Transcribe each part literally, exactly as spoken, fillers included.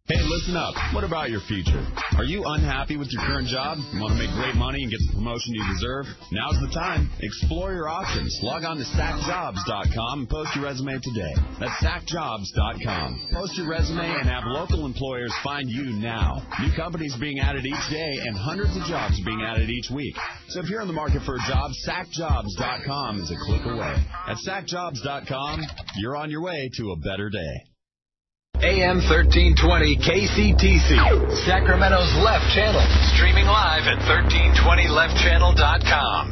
Hey, listen up. What about your future? Are you unhappy with your current job? You want to make great money and get the promotion you deserve? Now's the time. Explore your options. Log on to sack jobs dot com and post your resume today. That's sack jobs dot com. Post your resume and have local employers find you now. New companies being added each day and hundreds of jobs being added each week. So if you're in the market for a job, sack jobs dot com is a click away. At sack jobs dot com, you're on your way to a better day. A M thirteen twenty K C T C, Sacramento's Left Channel. Streaming live at thirteen twenty left channel dot com.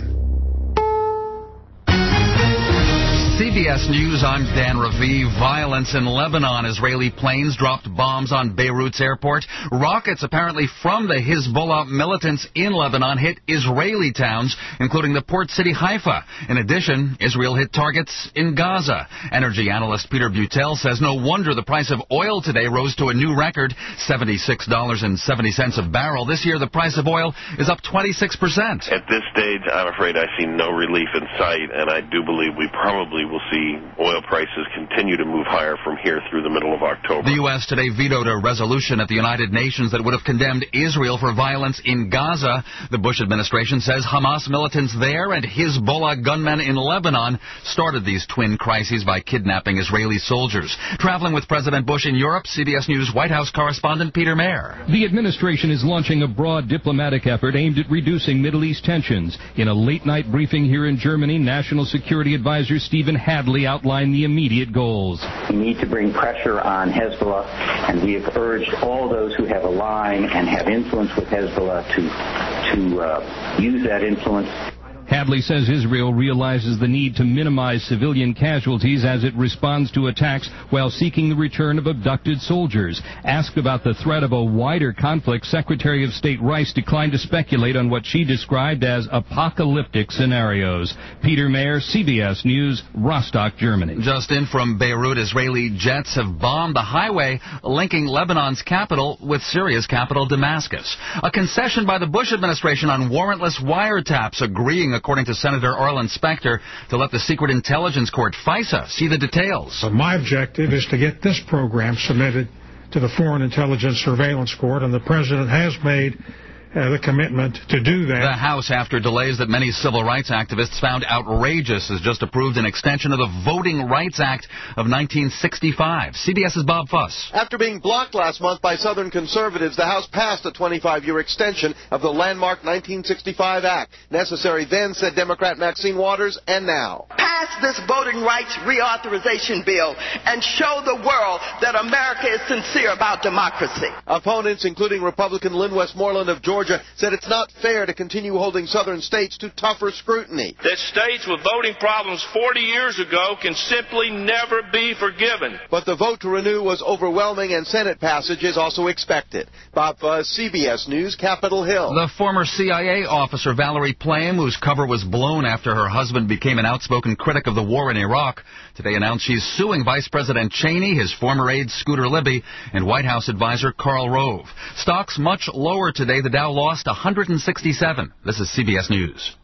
C B S News, I'm Dan Ravi. Violence in Lebanon. Israeli planes dropped bombs on Beirut's airport. Rockets apparently from the Hezbollah militants in Lebanon hit Israeli towns, including the port city Haifa. In addition, Israel hit targets in Gaza. Energy analyst Peter Butel says no wonder the price of oil today rose to a new record, seventy-six dollars and seventy cents a barrel. This year, the price of oil is up twenty-six percent. At this stage, I'm afraid I see no relief in sight, and I do believe we probably will see oil prices continue to move higher from here through the middle of October. The U S today vetoed a resolution at the United Nations that would have condemned Israel for violence in Gaza. The Bush administration says Hamas militants there and Hezbollah gunmen in Lebanon started these twin crises by kidnapping Israeli soldiers. Traveling with President Bush in Europe, C B S News White House correspondent Peter Mayer. The administration is launching a broad diplomatic effort aimed at reducing Middle East tensions. In a late-night briefing here in Germany, National Security Advisor Stephen Hadley outlined the immediate goals. We need to bring pressure on Hezbollah, and we have urged all those who have a line and have influence with Hezbollah to, to uh, use that influence. Hadley says Israel realizes the need to minimize civilian casualties as it responds to attacks while seeking the return of abducted soldiers. Asked about the threat of a wider conflict, Secretary of State Rice declined to speculate on what she described as apocalyptic scenarios. Peter Mayer, C B S News, Rostock, Germany. Just in from Beirut, Israeli jets have bombed the highway linking Lebanon's capital with Syria's capital, Damascus. A concession by the Bush administration on warrantless wiretaps, agreeing, according to Senator Arlen Specter, to let the Secret Intelligence Court, FISA, see the details. So my objective is to get this program submitted to the Foreign Intelligence Surveillance Court, and the President has made Uh, the commitment to do that. The House, after delays that many civil rights activists found outrageous, has just approved an extension of the Voting Rights Act of nineteen sixty-five. CBS's Bob Fuss. After being blocked last month by Southern conservatives, the House passed a twenty-five year extension of the landmark nineteen sixty-five Act. Necessary then, said Democrat Maxine Waters, and now. Pass this voting rights reauthorization bill and show the world that America is sincere about democracy. Opponents, including Republican Lynn Westmoreland of Georgia, said it's not fair to continue holding southern states to tougher scrutiny. That states with voting problems forty years ago can simply never be forgiven. But the vote to renew was overwhelming, and Senate passage is also expected. Bob Fuss, C B S News, Capitol Hill. The former C I A officer Valerie Plame, whose cover was blown after her husband became an outspoken critic of the war in Iraq, today announced she's suing Vice President Cheney, his former aide Scooter Libby, and White House advisor Karl Rove. Stocks much lower today. The Dow lost one hundred sixty-seven. This is C B S News.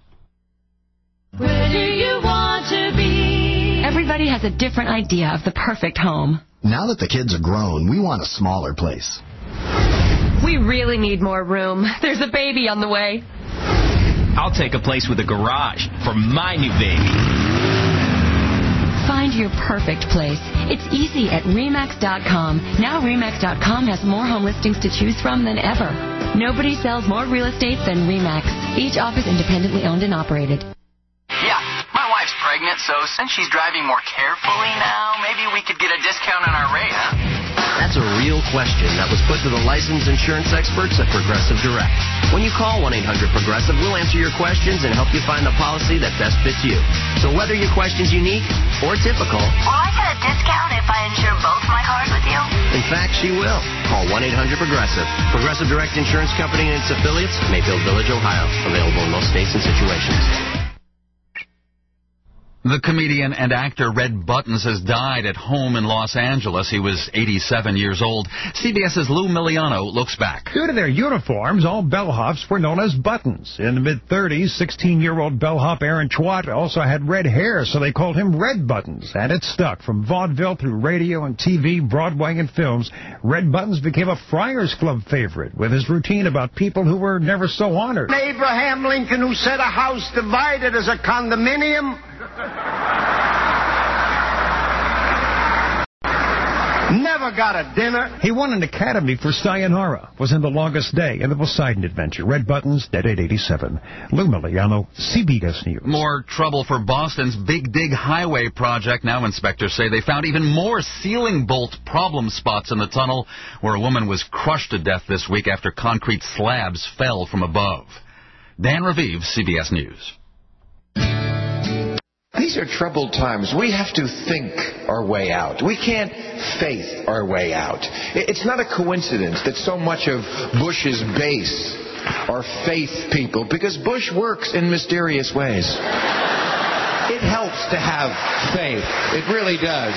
Where do you want to be? Everybody has a different idea of the perfect home. Now that the kids are grown, we want a smaller place. We really need more room. There's a baby on the way. I'll take a place with a garage for my new baby. Find your perfect place. It's easy at Remax dot com. Now Remax dot com has more home listings to choose from than ever. Nobody sells more real estate than Remax. Each office independently owned and operated. Yeah, my wife's pregnant, so since she's driving more carefully now, maybe we could get a discount on our rate, huh? That's a real question that was put to the licensed insurance experts at Progressive Direct. When you call one eight hundred Progressive, we'll answer your questions and help you find the policy that best fits you. So whether your question's unique or typical... Will I get a discount if I insure both my cars with you? In fact, she will. Call one eight hundred Progressive. Progressive Direct Insurance Company and its affiliates, Mayfield Village, Ohio. Available in most states and situations. The comedian and actor Red Buttons has died at home in Los Angeles. He was eighty-seven years old. CBS's Lou Miliano looks back. Due to their uniforms, all bellhops were known as Buttons. In the mid-thirties, sixteen-year-old bellhop Aaron Chwat also had red hair, so they called him Red Buttons. And it stuck. From vaudeville through radio and T V, Broadway, and films, Red Buttons became a Friars Club favorite, with his routine about people who were never so honored. Abraham Lincoln, who said a house divided is a condominium. Never got a dinner. He won an Academy for Sayonara, was in The Longest Day, and The Poseidon Adventure. Red Buttons, dead at eighty-seven. Lou Miliano, C B S News. More trouble for Boston's Big Dig Highway project. Now inspectors say they found even more ceiling bolt problem spots in the tunnel, where a woman was crushed to death this week after concrete slabs fell from above. Dan Raviv, C B S News. These are troubled times. We have to think our way out. We can't faith our way out. It's not a coincidence that so much of Bush's base are faith people, because Bush works in mysterious ways. It helps to have faith. It really does.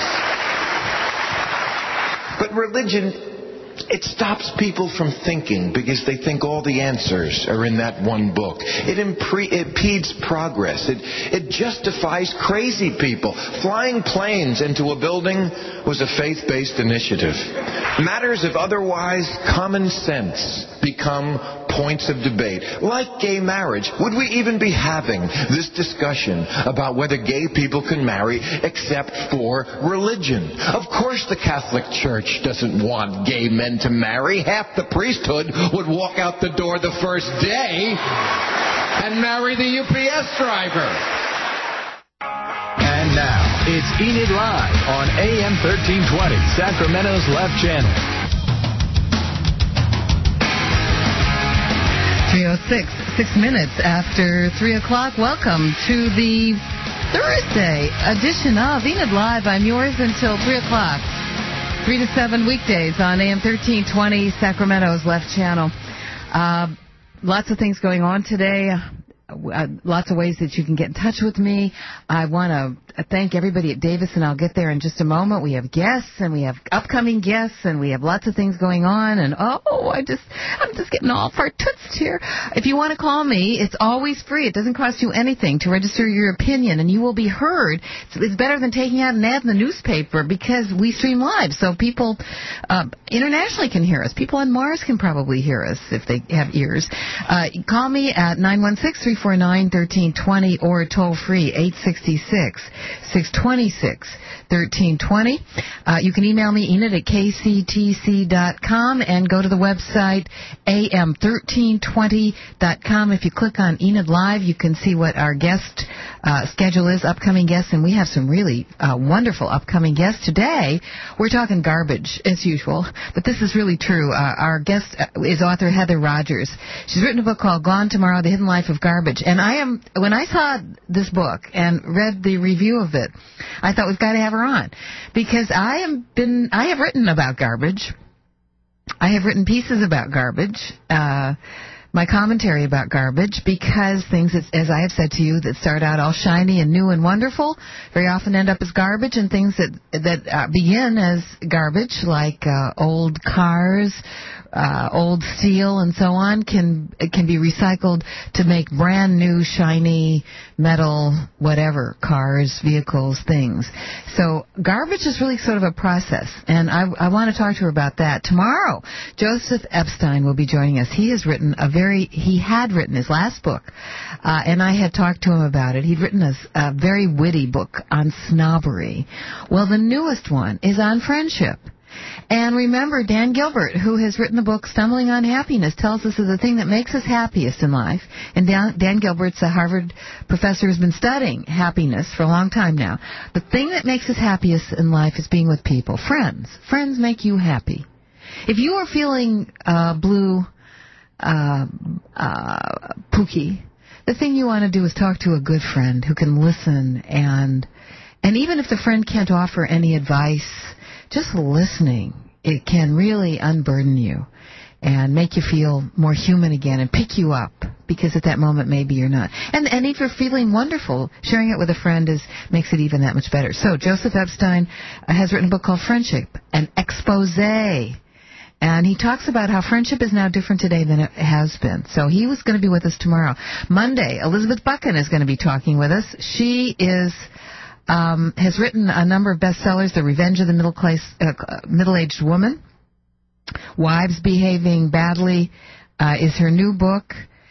But religion, it stops people from thinking because they think all the answers are in that one book. It, impre- it impedes progress. It, it justifies crazy people. Flying planes into a building was a faith-based initiative. Matters of otherwise common sense become points of debate. Like gay marriage, would we even be having this discussion about whether gay people can marry except for religion? Of course the Catholic Church doesn't want gay men to marry. Half the priesthood would walk out the door the first day and marry the U P S driver. And now, it's Enid Live on A M thirteen twenty, Sacramento's Left Channel. three oh six, six minutes after three o'clock. Welcome to the Thursday edition of Enid Live. I'm yours until three o'clock. three to seven weekdays on A M thirteen twenty, Sacramento's Left Channel. Uh, lots of things going on today. Uh, lots of ways that you can get in touch with me. I want to thank everybody at Davis, and I'll get there in just a moment. We have guests, and we have upcoming guests, and we have lots of things going on. And oh, I just, I'm just getting all fartootzed here. If you want to call me, it's always free. It doesn't cost you anything to register your opinion, and you will be heard. It's, it's better than taking out an ad in the newspaper because we stream live, so people uh, internationally can hear us. People on Mars can probably hear us if they have ears. Uh, call me at nine one six, three four nine, one three two zero or toll free eight six six, six two six, one three two zero. Uh, you can email me, Enid at k c t c dot com, and go to the website a m thirteen twenty dot com. If you click on Enid Live, you can see what our guest uh, schedule is, upcoming guests, and we have some really uh, wonderful upcoming guests. Today, we're talking garbage, as usual, but this is really true. Uh, our guest is author Heather Rogers. She's written a book called Gone Tomorrow, The Hidden Life of Garbage. And I am, when I saw this book and read the review of it, I thought we've got to have her on, because I have been, I have written about garbage. I have written pieces about garbage, uh, my commentary about garbage, because things, as I have said to you, that start out all shiny and new and wonderful very often end up as garbage, and things that that uh, begin as garbage, like uh, old cars, uh, old steel, and so on, can can be recycled to make brand new, shiny, metal, whatever, cars, vehicles, things. So garbage is really sort of a process, and I, I want to talk to her about that. Tomorrow, Joseph Epstein will be joining us. He has written a very, he had written his last book, uh, and I had talked to him about it. He'd written a, a very witty book on snobbery. Well, the newest one is on friendship. And remember, Dan Gilbert, who has written the book Stumbling on Happiness, tells us that the thing that makes us happiest in life, and Dan, Dan Gilbert's a Harvard professor who's been studying happiness for a long time now, the thing that makes us happiest in life is being with people, friends. Friends make you happy. If you are feeling uh, blue, uh, uh, pooky, the thing you want to do is talk to a good friend who can listen, and and even if the friend can't offer any advice, just listening, it can really unburden you and make you feel more human again and pick you up, because at that moment maybe you're not. And and if you're feeling wonderful, sharing it with a friend is makes it even that much better. So Joseph Epstein uh, has written a book called Friendship, an expose. And he talks about how friendship is now different today than it has been. So he was going to be with us tomorrow. Monday, Elizabeth Buchan is going to be talking with us. She is um, has written a number of bestsellers, The Revenge of the Middle Class, uh, Middle-Aged Woman. Wives Behaving Badly uh, is her new book.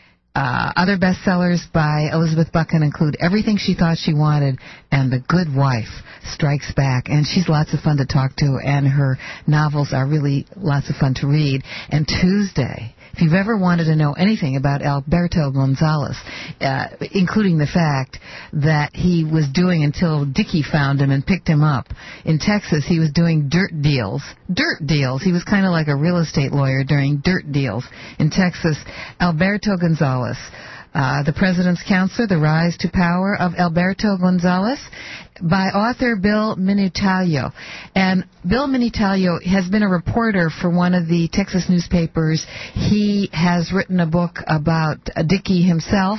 Uh, other bestsellers by Elizabeth Buchan include Everything She Thought She Wanted and The Good Wife Strikes Back. And she's lots of fun to talk to, and her novels are really lots of fun to read. And Tuesday, if you've ever wanted to know anything about Alberto Gonzalez, uh, including the fact that he was doing until Dickie found him and picked him up in Texas, he was doing dirt deals. Dirt deals. He was kind of like a real estate lawyer during dirt deals in Texas. Alberto Gonzalez. Uh, the President's Counselor, The Rise to Power of Alberto Gonzalez, by author Bill Minutaglio. And Bill Minutaglio has been a reporter for one of the Texas newspapers. He has written a book about uh, Dickie himself.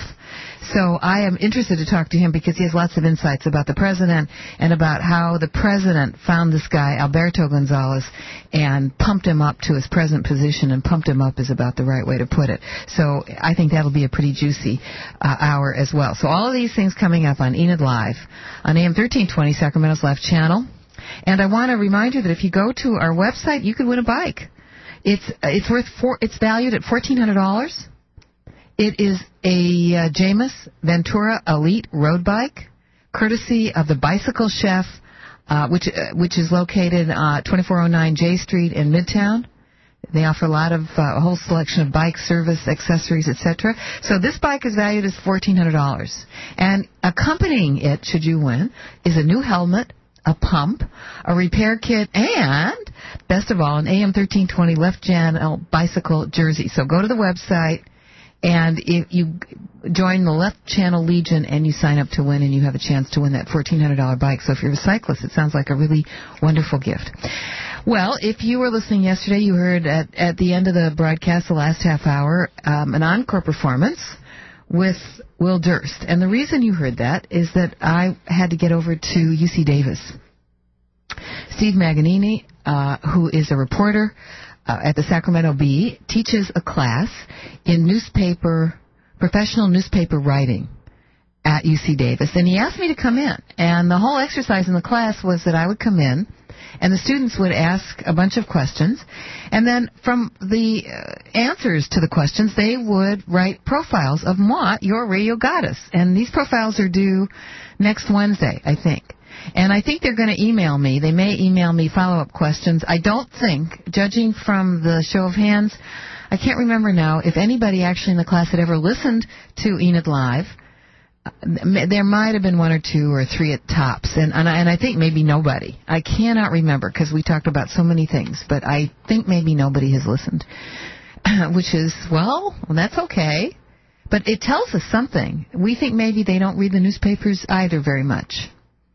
So I am interested to talk to him because he has lots of insights about the president and about how the president found this guy, Alberto Gonzalez, and pumped him up to his present position, and pumped him up is about the right way to put it. So I think that'll be a pretty juicy uh, hour as well. So all of these things coming up on Enid Live on A M thirteen twenty, Sacramento's Left Channel. And I want to remind you that if you go to our website, you could win a bike. It's it's worth four, it's valued at fourteen hundred dollars. It is a uh, Jamis Ventura Elite road bike, courtesy of the Bicycle Chef, uh, which uh, which is located at uh, twenty-four oh nine J Street in Midtown. They offer a lot of uh, a whole selection of bike service, accessories, et cetera. So this bike is valued as fourteen hundred dollars. And accompanying it, should you win, is a new helmet, a pump, a repair kit, and, best of all, an A M thirteen twenty Left Channel bicycle jersey. So go to the website, and if you join the Left Channel Legion and you sign up to win, and you have a chance to win that fourteen hundred dollars bike. So if you're a cyclist, it sounds like a really wonderful gift. Well, if you were listening yesterday, you heard at, at the end of the broadcast, the last half hour, um, an encore performance with Will Durst. And the reason you heard that is that I had to get over to U C Davis. Steve Maganini, uh, who is a reporter uh, at the Sacramento Bee, teaches a class in newspaper, professional newspaper writing at U C Davis. And he asked me to come in. And the whole exercise in the class was that I would come in, and the students would ask a bunch of questions, and then from the uh, answers to the questions, they would write profiles of moi, your radio goddess. And these profiles are due next Wednesday, I think. And I think they're going to email me. They may email me follow-up questions. I don't think, judging from the show of hands, I can't remember now if anybody actually in the class had ever listened to Enid Live. There might have been one or two or three at tops, and and I, and I think maybe nobody. I cannot remember because we talked about so many things, but I think maybe nobody has listened, which is, well, well, that's okay. But it tells us something. We think maybe they don't read the newspapers either very much.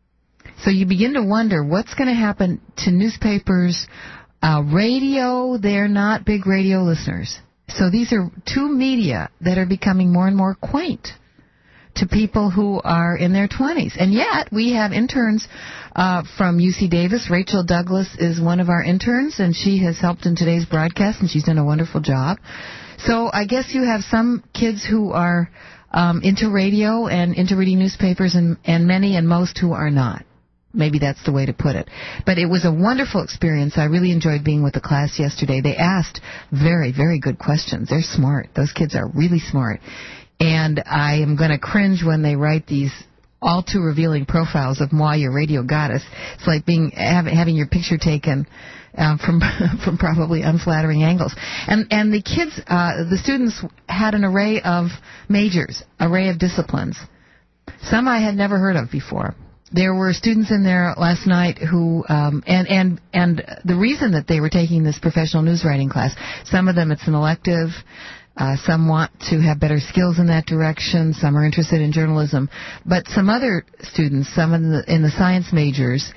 So you begin to wonder what's going to happen to newspapers. Uh, radio, they're not big radio listeners. So these are two media that are becoming more and more quaint to people who are in their twenties. And yet, we have interns uh, from U C Davis. Rachel Douglas is one of our interns, and she has helped in today's broadcast, and she's done a wonderful job. So I guess you have some kids who are um, into radio and into reading newspapers, and, and many and most who are not. Maybe that's the way to put it. But it was a wonderful experience. I really enjoyed being with the class yesterday. They asked very, very good questions. They're smart. Those kids are really smart. And I am going to cringe when they write these all too revealing profiles of moi, your radio goddess. It's like being having, having your picture taken um, from from probably unflattering angles. And and the kids, uh, the students had an array of majors, array of disciplines. Some I had never heard of before. There were students in there last night who, um, and, and, and the reason that they were taking this professional news writing class, some of them it's an elective, uh, some want to have better skills in that direction, some are interested in journalism, but some other students, some in the, in the science majors,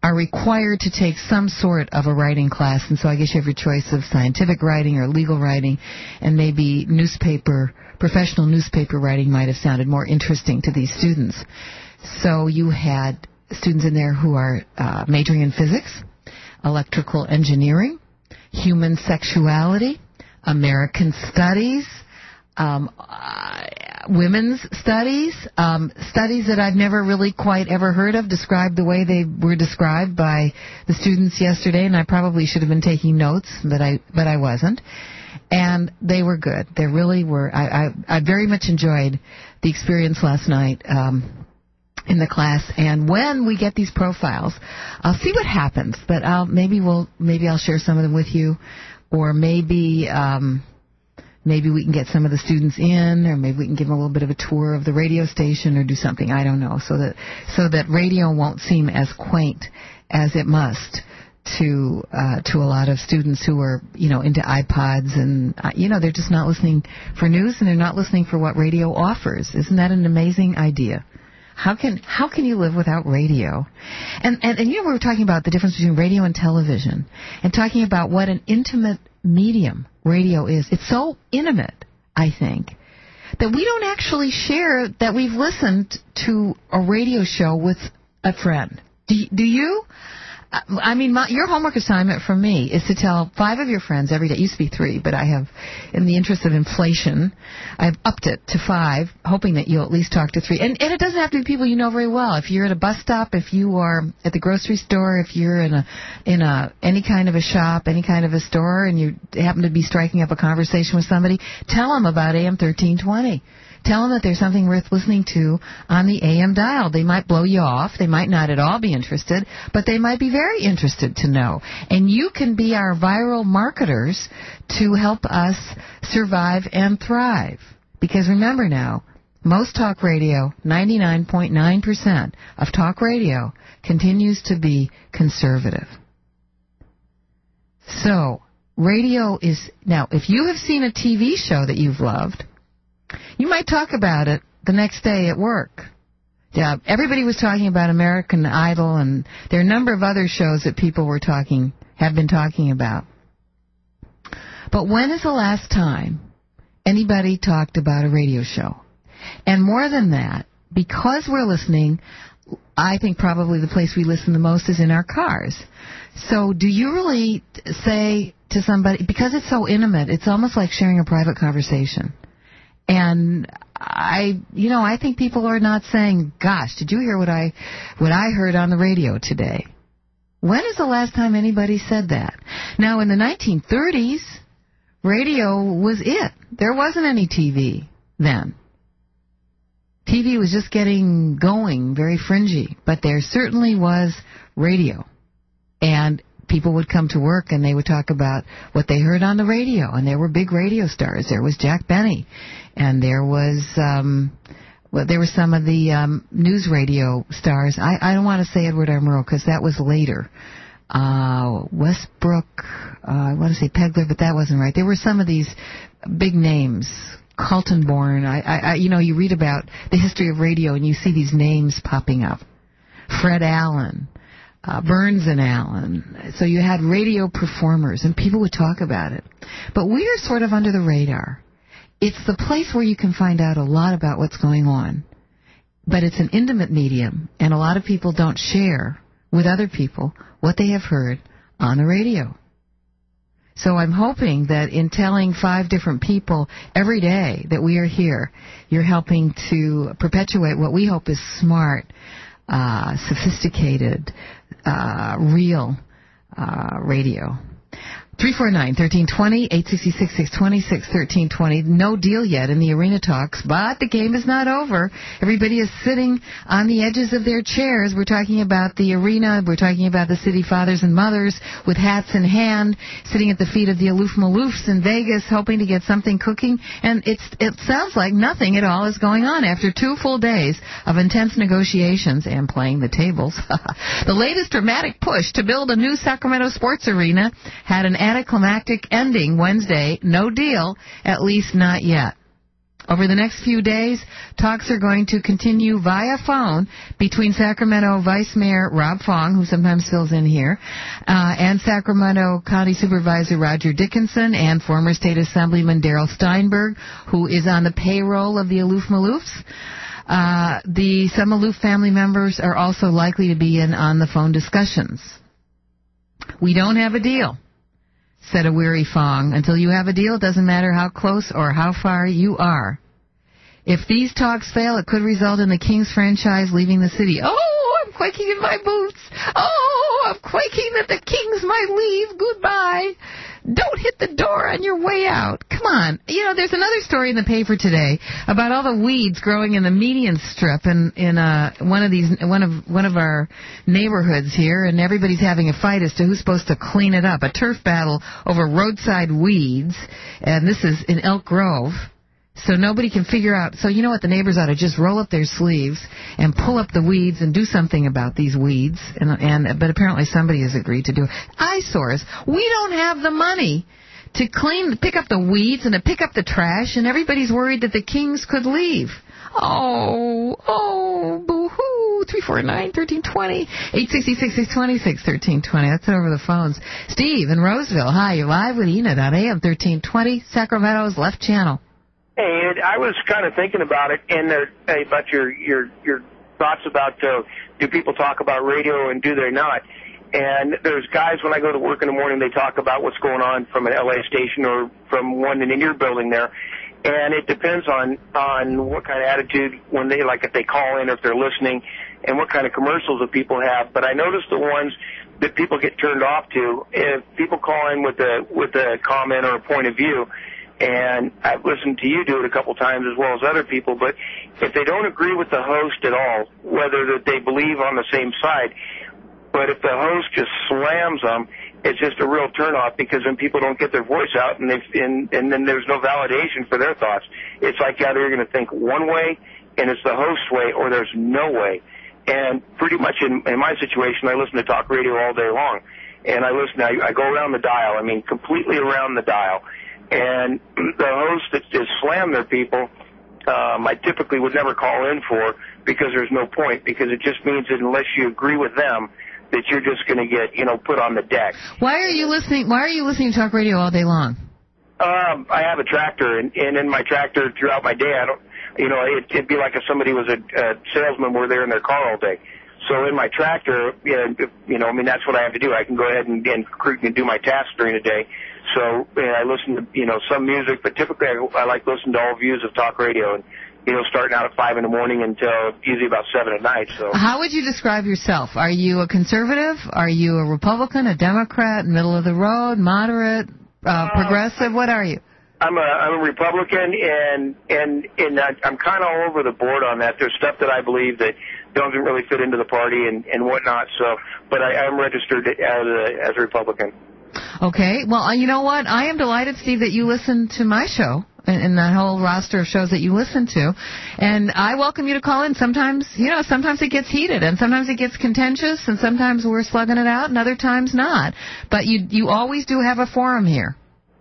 are required to take some sort of a writing class, and so I guess you have your choice of scientific writing or legal writing, and maybe newspaper, professional newspaper writing might have sounded more interesting to these students. So you had students in there who are uh, majoring in physics, electrical engineering, human sexuality, American studies, um, uh, women's studies, um, studies that I've never really quite ever heard of, described the way they were described by the students yesterday, and I probably should have been taking notes, but I but I wasn't. And they were good. They really were. I, I, I very much enjoyed the experience last night um, in the class. And when we get these profiles, I'll see what happens. But I'll, maybe we'll maybe I'll share some of them with you, or maybe. Um, Maybe we can get some of the students in, or maybe we can give them a little bit of a tour of the radio station or do something, I don't know, so that so that radio won't seem as quaint as it must to uh, to a lot of students who are, you know, into iPods and, uh, you know, they're just not listening for news and they're not listening for what radio offers. Isn't that an amazing idea? How can how can you live without radio? And, and, and you know, we were talking about the difference between radio and television and talking about what an intimate medium radio is. It's so intimate, I think, that we don't actually share that we've listened to a radio show with a friend. Do, do you? I mean, my, your homework assignment from me is to tell five of your friends every day. It used to be three, but I have, in the interest of inflation, I've upped it to five, hoping that you'll at least talk to three. And, and it doesn't have to be people you know very well. If you're at a bus stop, if you are at the grocery store, if you're in a in a any kind of a shop, any kind of a store, and you happen to be striking up a conversation with somebody, tell them about A M thirteen twenty. Tell them that there's something worth listening to on the A M dial. They might blow you off. They might not at all be interested, but they might be very interested to know. And you can be our viral marketers to help us survive and thrive. Because remember now, most talk radio, ninety-nine point nine percent of talk radio, continues to be conservative. So, radio is... Now, if you have seen a T V show that you've loved, you might talk about it the next day at work. Yeah, everybody was talking about American Idol, and there are a number of other shows that people were talking, have been talking about. But when is the last time anybody talked about a radio show? And more than that, because we're listening, I think probably the place we listen the most is in our cars. So do you really say to somebody, because it's so intimate, it's almost like sharing a private conversation. And I, you know, I think people are not saying, gosh, did you hear what I what I heard on the radio today? When is the last time anybody said that? Now, in the nineteen thirties, radio was it. There wasn't any T V then. T V was just getting going, very fringy. But there certainly was radio. And people would come to work and they would talk about what they heard on the radio. And there were big radio stars. There was Jack Benny. And there was, um, well, there were some of the um, news radio stars. I, I don't want to say Edward R. Murrow because that was later. Uh, Westbrook, uh, I want to say Pegler, but that wasn't right. There were some of these big names. Kaltenborn. I, I, I, you know, you read about the history of radio and you see these names popping up. Fred Allen. Uh, Burns and Allen. So you had radio performers, and people would talk about it. But we are sort of under the radar. It's the place where you can find out a lot about what's going on. But it's an intimate medium, and a lot of people don't share with other people what they have heard on the radio. So I'm hoping that in telling five different people every day that we are here, you're helping to perpetuate what we hope is smart, uh, sophisticated, Uh, real uh, radio. three four nine, one three two zero, eight six six, six two six, one three two zero. No deal yet in the arena talks, but the game is not over. Everybody is sitting on the edges of their chairs. We're talking about the arena. We're talking about the city fathers and mothers with hats in hand, sitting at the feet of the aloof maloofs in Vegas, hoping to get something cooking. And it's it sounds like nothing at all is going on after two full days of intense negotiations and playing the tables. The latest dramatic push to build a new Sacramento sports arena had an anticlimactic ending Wednesday. No deal, at least not yet. Over the next few days, talks are going to continue via phone between Sacramento Vice Mayor Rob Fong, who sometimes fills in here, uh, and Sacramento County Supervisor Roger Dickinson and former State Assemblyman Darrell Steinberg, who is on the payroll of the Aloof Maloofs. Uh, the some Aloof family members are also likely to be in on the phone discussions. We don't have a deal, said a weary Fong. Until you have a deal, it doesn't matter how close or how far you are. If these talks fail, it could result in the Kings franchise leaving the city. Oh, I'm quaking in my boots. Oh, I'm quaking that the Kings might leave. Goodbye. Don't hit the door on your way out. Come on. You know, there's another story in the paper today about all the weeds growing in the median strip in in uh, one of these one of one of our neighborhoods here, and everybody's having a fight as to who's supposed to clean it up. A turf battle over roadside weeds, and this is in Elk Grove. So nobody can figure out. So you know what? The neighbors ought to just roll up their sleeves and pull up the weeds and do something about these weeds. And, and but apparently somebody has agreed to do it. Eyesores. We don't have the money to clean, pick up the weeds and to pick up the trash, and everybody's worried that the Kings could leave. Oh, oh, boo-hoo. three four nine, one three two zero, eight six six, six two six, one three two zero. That's over the phones. Steve in Roseville. Hi, you're live with Enid on A M thirteen twenty, Sacramento's left channel. Hey, Ed, I was kind of thinking about it and uh, about your your your thoughts about uh, do people talk about radio and do they not? And there's guys when I go to work in the morning, they talk about what's going on from an L A station or from one in your building there. And it depends on on what kind of attitude when they like if they call in or if they're listening, and what kind of commercials that people have. But I notice the ones that people get turned off to, if people call in with a with a comment or a point of view. And I've listened to you do it a couple times as well as other people, but if they don't agree with the host at all, whether that they believe on the same side, but if the host just slams them, it's just a real turnoff because then people don't get their voice out, and, and, and then there's no validation for their thoughts. It's like either you're going to think one way, and it's the host's way, or there's no way. And pretty much in, in my situation, I listen to talk radio all day long, and I listen. I, I go around the dial. I mean, completely around the dial. And the hosts that just slam their people, um, I typically would never call in for because there's no point, because it just means that unless you agree with them, that you're just going to get, you know, put on the deck. Why are you listening? Why are you listening to talk radio all day long? Um, I have a tractor, and, and in my tractor throughout my day, I don't, you know, it, it'd be like if somebody was a, a salesman were there in their car all day. So in my tractor, you know, you know, I mean, that's what I have to do. I can go ahead and, and, and do my tasks during the day. So you know, I listen to, you know, some music, but typically I, I like listening to all views of talk radio, and, you know, starting out at five in the morning until usually about seven at night. So how would you describe yourself? Are you a conservative? Are you a Republican, a Democrat, middle of the road, moderate, uh, uh, progressive? What are you? I'm a I'm a Republican, and and and I'm kind of all over the board on that. There's stuff that I believe that doesn't really fit into the party and and whatnot. So, but I am registered as a as a Republican. Okay. Well, you know what? I am delighted, Steve, that you listen to my show and, and that whole roster of shows that you listen to. And I welcome you to call in. Sometimes, you know, sometimes it gets heated, and sometimes it gets contentious, and sometimes we're slugging it out, and other times not. But you you always do have a forum here.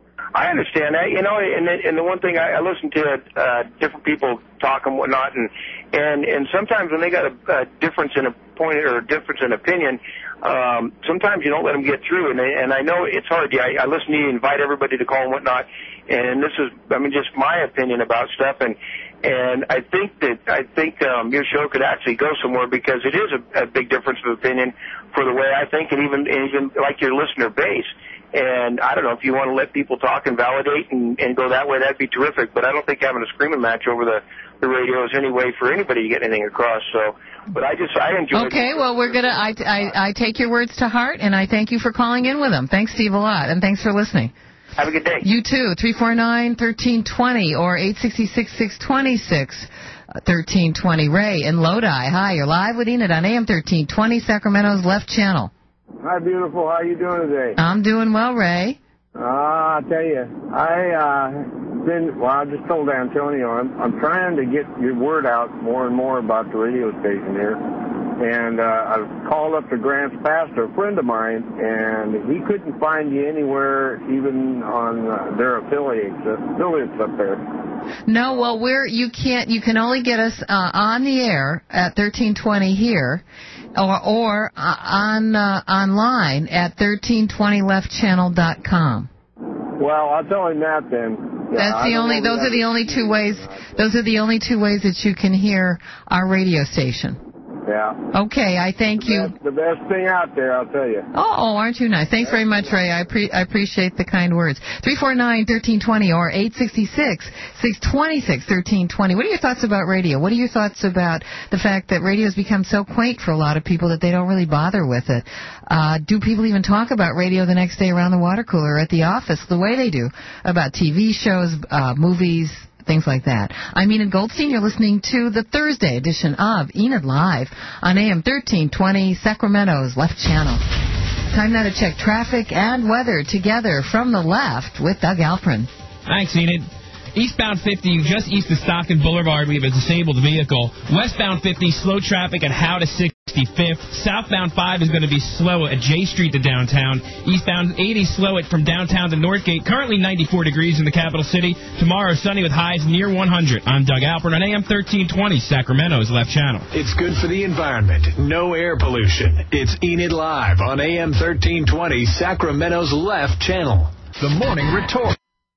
I understand that, you know, and the, and the one thing I, I listen to uh, different people talk and whatnot, and and and sometimes when they got a, a difference in a point or a difference in opinion, um, sometimes you don't let them get through, and and I know it's hard. Yeah, I, I listen to you, invite everybody to call and whatnot, and this is, I mean, just my opinion about stuff, and and I think that I think um, your show could actually go somewhere because it is a, a big difference of opinion for the way I think, and even and even like your listener base. And I don't know if you want to let people talk and validate and, and go that way, that'd be terrific. But I don't think having a screaming match over the, the radio is any way for anybody to get anything across. So, but I just, I enjoy it. Okay, well, we're going to, I, I, I take your words to heart, and I thank you for calling in with them. Thanks, Steve, a lot, and thanks for listening. Have a good day. You too. three four nine, one three two zero or eight six six, six two six, one three two zero. Ray in Lodi. Hi, you're live with Enid on A M thirteen twenty, Sacramento's left channel. Hi, beautiful. How you doing today? I'm doing well, Ray. Ah, uh, I tell you, I uh, been well. I just told Antonio I'm I'm trying to get your word out more and more about the radio station here, And uh, I called up to Grants Pastor, a friend of mine, and he couldn't find you anywhere, even on uh, their affiliates, affiliates up there. No, well, we're you can't. You can only get us uh, on the air at thirteen twenty here, or or uh, on uh, online at thirteen twenty left channel dot com. Well, I'll tell him that then. Yeah, That's the only. Those are the only two ways. Those are the only two ways that you can hear our radio station. Yeah. Okay, I thank you. That's the best thing out there, I'll tell you. Oh, aren't you nice? Thanks very much, Ray. I, pre- I appreciate the kind words. three four nine, one three two zero or eight six six, six two six, one three two zero. What are your thoughts about radio? What are your thoughts about the fact that radio has become so quaint for a lot of people that they don't really bother with it? Uh, do people even talk about radio the next day around the water cooler or at the office the way they do about T V shows, uh, movies, things like that? I'm Enid Goldstein. You're listening to the Thursday edition of Enid Live on A M thirteen twenty, Sacramento's Left Channel. Time now to check traffic and weather together from the left with Doug Alprin. Thanks, Enid. Eastbound fifty, just east of Stockton Boulevard, we have a disabled vehicle. Westbound fifty, slow traffic at Howe to sixty-fifth. Southbound five is going to be slow at J Street to downtown. Eastbound eighty, slow it from downtown to Northgate. Currently ninety-four degrees in the capital city. Tomorrow, sunny with highs near one hundred. I'm Doug Alpern on A M thirteen twenty, Sacramento's Left Channel. It's good for the environment. No air pollution. It's Enid Live on A M thirteen twenty, Sacramento's Left Channel. The Morning Retort.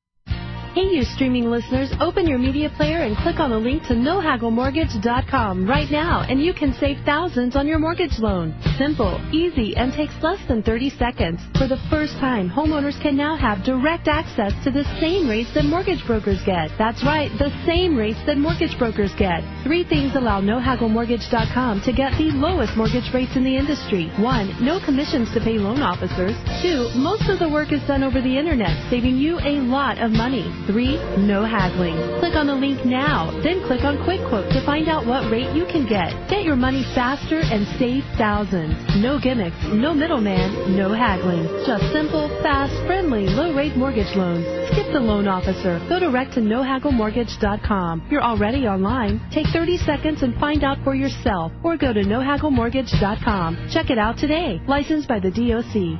Hey, you streaming listeners, open your media player and click on the link to no haggle mortgage dot com right now, and you can save thousands on your mortgage loan. Simple, easy, and takes less than thirty seconds. For the first time, homeowners can now have direct access to the same rates that mortgage brokers get. That's right, the same rates that mortgage brokers get. Three things allow no haggle mortgage dot com to get the lowest mortgage rates in the industry. One, no commissions to pay loan officers. Two, most of the work is done over the internet, saving you a lot of money. Three, no haggling. Click on the link now, then click on Quick Quote to find out what rate you can get. Get your money faster and save thousands. No gimmicks, no middleman, no haggling. Just simple, fast, friendly, low-rate mortgage loans. Skip the loan officer. Go direct to no haggle mortgage dot com. You're already online. Take thirty seconds and find out for yourself, or go to no haggle mortgage dot com. Check it out today. Licensed by the D O C.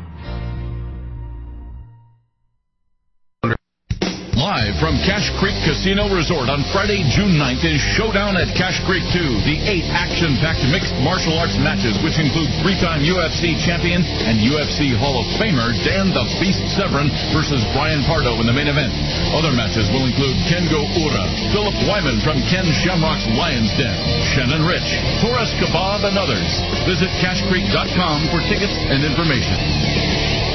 Live from Cache Creek Casino Resort on Friday, June ninth is Showdown at Cache Creek two, the eight action-packed mixed martial arts matches, which include three-time U F C champion and U F C Hall of Famer Dan the Beast Severin versus Brian Pardo in the main event. Other matches will include Kengo Ura, Philip Wyman from Ken Shamrock's Lion's Den, Shannon Rich, Torres Kebab, and others. Visit cache creek dot com for tickets and information.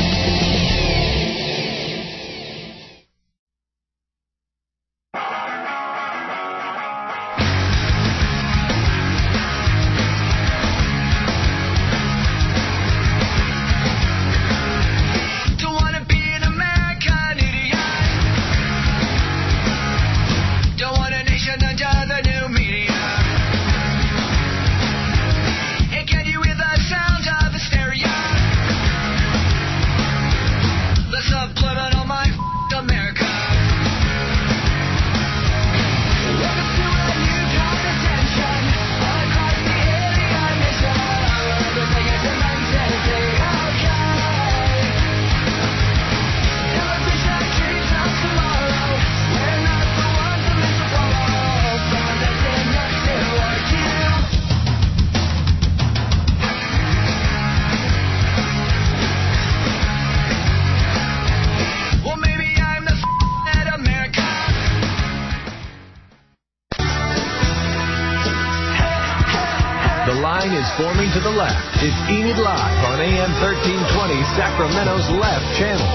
Forming to the left, it's Enid Live on A M thirteen twenty, Sacramento's Left Channel.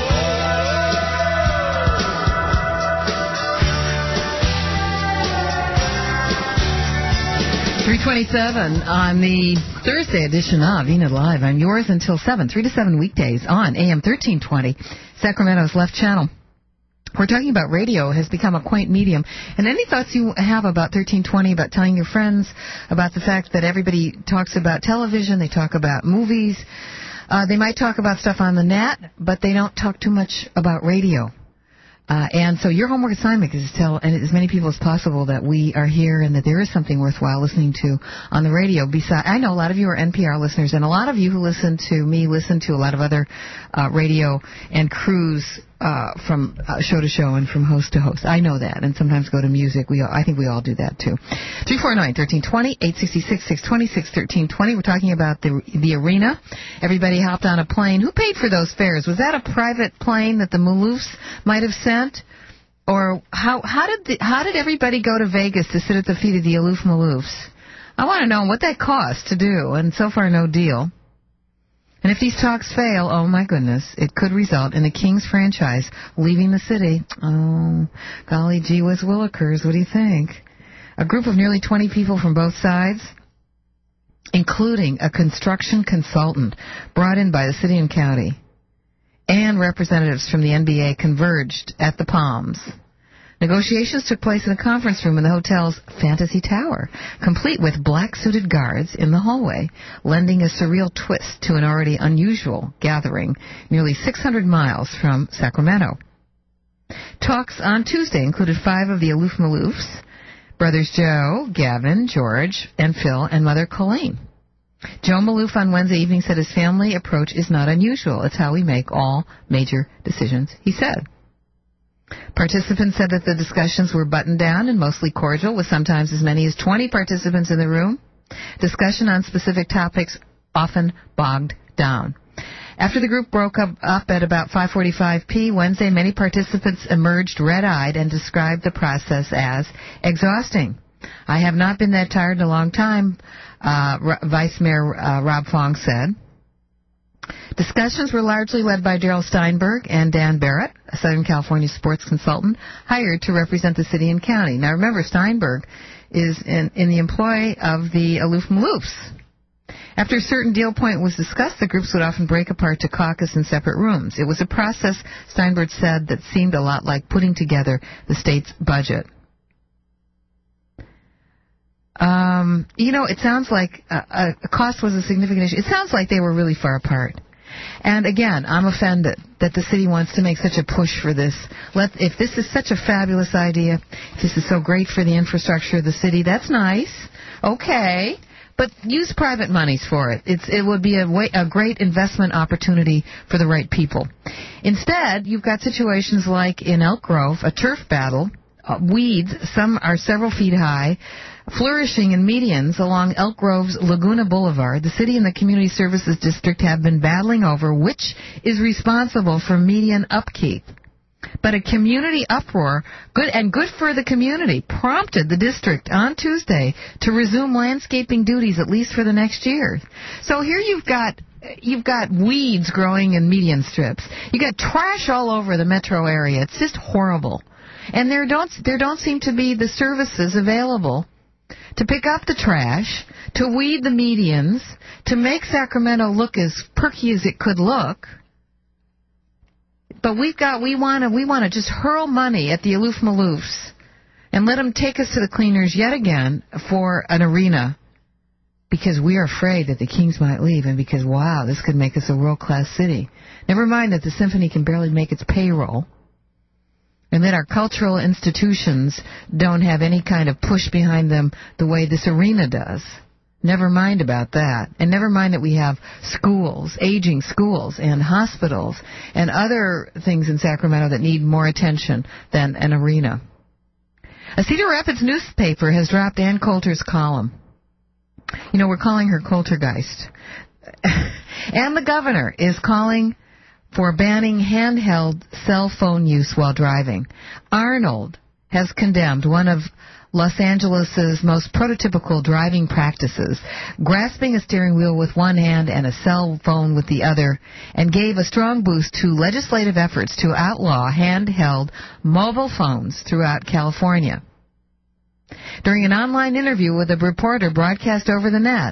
three twenty-seven on the Thursday edition of Enid Live. I'm yours until seven, three to seven weekdays on A M thirteen twenty, Sacramento's Left Channel. We're talking about radio has become a quaint medium. And any thoughts you have about thirteen twenty, about telling your friends, about the fact that everybody talks about television, they talk about movies, uh, they might talk about stuff on the net, but they don't talk too much about radio. Uh, and so your homework assignment is to tell as many people as possible that we are here and that there is something worthwhile listening to on the radio. Besides, I know a lot of you are N P R listeners, and a lot of you who listen to me listen to a lot of other uh, radio and cruise uh, from uh, show to show and from host to host. I know that, and sometimes go to music. We all, I think we all do that, too. three four nine, one three two zero, eight six six, six two six, one three two zero. We're talking about the the arena. Everybody hopped on a plane. Who paid for those fares? Was that a private plane that the Maloofs might have sent? Or how how did the, how did everybody go to Vegas to sit at the feet of the Aloof Maloofs? I want to know what that cost to do, and so far no deal. And if these talks fail, oh my goodness, it could result in the Kings franchise leaving the city. Oh, golly gee whiz willikers, what do you think? A group of nearly twenty people from both sides, including a construction consultant brought in by the city and county, and representatives from the N B A converged at the Palms. Negotiations took place in a conference room in the hotel's Fantasy Tower, complete with black-suited guards in the hallway, lending a surreal twist to an already unusual gathering nearly six hundred miles from Sacramento. Talks on Tuesday included five of the Aloof Maloofs, brothers Joe, Gavin, George, and Phil, and mother Colleen. Joe Maloof on Wednesday evening said his family approach is not unusual. It's how we make all major decisions, he said. Participants said that the discussions were buttoned down and mostly cordial, with sometimes as many as twenty participants in the room. Discussion on specific topics often bogged down. After the group broke up, up at about five forty-five p.m. Wednesday, many participants emerged red-eyed and described the process as exhausting. I have not been that tired in a long time, uh, R- Vice Mayor uh, Rob Fong said. Discussions were largely led by Darrell Steinberg and Dan Barrett, a Southern California sports consultant hired to represent the city and county. Now remember, Steinberg is in, in the employ of the Aloof Maloofs. After a certain deal point was discussed, the groups would often break apart to caucus in separate rooms. It was a process, Steinberg said, that seemed a lot like putting together the state's budget. Um, you know, it sounds like uh, a cost was a significant issue. It sounds like they were really far apart. And again, I'm offended that the city wants to make such a push for this. Let, if this is such a fabulous idea, if this is so great for the infrastructure of the city, that's nice. Okay. But use private monies for it. It's, it would be a, way, a great investment opportunity for the right people. Instead, you've got situations like in Elk Grove, a turf battle, uh, weeds, some are several feet high, flourishing in medians along Elk Grove's Laguna Boulevard. The city and the Community Services District have been battling over which is responsible for median upkeep. But a community uproar, good and good for the community, prompted the district on Tuesday to resume landscaping duties at least for the next year. So here you've got you've got weeds growing in median strips. You got trash all over the metro area. It's just horrible. And there don't there don't seem to be the services available to pick up the trash, to weed the medians, to make Sacramento look as perky as it could look. But we've got, we want to, we want to just hurl money at the Aloof Maloofs and let them take us to the cleaners yet again for an arena because we are afraid that the Kings might leave and because, wow, this could make us a world-class city. Never mind that the symphony can barely make its payroll. And that our cultural institutions don't have any kind of push behind them the way this arena does. Never mind about that. And never mind that we have schools, aging schools, and hospitals, and other things in Sacramento that need more attention than an arena. A Cedar Rapids newspaper has dropped Ann Coulter's column. You know, we're calling her Coultergeist. And the governor is calling for banning handheld cell phone use while driving. Arnold has condemned one of Los Angeles' most prototypical driving practices, grasping a steering wheel with one hand and a cell phone with the other, and gave a strong boost to legislative efforts to outlaw handheld mobile phones throughout California. During an online interview with a reporter broadcast over the net,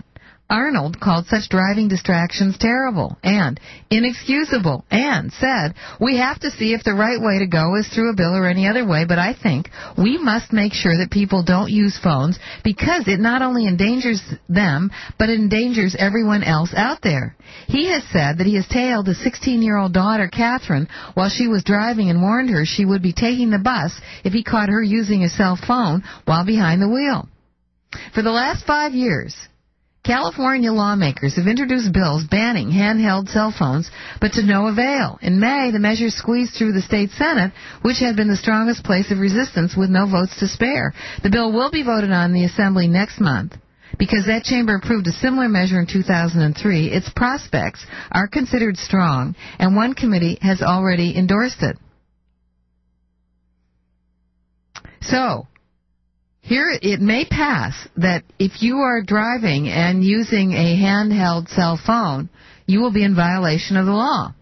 Arnold called such driving distractions terrible and inexcusable and said, we have to see if the right way to go is through a bill or any other way, but I think we must make sure that people don't use phones because it not only endangers them, but it endangers everyone else out there. He has said that he has tailed his sixteen-year-old daughter, Catherine, while she was driving and warned her she would be taking the bus if he caught her using a cell phone while behind the wheel. For the last five years, California lawmakers have introduced bills banning handheld cell phones, but to no avail. In May, the measure squeezed through the state Senate, which had been the strongest place of resistance with no votes to spare. The bill will be voted on in the Assembly next month. Because that chamber approved a similar measure in two thousand three, its prospects are considered strong, and one committee has already endorsed it. So, here it may pass that if you are driving and using a handheld cell phone, you will be in violation of the law.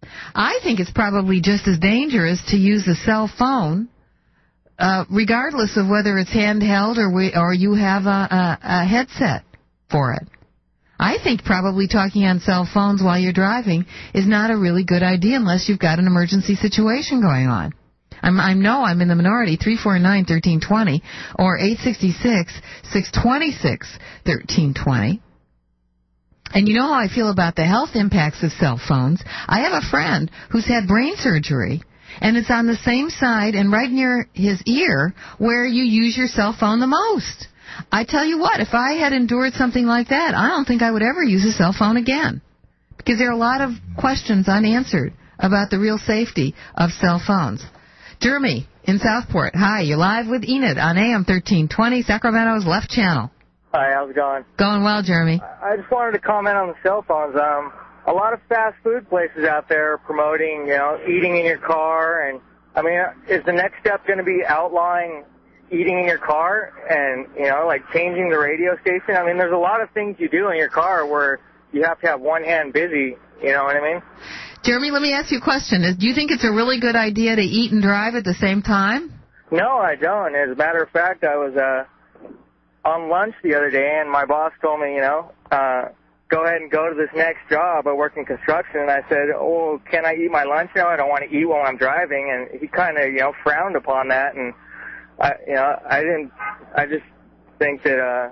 I think it's probably just as dangerous to use a cell phone, uh, regardless of whether it's handheld or we, or you have a, a, a headset for it. I think probably talking on cell phones while you're driving is not a really good idea unless you've got an emergency situation going on. I'm, I know I'm in the minority, three four nine, one three two zero or eight six six, six two six, one three two zero. And you know how I feel about the health impacts of cell phones. I have a friend who's had brain surgery, and it's on the same side and right near his ear where you use your cell phone the most. I tell you what, if I had endured something like that, I don't think I would ever use a cell phone again, because there are a lot of questions unanswered about the real safety of cell phones. Jeremy in Southport. Hi, you're live with Enid on A M thirteen twenty, Sacramento's left channel. Hi, how's it going? Going well, Jeremy. I just wanted to comment on the cell phones. Um, a lot of fast food places out there are promoting, you know, eating in your car. And, I mean, is the next step going to be outlawing eating in your car and, you know, like changing the radio station? I mean, there's a lot of things you do in your car where you have to have one hand busy, you know what I mean? Jeremy, let me ask you a question. Do you think it's a really good idea to eat and drive at the same time? No, I don't. As a matter of fact, I was uh, on lunch the other day, and my boss told me, you know, uh, go ahead and go to this next job. I work in construction, and I said, oh, can I eat my lunch now? I don't want to eat while I'm driving. And he kind of, you know, frowned upon that. And, I, you know, I didn't, I just think that, uh,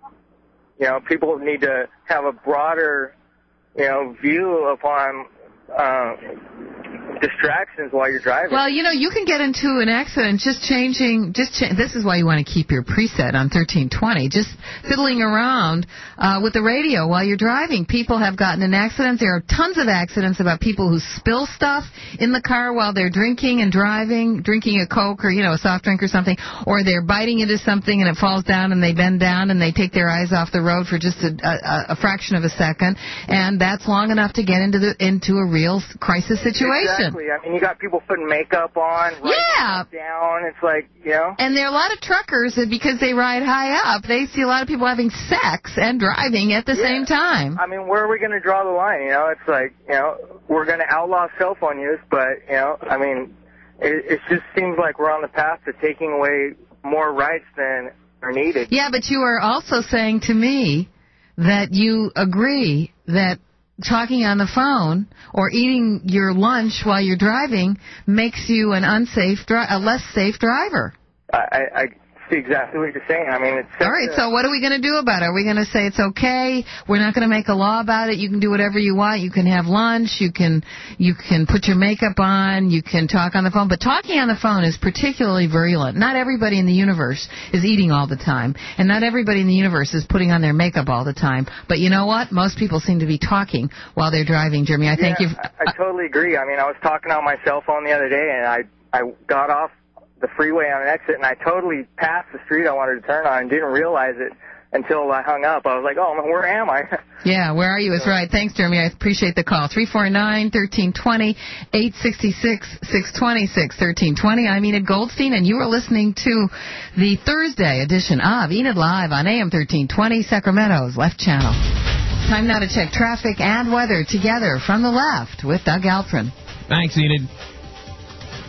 you know, people need to have a broader, you know, view upon Uh, distractions while you're driving. Well, you know, you can get into an accident just changing, just cha- this is why you want to keep your preset on thirteen twenty, just fiddling around uh, with the radio while you're driving. People have gotten in accidents. There are tons of accidents about people who spill stuff in the car while they're drinking and driving, drinking a Coke or, you know, a soft drink or something, or they're biting into something and it falls down and they bend down and they take their eyes off the road for just a, a, a fraction of a second, and that's long enough to get into the into a real crisis situation. Exactly. I mean, you got people putting makeup on, yeah, down. It's like, you know. And there are a lot of truckers that because they ride high up, they see a lot of people having sex and driving at the yeah. same time. I mean, where are we going to draw the line? You know, it's like, you know, we're going to outlaw cell phone use, but, you know, I mean, it, it just seems like we're on the path to taking away more rights than are needed. Yeah, but you are also saying to me that you agree that talking on the phone or eating your lunch while you're driving makes you an unsafe, dri- a less safe driver. I, I, I see exactly what you're saying. I mean, it's all right. So what are we going to do about it? Are we going to say it's okay? We're not going to make a law about it. You can do whatever you want. You can have lunch. You can you can put your makeup on. You can talk on the phone. But talking on the phone is particularly virulent. Not everybody in the universe is eating all the time, and not everybody in the universe is putting on their makeup all the time. But you know what? Most people seem to be talking while they're driving, Jeremy. I yeah, think you've. I, I totally agree. I mean, I was talking on my cell phone the other day, and I I got off the freeway on an exit, and I totally passed the street I wanted to turn on and didn't realize it until I hung up. I was like, oh, where am I? Yeah, where are you? That's right. Thanks, Jeremy. I appreciate the call. three four nine, one three two zero, eight six six, six two six, one three two zero. I'm Enid Goldstein, and you are listening to the Thursday edition of Enid Live on A M thirteen twenty, Sacramento's Left Channel. Time now to check traffic and weather together from the left with Doug Altrin. Thanks, Enid.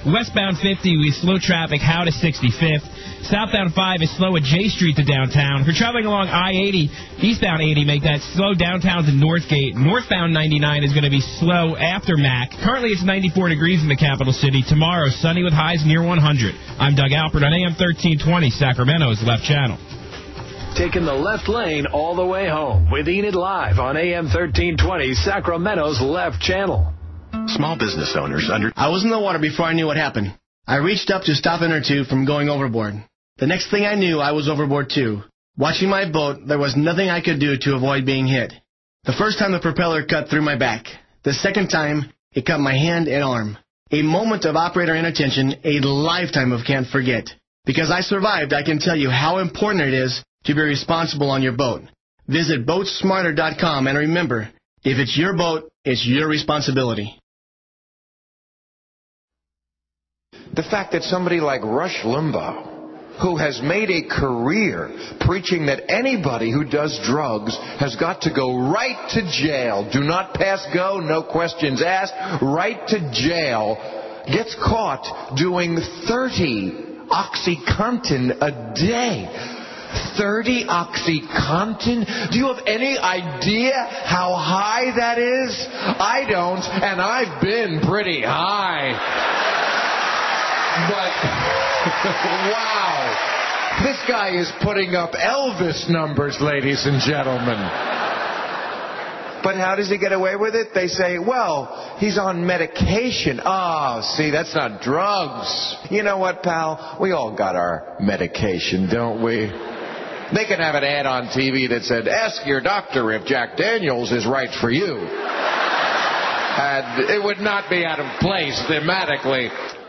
Westbound fifty, we slow traffic, Howe to sixty-fifth. Southbound five is slow at J Street to downtown. If you're traveling along I eighty, eastbound eighty, make that slow downtown to Northgate. Northbound ninety-nine is going to be slow after Mac. Currently, it's ninety-four degrees in the capital city. Tomorrow, sunny with highs near one hundred. I'm Doug Alpert on A M thirteen twenty, Sacramento's Left Channel. Taking the left lane all the way home with Enid Live on A M thirteen twenty, Sacramento's Left Channel. Small business owners under... I was in the water before I knew what happened. I reached up to stop an or two from going overboard. The next thing I knew, I was overboard too. Watching my boat, there was nothing I could do to avoid being hit. The first time the propeller cut through my back. The second time, it cut my hand and arm. A moment of operator inattention, a lifetime of can't forget. Because I survived, I can tell you how important it is to be responsible on your boat. Visit boat smarter dot com and remember, if it's your boat, it's your responsibility. The fact that somebody like Rush Limbaugh, who has made a career preaching that anybody who does drugs has got to go right to jail, do not pass go, no questions asked, right to jail, gets caught doing thirty OxyContin a day. thirty OxyContin? Do you have any idea how high that is? I don't, and I've been pretty high. But, wow, this guy is putting up Elvis numbers, ladies and gentlemen. But how does he get away with it? They say, well, he's on medication. Oh, see, that's not drugs. You know what, pal? We all got our medication, don't we? They could have an ad on T V that said, ask your doctor if Jack Daniels is right for you. And it would not be out of place thematically.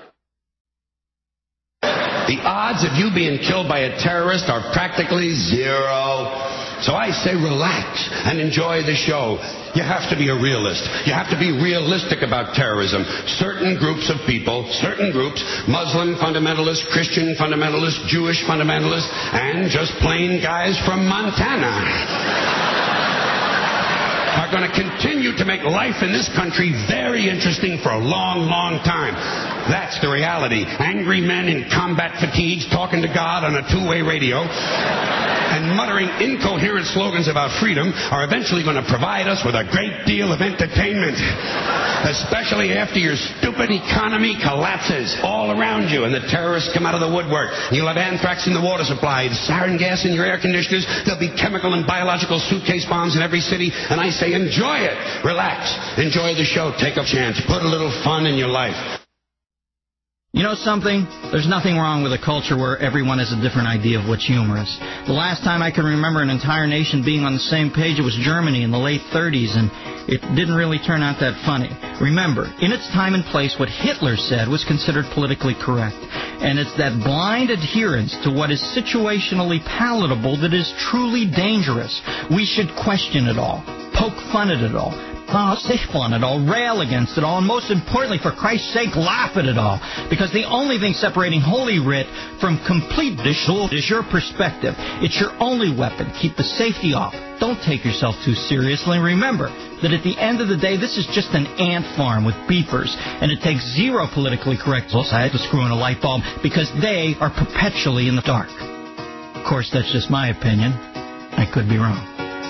The odds of you being killed by a terrorist are practically zero. So I say relax and enjoy the show. You have to be a realist. You have to be realistic about terrorism. Certain groups of people, certain groups, Muslim fundamentalists, Christian fundamentalists, Jewish fundamentalists, and just plain guys from Montana are going to continue to make life in this country very interesting for a long, long time. That's the reality. Angry men in combat fatigues talking to God on a two-way radio and muttering incoherent slogans about freedom are eventually going to provide us with a great deal of entertainment, especially after your stupid economy collapses all around you and the terrorists come out of the woodwork. You'll have anthrax in the water supply, sarin gas in your air conditioners, there'll be chemical and biological suitcase bombs in every city, and I say enjoy it. Relax. Enjoy the show. Take a chance. Put a little fun in your life. You know something? There's nothing wrong with a culture where everyone has a different idea of what's humorous. The last time I can remember an entire nation being on the same page, it was Germany in the late thirties, and it didn't really turn out that funny. Remember, in its time and place, what Hitler said was considered politically correct. And it's that blind adherence to what is situationally palatable that is truly dangerous. We should question it all, poke fun at it all, sift on it all, rail against it all, and most importantly, for Christ's sake, laugh at it all. Because the only thing separating Holy Writ from complete dishul is your perspective. It's your only weapon. Keep the safety off. Don't take yourself too seriously. Remember that at the end of the day, this is just an ant farm with beepers, and it takes zero politically correct society to screw in a light bulb because they are perpetually in the dark. Of course, that's just my opinion. I could be wrong.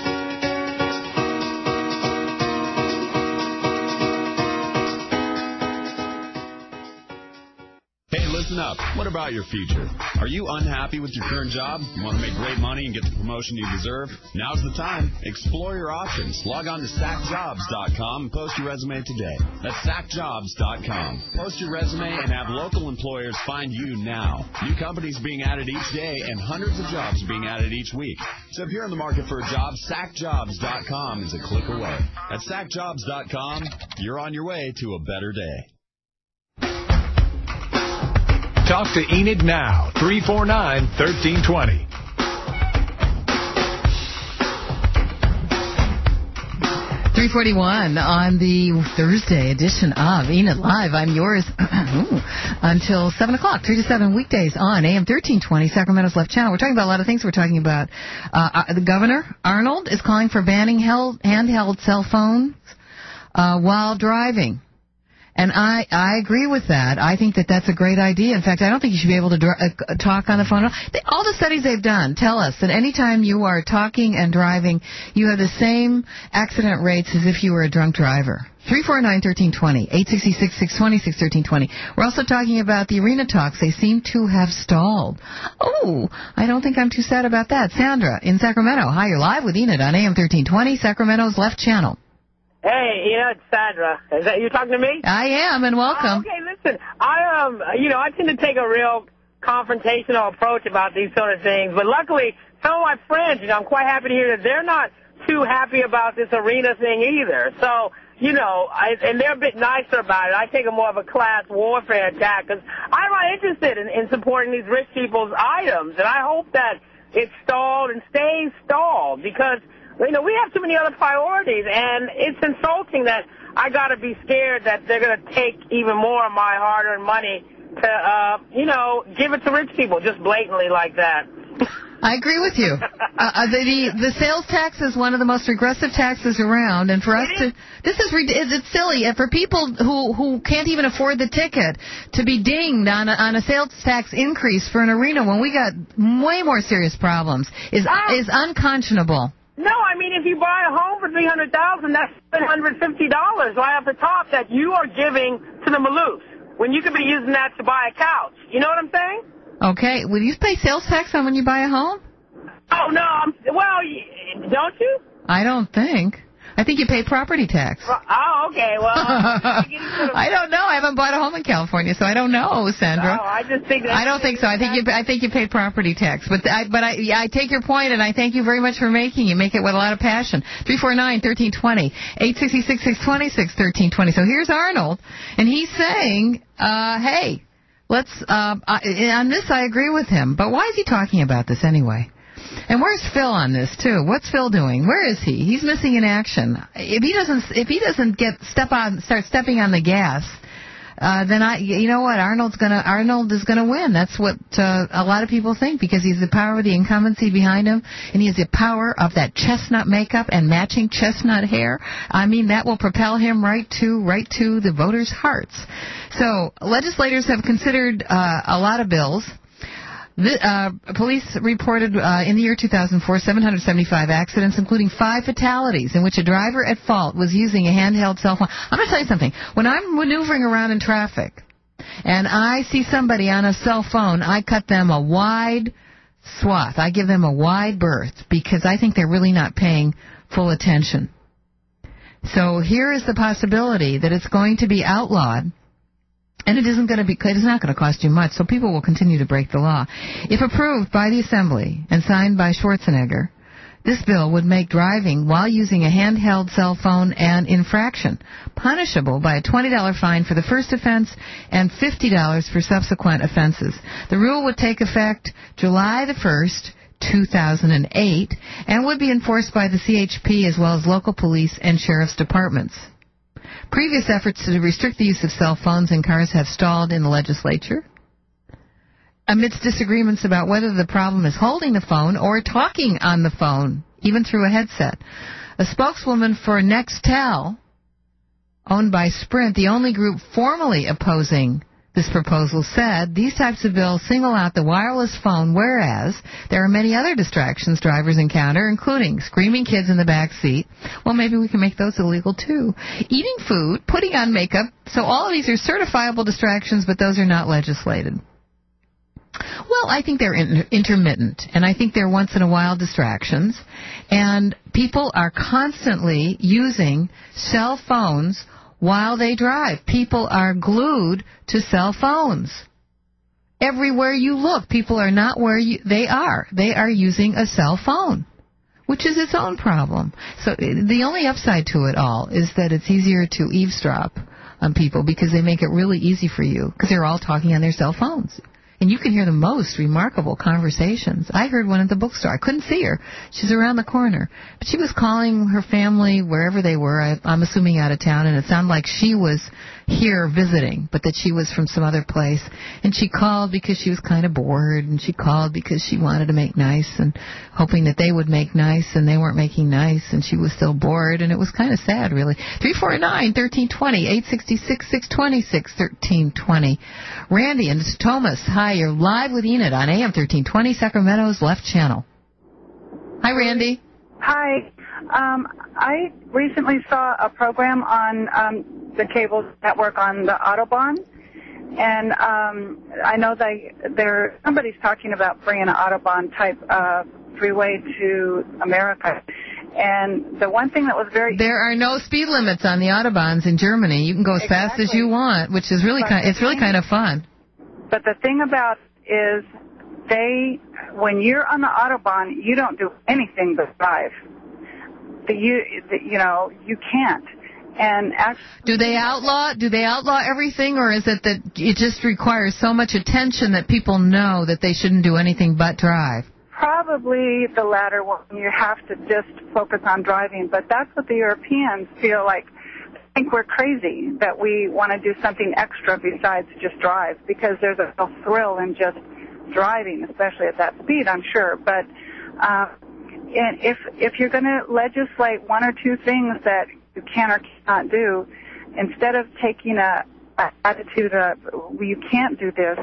Listen up. What about your future? Are you unhappy with your current job? You want to make great money and get the promotion you deserve? Now's the time. Explore your options. Log on to sack jobs dot com and post your resume today. That's sack jobs dot com. Post your resume and have local employers find you now. New companies being added each day and hundreds of jobs being added each week. So if you're in the market for a job, sack jobs dot com is a click away. At sack jobs dot com, you're on your way to a better day. Talk to Enid now, three four nine, one three two zero. three forty-one on the Thursday edition of Enid Live. I'm yours until seven o'clock, three to seven weekdays on A M thirteen twenty, Sacramento's Left Channel. We're talking about a lot of things. We're talking about uh, the Governor, Arnold, is calling for banning held, handheld cell phones uh, while driving. And I, I agree with that. I think that that's a great idea. In fact, I don't think you should be able to dr- uh, talk on the phone. They, all the studies they've done tell us that any time you are talking and driving, you have the same accident rates as if you were a drunk driver. three four nine, one three two zero, eight six six, six two six, one three two zero. We're also talking about the arena talks. They seem to have stalled. Oh, I don't think I'm too sad about that. Sandra in Sacramento. Hi, you're live with Enid on A M thirteen twenty, Sacramento's left channel. Hey, you know, it's Sandra. Is that you talking to me? I am, and welcome. Oh, okay, listen, I um, you know, I tend to take a real confrontational approach about these sort of things, but luckily, some of my friends, you know, I'm quite happy to hear that they're not too happy about this arena thing either. So, you know, I, and they're a bit nicer about it. I take a more of a class warfare attack because I'm not interested in, in supporting these rich people's items, and I hope that it's stalled and stays stalled because, you know, we have too many other priorities, and it's insulting that I got to be scared that they're going to take even more of my hard-earned money to, uh, you know, give it to rich people just blatantly like that. I agree with you. Uh, the, the the sales tax is one of the most regressive taxes around, and for us to this is it's silly, and for people who who can't even afford the ticket to be dinged on a, on a sales tax increase for an arena when we got way more serious problems is Ah. is unconscionable. No, I mean, if you buy a home for three hundred thousand dollars, that's seven hundred fifty dollars right off the top that you are giving to the Maloofs when you could be using that to buy a couch. You know what I'm saying? Okay, will you pay sales tax on when you buy a home? Oh, no, I'm, well, y- don't you? I don't think. I think you pay property tax. Oh, okay, well. I don't know. I haven't bought a home in California, so I don't know, Sandra. No, I just think that I don't think so. I think you. I think you pay property tax. But I. But I. Yeah, I take your point, and I thank you very much for making. You make it with a lot of passion. Three four nine thirteen twenty eight sixty six six twenty six thirteen twenty. So here's Arnold, and he's saying, uh, "Hey, let's." Uh, I, on this, I agree with him. But why is he talking about this anyway? And where's Phil on this too? What's Phil doing? Where is he? He's missing in action. If he doesn't, if he doesn't get step on, start stepping on the gas, uh, then I, you know what? Arnold's gonna, Arnold is gonna win. That's what uh, a lot of people think because he's the power of the incumbency behind him, and he has the power of that chestnut makeup and matching chestnut hair. I mean, that will propel him right to, right to the voters' hearts. So legislators have considered uh, a lot of bills. The, uh, police reported uh, in the year two thousand four seven hundred seventy-five accidents, including five fatalities, in which a driver at fault was using a handheld cell phone. I'm going to tell you something. When I'm maneuvering around in traffic and I see somebody on a cell phone, I cut them a wide swath. I give them a wide berth because I think they're really not paying full attention. So here is the possibility that it's going to be outlawed. And it isn't going to be, it's not going to cost you much, so people will continue to break the law. If approved by the Assembly and signed by Schwarzenegger, this bill would make driving while using a handheld cell phone an infraction, punishable by a twenty dollars fine for the first offense and fifty dollars for subsequent offenses. The rule would take effect July the first, two thousand eight, and would be enforced by the C H P as well as local police and sheriff's departments. Previous efforts to restrict the use of cell phones in cars have stalled in the legislature amidst disagreements about whether the problem is holding the phone or talking on the phone, even through a headset. A spokeswoman for Nextel, owned by Sprint, the only group formally opposing this proposal, said these types of bills single out the wireless phone, whereas there are many other distractions drivers encounter, including screaming kids in the back seat. Well, maybe we can make those illegal, too. Eating food, putting on makeup. So all of these are certifiable distractions, but those are not legislated. Well, I think they're inter- intermittent, and I think they're once-in-a-while distractions. And people are constantly using cell phones while they drive. People are glued to cell phones. Everywhere you look, people are not where you, they are. They are using a cell phone, which is its own problem. So the only upside to it all is that it's easier to eavesdrop on people because they make it really easy for you because they're all talking on their cell phones. And you can hear the most remarkable conversations. I heard one at the bookstore. I couldn't see her. She's around the corner. But she was calling her family wherever they were, I, I'm assuming out of town, and it sounded like she was here visiting, but that she was from some other place. And she called because she was kind of bored, and she called because she wanted to make nice and hoping that they would make nice, and they weren't making nice, and she was still bored, and it was kind of sad, really. three four nine, one three two zero, eight six six, six two six, one three two zero. Randy and Thomas, hi, you're live with Enid on A M thirteen twenty, Sacramento's Left Channel. Hi, Randy. Hi. Um, I recently saw a program on um, the cable network on the Autobahn, and um, I know they there somebody's talking about bringing an Autobahn-type uh, freeway to America. And the one thing that was very... There are no speed limits on the Autobahns in Germany. You can go as exactly. fast as you want, which is really kind, it's really kind of fun. But the thing about it is they, when you're on the Autobahn, you don't do anything but drive. The, you, the, you know, you can't. And actually, do they outlaw? Do they outlaw everything, or is it that it just requires so much attention that people know that they shouldn't do anything but drive? Probably the latter one. You have to just focus on driving. But that's what the Europeans feel like. Think we're crazy that we want to do something extra besides just drive, because there's a, a thrill in just driving, especially at that speed, I'm sure. But uh, and if if you're going to legislate one or two things that you can or cannot do, instead of taking a, a attitude of well, you can't do this,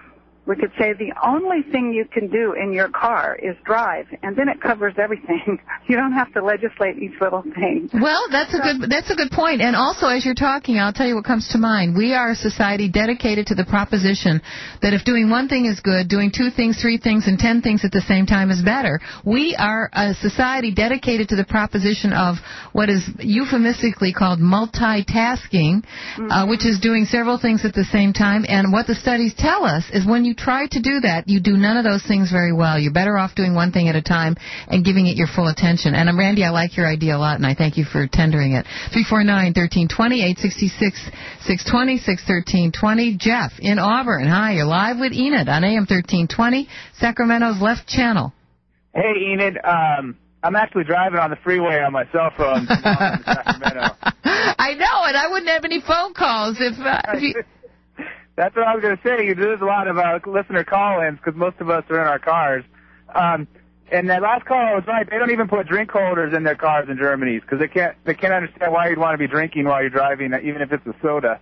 we could say the only thing you can do in your car is drive, and then it covers everything. You don't have to legislate each little thing. Well, that's a good that's a good point. And also, as you're talking, I'll tell you what comes to mind. We are a society dedicated to the proposition that if doing one thing is good, doing two things, three things, and ten things at the same time is better. We are a society dedicated to the proposition of what is euphemistically called multitasking, mm-hmm. uh, which is doing several things at the same time. And what the studies tell us is when you try to do that, you do none of those things very well. You're better off doing one thing at a time and giving it your full attention. And, um, Randy, I like your idea a lot, and I thank you for tendering it. three four nine, one three two zero, eight six six, six two six, one three two zero. Jeff in Auburn. Hi, you're live with Enid on A M thirteen twenty, Sacramento's Left Channel. Hey, Enid. Um, I'm actually driving on the freeway on my cell phone from Auburn to Sacramento. I know, and I wouldn't have any phone calls if... Uh, if you... That's what I was going to say. There's a lot of uh, listener call-ins because most of us are in our cars. Um, and that last call was right. They don't even put drink holders in their cars in Germany because they can't they can't understand why you'd want to be drinking while you're driving, even if it's a soda.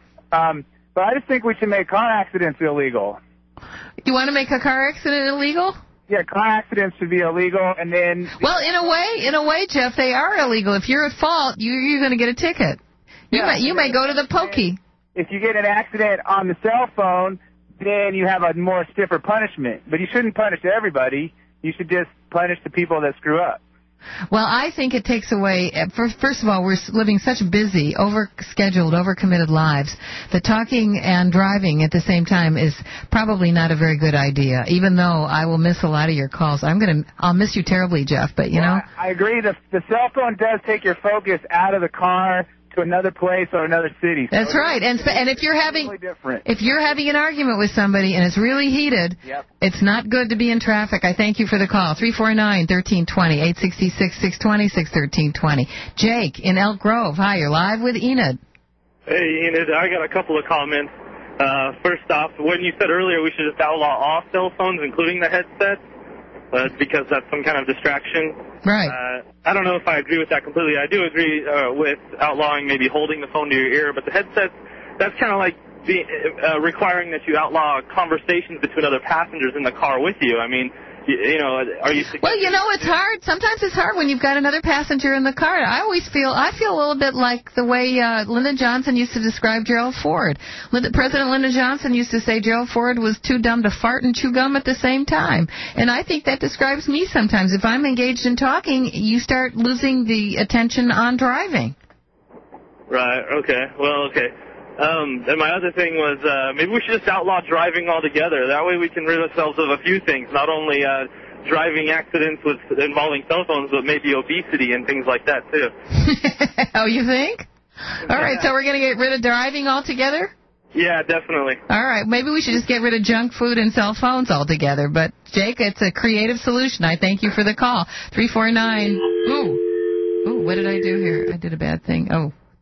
Um, but I just think we should make car accidents illegal. You want to make a car accident illegal? Yeah, car accidents should be illegal, and then... Well, in a way, in a way, Jeff, they are illegal. If you're at fault, you, you're going to get a ticket. You, yeah, may, you may go to the pokey. If you get an accident on the cell phone, then you have a more stiffer punishment. But you shouldn't punish everybody. You should just punish the people that screw up. Well, I think it takes away, first of all, we're living such busy, over-scheduled, over-committed lives that talking and driving at the same time is probably not a very good idea, even though I will miss a lot of your calls. I'm going to, I'll miss you terribly, Jeff, but you well, know. I agree. The, the cell phone does take your focus out of the car to another place or another city. So That's right. And and if you're having different. if you're having an argument with somebody and it's really heated, yep. It's not good to be in traffic. I thank you for the call. three four nine, one three two zero, eight six six, six two six, one three two zero. Jake in Elk Grove. Hi, you're live with Enid. Hey, Enid. I got a couple of comments. Uh, first off, when you said earlier we should just outlaw all cell phones, including the headsets, uh, because that's some kind of distraction. Right. Uh, I don't know if I agree with that completely. I do agree uh, with outlawing maybe holding the phone to your ear, but the headsets, that's kind of like the, uh, requiring that you outlaw conversations between other passengers in the car with you. I mean, you, you know, are you... Well, you know, it's hard. Sometimes it's hard when you've got another passenger in the car. I always feel, I feel a little bit like the way uh, Lyndon Johnson used to describe Gerald Ford. Linda, President Lyndon Johnson used to say Gerald Ford was too dumb to fart and chew gum at the same time. And I think that describes me sometimes. If I'm engaged in talking, you start losing the attention on driving. Right, okay. Well, okay. Um, and my other thing was uh, maybe we should just outlaw driving altogether. That way we can rid ourselves of a few things, not only uh, driving accidents with involving cell phones, but maybe obesity and things like that, too. Oh, you think? All right, so we're going to get rid of driving altogether? Yeah, definitely. All right, maybe we should just get rid of junk food and cell phones altogether. But, Jake, it's a creative solution. I thank you for the call. three four nine. Ooh. Ooh, what did I do here? I did a bad thing. Oh.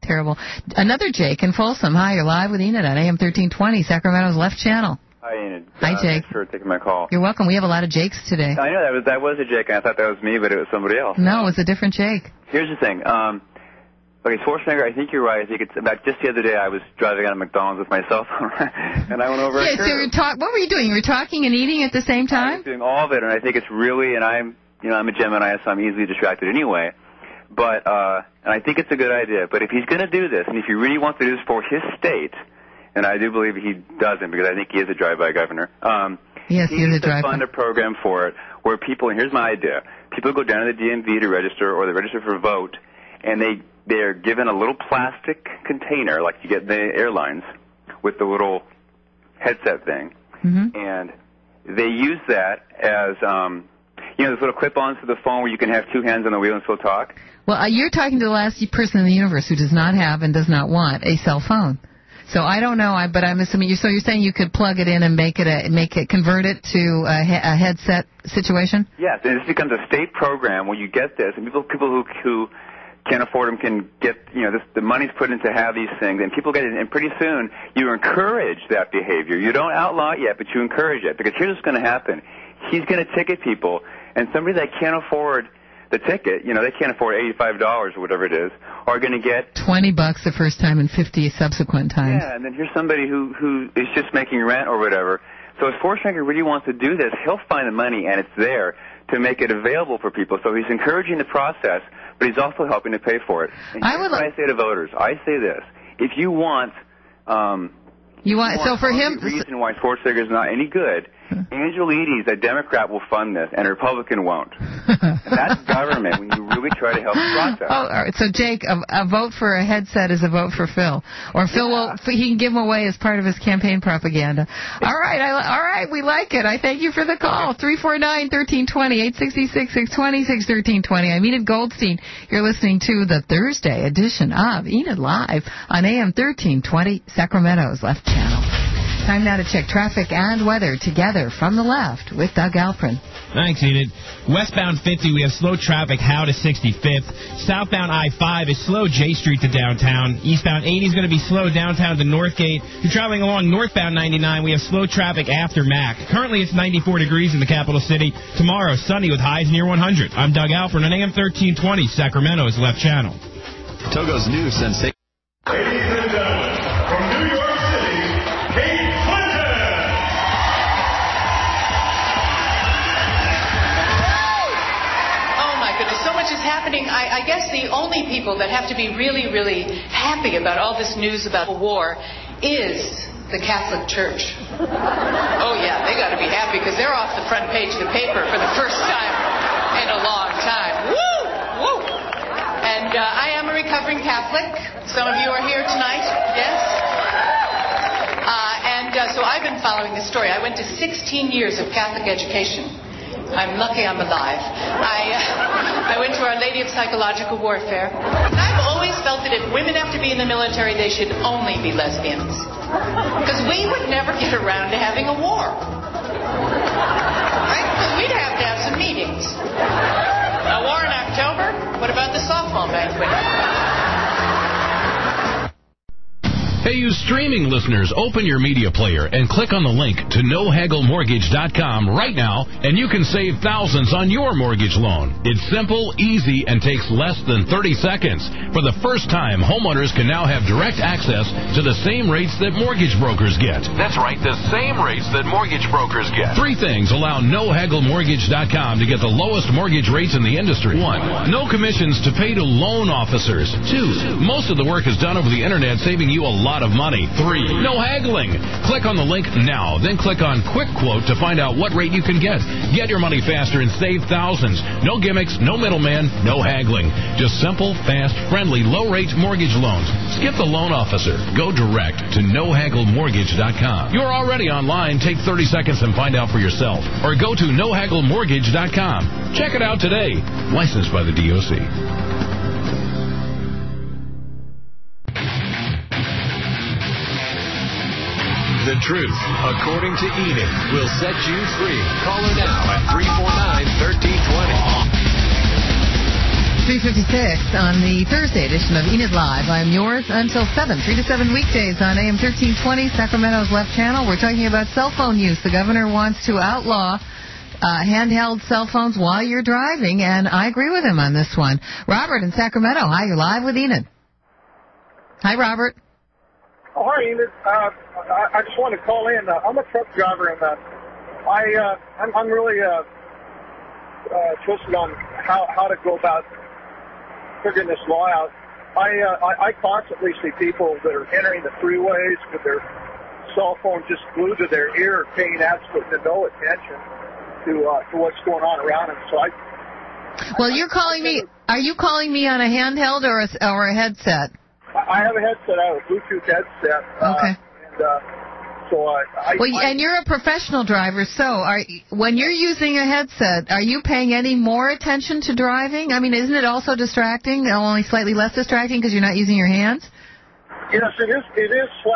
Terrible. Another Jake in Folsom. Hi, you're live with Enid on A M thirteen twenty, Sacramento's Left Channel. Hi, Enid. Hi, uh, Jake. Thanks for taking my call. You're welcome. We have a lot of Jakes today. I know that was that was a Jake, and I thought that was me, but it was somebody else. No, it was a different Jake. Here's the thing. Um, okay, Schwarzenegger, I think you're right. I think it's about just the other day I was driving out of McDonald's with my cell phone, and I went over. Yeah, a so you're talk- what were you doing? You were talking and eating at the same time? I was doing all of it, and I think it's really, and I'm, you know, I'm a Gemini, so I'm easily distracted anyway. But uh, and I think it's a good idea. But if he's going to do this, and if he really wants to do this for his state, and I do believe he doesn't because I think he is a drive-by governor. Um, yes, he he is needs a drive-by. to fund a program for it where people, and here's my idea, people go down to the D M V to register or they register for vote, and they, they're given a little plastic container like you get in the airlines with the little headset thing, mm-hmm. and they use that as, um, you know, those little clip-ons to the phone where you can have two hands on the wheel and still talk. Well, uh, you're talking to the last person in the universe who does not have and does not want a cell phone. So I don't know, I, but I'm assuming you. So you're saying you could plug it in and make it a make it convert it to a, he, a headset situation? Yes, and this becomes a state program where you get this, and people people who who can't afford them can get, you know, this, the money's put in to have these things, and people get it, and pretty soon you encourage that behavior. You don't outlaw it yet, but you encourage it, because here's what's going to happen: he's going to ticket people, and somebody that can't afford the ticket, you know, they can't afford eighty-five dollars or whatever it is, are going to get twenty bucks the first time and fifty subsequent times. Yeah, and then here's somebody who who is just making rent or whatever. So if Schwarzenegger really wants to do this, he'll find the money, and it's there to make it available for people. So he's encouraging the process, but he's also helping to pay for it. And I would. What I say to voters, I say this: if you want, um, you want, you want so for him, the reason why Schwarzenegger is not any good. Angelides, a Democrat, will fund this, and a Republican won't. And that's government when you really try to help the process. Oh, all right. So, Jake, a, a vote for a headset is a vote for Phil. Or Phil yeah. will, he can give them away as part of his campaign propaganda. All right, I, all right, we like it. I thank you for the call. three four nine, one three two zero, eight six six, six two six, one three two zero. I'm Enid Goldstein. You're listening to the Thursday edition of Enid Live on A M thirteen twenty, Sacramento's Left Channel. Time now to check traffic and weather together from the left with Doug Alprin. Thanks, Enid. Westbound fifty, we have slow traffic, Howe to sixty-fifth. Southbound I five is slow, J Street to downtown. Eastbound eighty is going to be slow downtown to Northgate. If you're traveling along northbound ninety-nine, we have slow traffic after Mac. Currently, it's ninety-four degrees in the capital city. Tomorrow, sunny with highs near one hundred. I'm Doug Alprin on A M thirteen twenty, Sacramento's Left Channel. Togo's new sensation. Ladies and gentlemen, from New York City, Kate Clinton! Oh, my goodness, so much is happening. I, I guess the only people that have to be really, really happy about all this news about the war is the Catholic Church. Oh, yeah, they got to be happy because they're off the front page of the paper for the first time in a long time. Woo! Woo! And uh, I am a recovering Catholic. Some of you are here tonight, yes? Uh, and uh, so I've been following this story. I went to sixteen years of Catholic education. I'm lucky I'm alive. I, uh, I went to Our Lady of Psychological Warfare. And I've always felt that if women have to be in the military, they should only be lesbians. Because we would never get around to having a war. Right? Because we'd have to have some meetings. A war in October? What about the softball banquet? Hey, you streaming listeners, open your media player and click on the link to no haggle mortgage dot com right now, and you can save thousands on your mortgage loan. It's simple, easy, and takes less than thirty seconds. For the first time, homeowners can now have direct access to the same rates that mortgage brokers get. That's right, the same rates that mortgage brokers get. Three things allow no haggle mortgage dot com to get the lowest mortgage rates in the industry. One, no commissions to pay to loan officers. Two, most of the work is done over the internet, saving you a lot of money. Three, no haggling. Click on the link now, then click on Quick Quote to find out what rate you can get. Get your money faster and save thousands. No gimmicks, no middleman, no haggling. Just simple, fast, friendly, low-rate mortgage loans. Skip the loan officer. Go direct to no haggle mortgage dot com. You're already online. Take thirty seconds and find out for yourself. Or go to no haggle mortgage dot com. Check it out today. Licensed by the D O C. The truth, according to Enid, will set you free. Call her now at three four nine, one three two zero. three fifty-six on the Thursday edition of Enid Live. I'm yours until seven, three to seven weekdays on A M thirteen twenty, Sacramento's Left Channel. We're talking about cell phone use. The governor wants to outlaw uh, handheld cell phones while you're driving, and I agree with him on this one. Robert in Sacramento, hi, you're live with Enid. Hi, Robert. Oh, hi, Enid. Uh, I, I just wanted to call in. Uh, I'm a truck driver, and uh, I, uh, I'm, I'm really uh, uh, twisted on how, how to go about figuring this law out. I, uh, I I constantly see people that are entering the freeways with their cell phone just glued to their ear, paying absolutely no attention to uh, to what's going on around them. So I. Well, you're calling me. Are you calling me on a handheld or a, or a headset? I have a headset. I have a Bluetooth headset. Uh, Okay. And, uh, so uh, I. Well, I, and you're a professional driver, so are when you're using a headset, are you paying any more attention to driving? I mean, isn't it also distracting, only slightly less distracting because you're not using your hands? Yes, it is. It is slightly.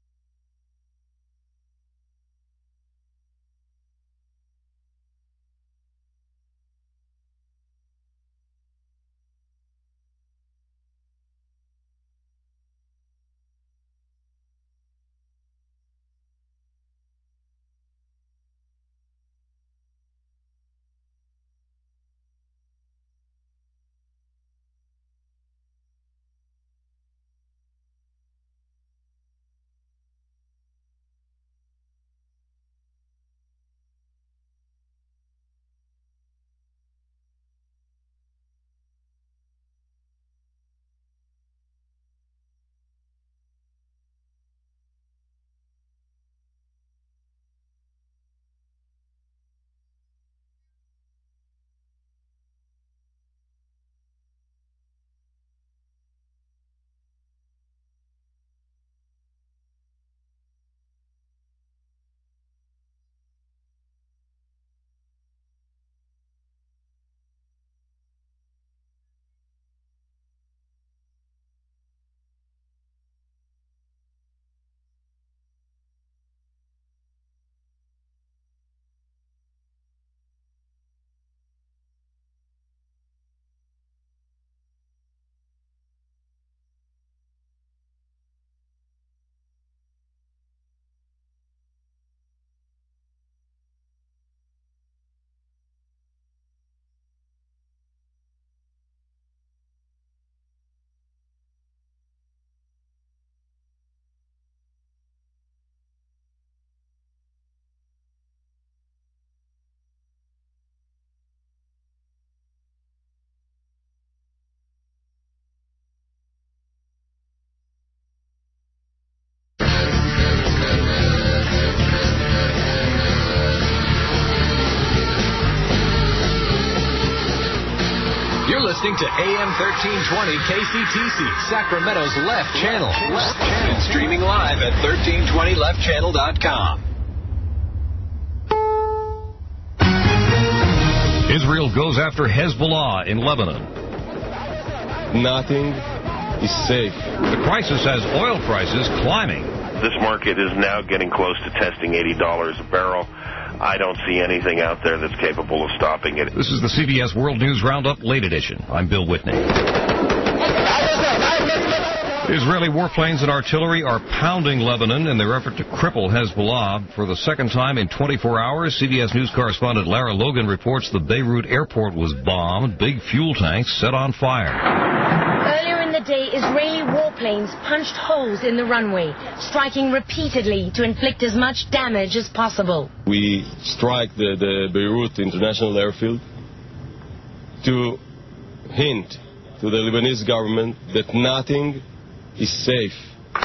You're listening to A M thirteen twenty K C T C, Sacramento's Left Channel. Left Channel. Streaming live at thirteen twenty left channel dot com. Israel goes after Hezbollah in Lebanon. Nothing is safe. The crisis has oil prices climbing. This market is now getting close to testing eighty dollars a barrel. I don't see anything out there that's capable of stopping it. This is the C B S World News Roundup Late Edition. I'm Bill Whitney. Israeli warplanes and artillery are pounding Lebanon in their effort to cripple Hezbollah. For the second time in twenty-four hours, C B S News correspondent Lara Logan reports the Beirut airport was bombed, big fuel tanks set on fire. Earlier in the day, Israeli warplanes punched holes in the runway, striking repeatedly to inflict as much damage as possible. We strike the, the Beirut International Airfield to hint to the Lebanese government that nothing is safe.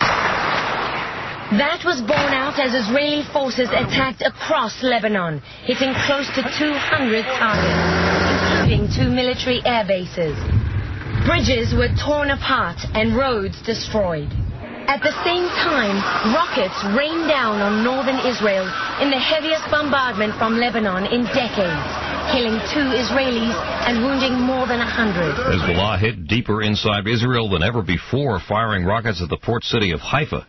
That was borne out as Israeli forces attacked across Lebanon, hitting close to two hundred targets, including two military air bases. Bridges were torn apart and roads destroyed. At the same time, rockets rained down on northern Israel in the heaviest bombardment from Lebanon in decades, killing two Israelis and wounding more than a hundred. Hezbollah hit deeper inside Israel than ever before, firing rockets at the port city of Haifa.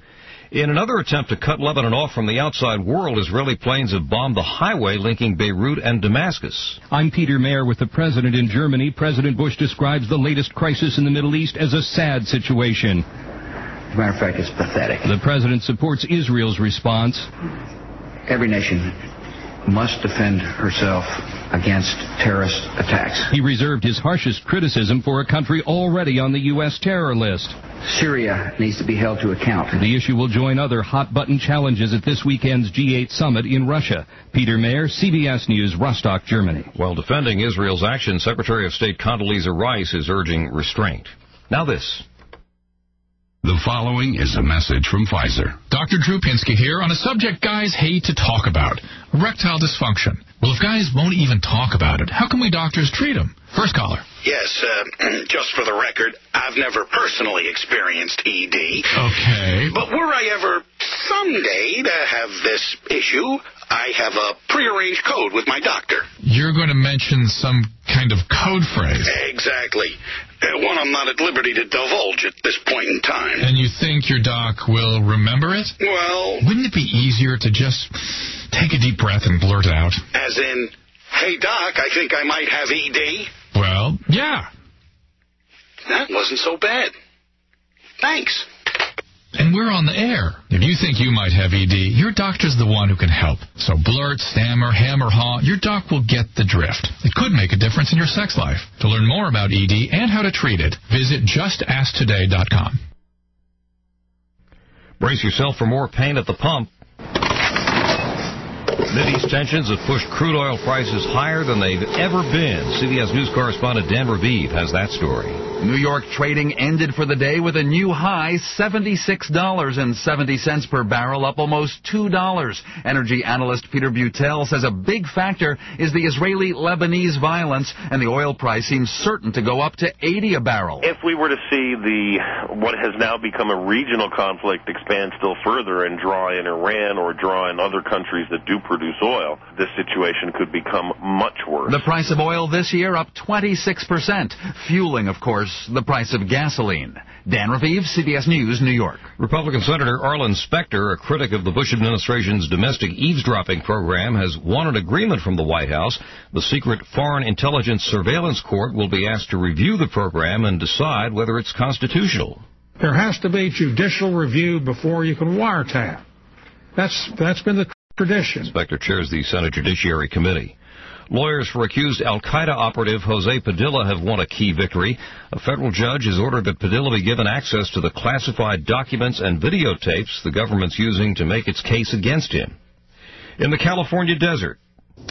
In another attempt to cut Lebanon off from the outside world, Israeli planes have bombed the highway linking Beirut and Damascus. I'm Peter Mayer with the president in Germany. President Bush describes the latest crisis in the Middle East as a sad situation. As a matter of fact, it's pathetic. The president supports Israel's response. Every nation must defend herself against terrorist attacks. He reserved his harshest criticism for a country already on the U S terror list. Syria needs to be held to account. The issue will join other hot-button challenges at this weekend's G eight summit in Russia. Peter Mayer, C B S News, Rostock, Germany. While defending Israel's action, Secretary of State Condoleezza Rice is urging restraint. Now this. The following is a message from Pfizer. Doctor Drew Pinsky here on a subject guys hate to talk about, erectile dysfunction. Well, if guys won't even talk about it, how can we doctors treat them? First caller. Yes, uh, just for the record, I've never personally experienced E D. Okay. But were I ever someday to have this issue, I have a prearranged code with my doctor. You're going to mention some kind of code phrase. Exactly. Uh, one I'm not at liberty to divulge at this point in time. And you think your doc will remember it? Well... Wouldn't it be easier to just take a deep breath and blurt it out? As in, hey, Doc, I think I might have E D. Well, yeah. That wasn't so bad. Thanks. And we're on the air. If you think you might have E D, your doctor's the one who can help. So blurt, stammer, hem, or haw, your doc will get the drift. It could make a difference in your sex life. To learn more about E D and how to treat it, visit just ask today dot com. Brace yourself for more pain at the pump. Mideast tensions have pushed crude oil prices higher than they've ever been. C B S News correspondent Dan Raviv has that story. New York trading ended for the day with a new high, seventy-six dollars and seventy cents per barrel, up almost two dollars. Energy analyst Peter Butel says a big factor is the Israeli-Lebanese violence, and the oil price seems certain to go up to eighty a barrel. If we were to see the what has now become a regional conflict expand still further and draw in Iran or draw in other countries that do produce oil, this situation could become much worse. The price of oil this year up twenty-six percent, fueling, of course, the price of gasoline. Dan Raviv, C B S News, New York. Republican Senator Arlen Specter, a critic of the Bush administration's domestic eavesdropping program, has won an agreement from the White House. The secret Foreign Intelligence Surveillance Court will be asked to review the program and decide whether it's constitutional. There has to be judicial review before you can wiretap. That's that's been the tradition. Specter chairs the Senate Judiciary Committee. Lawyers for accused al-Qaeda operative Jose Padilla have won a key victory. A federal judge has ordered that Padilla be given access to the classified documents and videotapes the government's using to make its case against him. In the California desert,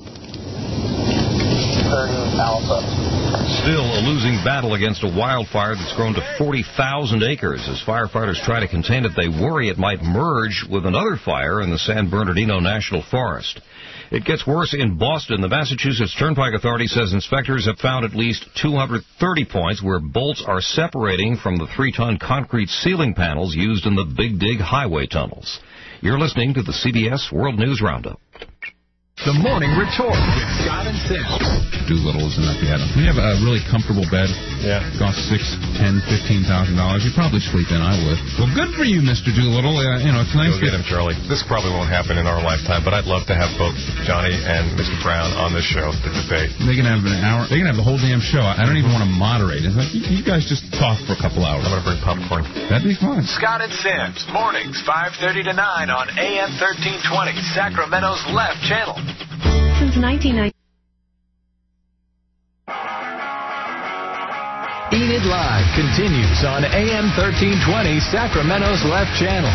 still a losing battle against a wildfire that's grown to forty thousand acres. As firefighters try to contain it, they worry it might merge with another fire in the San Bernardino National Forest. It gets worse in Boston. The Massachusetts Turnpike Authority says inspectors have found at least two hundred thirty points where bolts are separating from the three-ton concrete ceiling panels used in the Big Dig highway tunnels. You're listening to the C B S World News Roundup. The Morning Retort with Scott and Sim. Doolittle isn't that bad. When you have a really comfortable bed, yeah, costs six, ten, fifteen thousand dollars, you probably sleep in. I would. Well, good for you, Mister Doolittle. Uh, you know, it's nice. Go get him, Charlie. This probably won't happen in our lifetime, but I'd love to have both Johnny and Mister Brown on this show to debate. They can have an hour. They can have the whole damn show. I don't even want to moderate. It's like you, you guys just talk for a couple hours. I'm going to bring popcorn. That'd be fun. Scott and Sims, mornings five thirty to nine on A M thirteen twenty, Sacramento's Left Channel. Since nineteen ninety. Enid Live continues on A M thirteen twenty, Sacramento's Left Channel.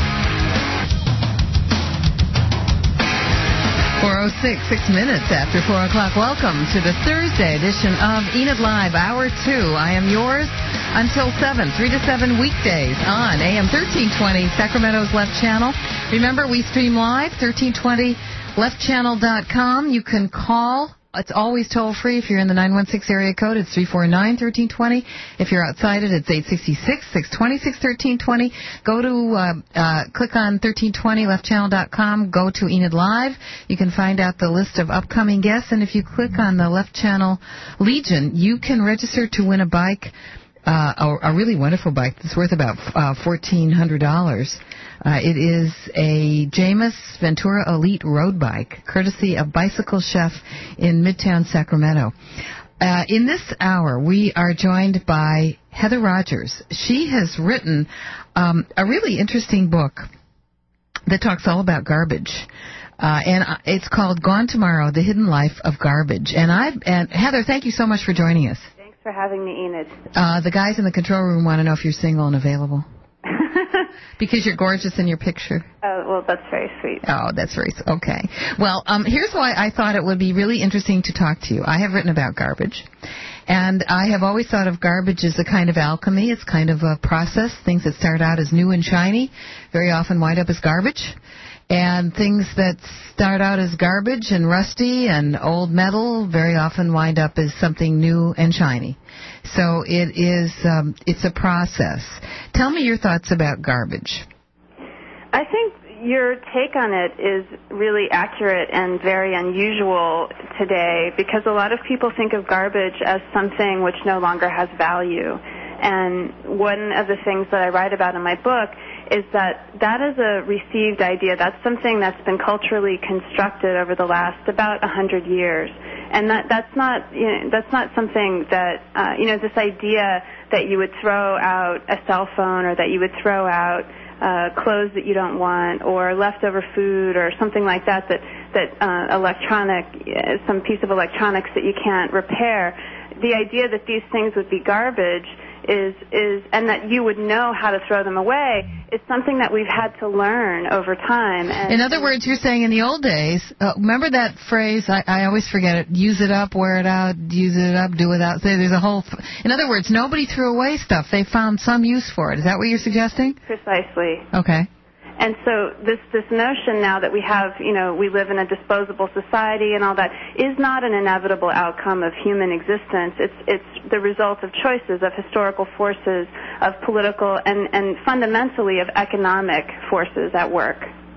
four oh six, six minutes after four o'clock. Welcome to the Thursday edition of Enid Live, Hour two. I am yours until seven, three to seven weekdays on A M thirteen twenty, Sacramento's Left Channel. Remember, we stream live, thirteen twenty left channel dot com. You can call. It's always toll-free. If you're in the nine one six area code, it's three four nine, one three two zero. If you're outside it, it's eight six six, six two six, one three two zero. Go to, uh, uh, click on thirteen twenty left channel dot com. Go to Enid Live. You can find out the list of upcoming guests. And if you click on the Left Channel Legion, you can register to win a bike, uh, a, a really wonderful bike that's worth about uh, fourteen hundred dollars. Uh, it is a Jameis Ventura Elite road bike, courtesy of Bicycle Chef in Midtown Sacramento. Uh, in this hour, we are joined by Heather Rogers. She has written um, a really interesting book that talks all about garbage. Uh, and it's called Gone Tomorrow, The Hidden Life of Garbage. And I, and Heather, thank you so much for joining us. Thanks for having me, Enid. Uh, the guys in the control room want to know if you're single and available. Because you're gorgeous in your picture. Oh, well, that's very sweet. Oh, that's very sweet. Okay. Well, um, here's why I thought it would be really interesting to talk to you. I have written about garbage. And I have always thought of garbage as a kind of alchemy. It's kind of a process. Things that start out as new and shiny very often wind up as garbage. And things that start out as garbage and rusty and old metal very often wind up as something new and shiny. So it is, um, it's a process. Tell me your thoughts about garbage. I think your take on it is really accurate and very unusual today because a lot of people think of garbage as something which no longer has value. And one of the things that I write about in my book is that that is a received idea. That's something that's been culturally constructed over the last about a hundred years. And that, that's not, you know, that's not something that, uh, you know, this idea that you would throw out a cell phone or that you would throw out uh, clothes that you don't want or leftover food or something like that, that, that uh, electronic, uh, some piece of electronics that you can't repair. The idea that these things would be garbage is, is, and that you would know how to throw them away is something that we've had to learn over time. And in other words, you're saying in the old days, uh, remember that phrase, I, I always forget it, use it up, wear it out, use it up, do without. There's a whole, f- in other words, nobody threw away stuff. They found some use for it. Is that what you're suggesting? Precisely. Okay. And so this this notion now that we have, you know, we live in a disposable society and all that is not an inevitable outcome of human existence. It's it's the result of choices, of historical forces, of political, and, and fundamentally of economic forces at work.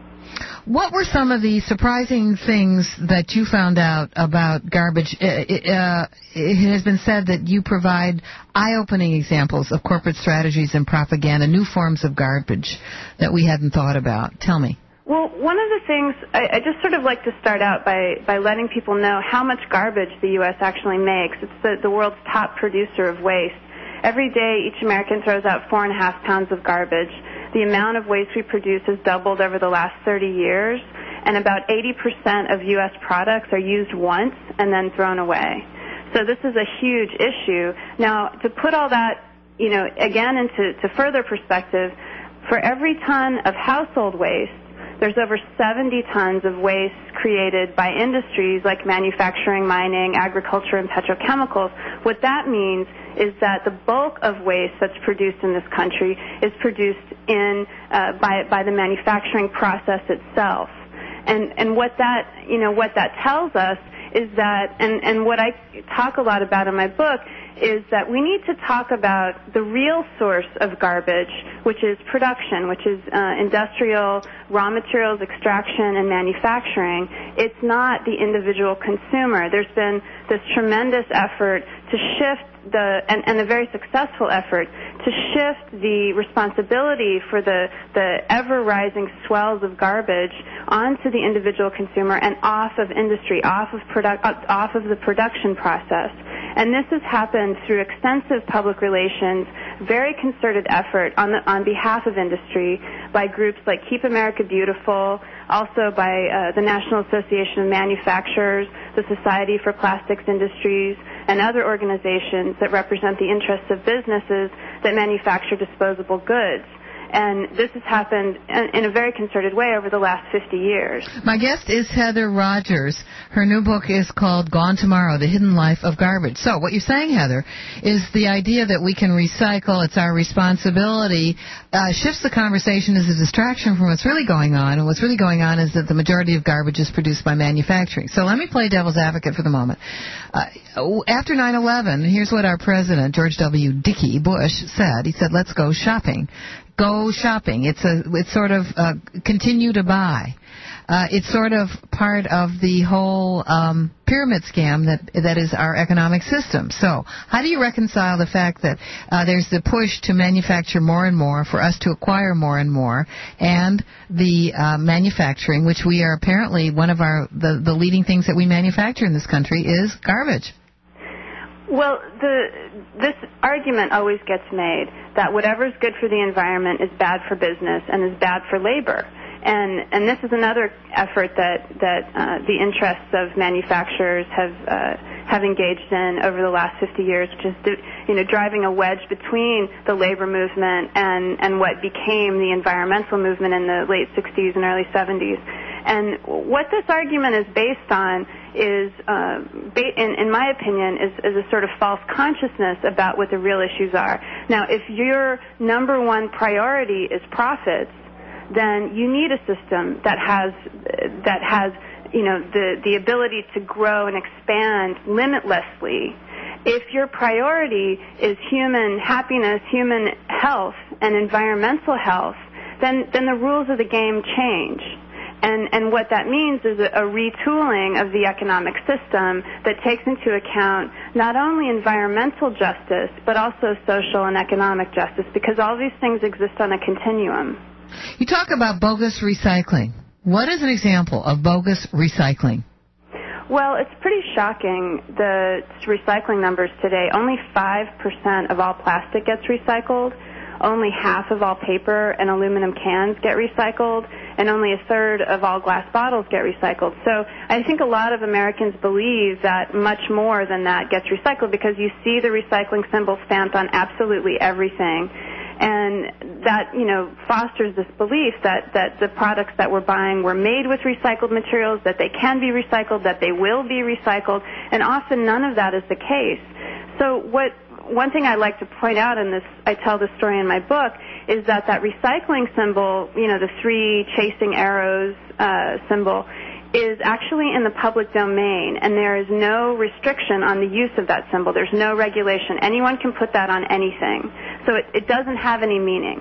What were some of the surprising things that you found out about garbage? It, uh, it has been said that you provide eye-opening examples of corporate strategies and propaganda, new forms of garbage that we hadn't thought about. Tell me. Well, one of the things, I, I just sort of like to start out by, by letting people know how much garbage the U S actually makes. It's the, the world's top producer of waste. Every day, each American throws out four and a half pounds of garbage. The amount of waste we produce has doubled over the last thirty years, and about eighty percent of U S products are used once and then thrown away. So this is a huge issue. Now, to put all that, you know, again into to further perspective, for every ton of household waste, there's over seventy tons of waste created by industries like manufacturing, mining, agriculture, and petrochemicals. What that means is that the bulk of waste that's produced in this country is produced in uh, by by the manufacturing process itself. And and what that you know what that tells us is that, and and what I talk a lot about in my book is that we need to talk about the real source of garbage, which is production, which is uh, industrial raw materials extraction and manufacturing. It's not the individual consumer. There's been this tremendous effort to shift the, and, and a very successful effort to shift the responsibility for the, the ever-rising swells of garbage onto the individual consumer and off of industry, off of product, off of the production process. And this has happened through extensive public relations, very concerted effort on the, on behalf of industry by groups like Keep America Beautiful, also by uh, the National Association of Manufacturers, the Society for Plastics Industries, and other organizations that represent the interests of businesses that manufacture disposable goods. And this has happened in a very concerted way over the last fifty years. My guest is Heather Rogers. Her new book is called Gone Tomorrow, The Hidden Life of Garbage. So what you're saying, Heather, is the idea that we can recycle, it's our responsibility, uh, shifts the conversation as a distraction from what's really going on. And what's really going on is that the majority of garbage is produced by manufacturing. So let me play devil's advocate for the moment. Uh, after nine eleven, here's what our president, George W. Dickey Bush, said. He said, let's go shopping. go shopping. It's a it's sort of uh, continue to buy. Uh, it's sort of part of the whole um, pyramid scam that that is our economic system. So how do you reconcile the fact that uh, there's the push to manufacture more and more, for us to acquire more and more, and the uh, manufacturing, which we are apparently one of our the, the leading things that we manufacture in this country is garbage? Well, the, this argument always gets made that whatever is good for the environment is bad for business and is bad for labor. And, and this is another effort that, that uh, the interests of manufacturers have uh, have engaged in over the last fifty years, which is you know driving a wedge between the labor movement and, and what became the environmental movement in the late sixties and early seventies. And what this argument is based on is, uh, ba- in, in my opinion, is, is a sort of false consciousness about what the real issues are. Now, if your number one priority is profits, then you need a system that has that has you know the the ability to grow and expand limitlessly. If your priority is human happiness, human health, and environmental health, then then the rules of the game change. And and what that means is a, a retooling of the economic system that takes into account not only environmental justice but also social and economic justice, because all these things exist on a continuum. You talk about bogus recycling. What is an example of bogus recycling? Well, it's pretty shocking, the recycling numbers today. Only five percent of all plastic gets recycled. Only half of all paper and aluminum cans get recycled, and only a third of all glass bottles get recycled. So I think a lot of Americans believe that much more than that gets recycled, because you see the recycling symbol stamped on absolutely everything. And that, you know, fosters this belief that, that the products that we're buying were made with recycled materials, that they can be recycled, that they will be recycled, and often none of that is the case. So what one thing I like to point out in this, I tell this story in my book, is that that recycling symbol, you know, the three chasing arrows uh, symbol, is actually in the public domain, and there is no restriction on the use of that symbol. There's no regulation. Anyone can put that on anything. So it, it doesn't have any meaning.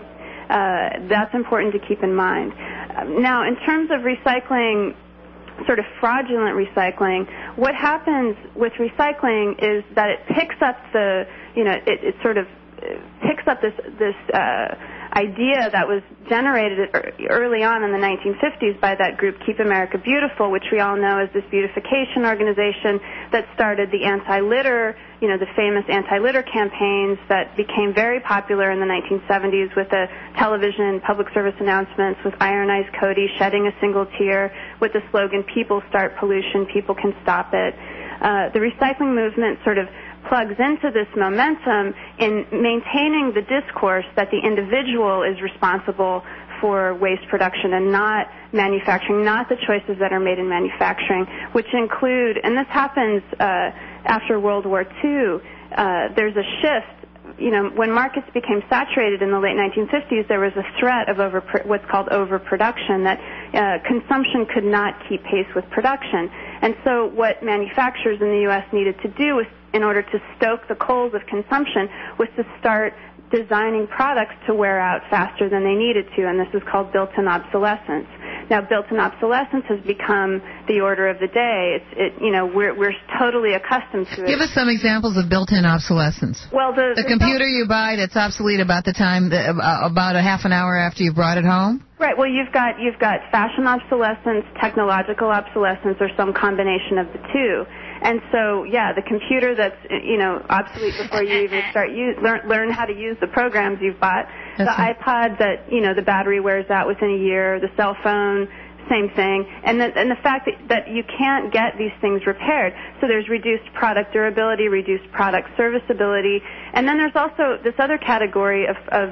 Uh, that's important to keep in mind. Uh, now, in terms of recycling, sort of fraudulent recycling, what happens with recycling is that it picks up the, you know, it, it sort of picks up this, this, uh, idea that was generated early on in the nineteen fifties by that group Keep America Beautiful, which we all know is this beautification organization that started the anti-litter, you know, the famous anti-litter campaigns that became very popular in the nineteen seventies with the television public service announcements with Iron Eyes Cody shedding a single tear with the slogan, "People start pollution, people can stop it." Uh, the recycling movement sort of plugs into this momentum in maintaining the discourse that the individual is responsible for waste production and not manufacturing, not the choices that are made in manufacturing, which include, and this happens uh, after World War Two, uh, there's a shift. You know, when markets became saturated in the late nineteen fifties, there was a threat of over, what's called overproduction, that uh, consumption could not keep pace with production. And so what manufacturers in the U S needed to do was, in order to stoke the coals of consumption, was to start designing products to wear out faster than they needed to, and this is called built-in obsolescence. Now, built-in obsolescence has become the order of the day. It's, it, you know, we're we're totally accustomed to it. Give us some examples of built-in obsolescence. Well, the, the, the computer you buy that's obsolete about the time, that, uh, about a half an hour after you brought it home. Right. Well, you've got you've got fashion obsolescence, technological obsolescence, or some combination of the two. And so, yeah, the computer that's, you know, obsolete before you even start use, learn learn how to use the programs you've bought. That's the right. iPod that, you know, the battery wears out within a year. The cell phone, same thing. And the, and the fact that, that you can't get these things repaired. So there's reduced product durability, reduced product serviceability. And then there's also this other category of, of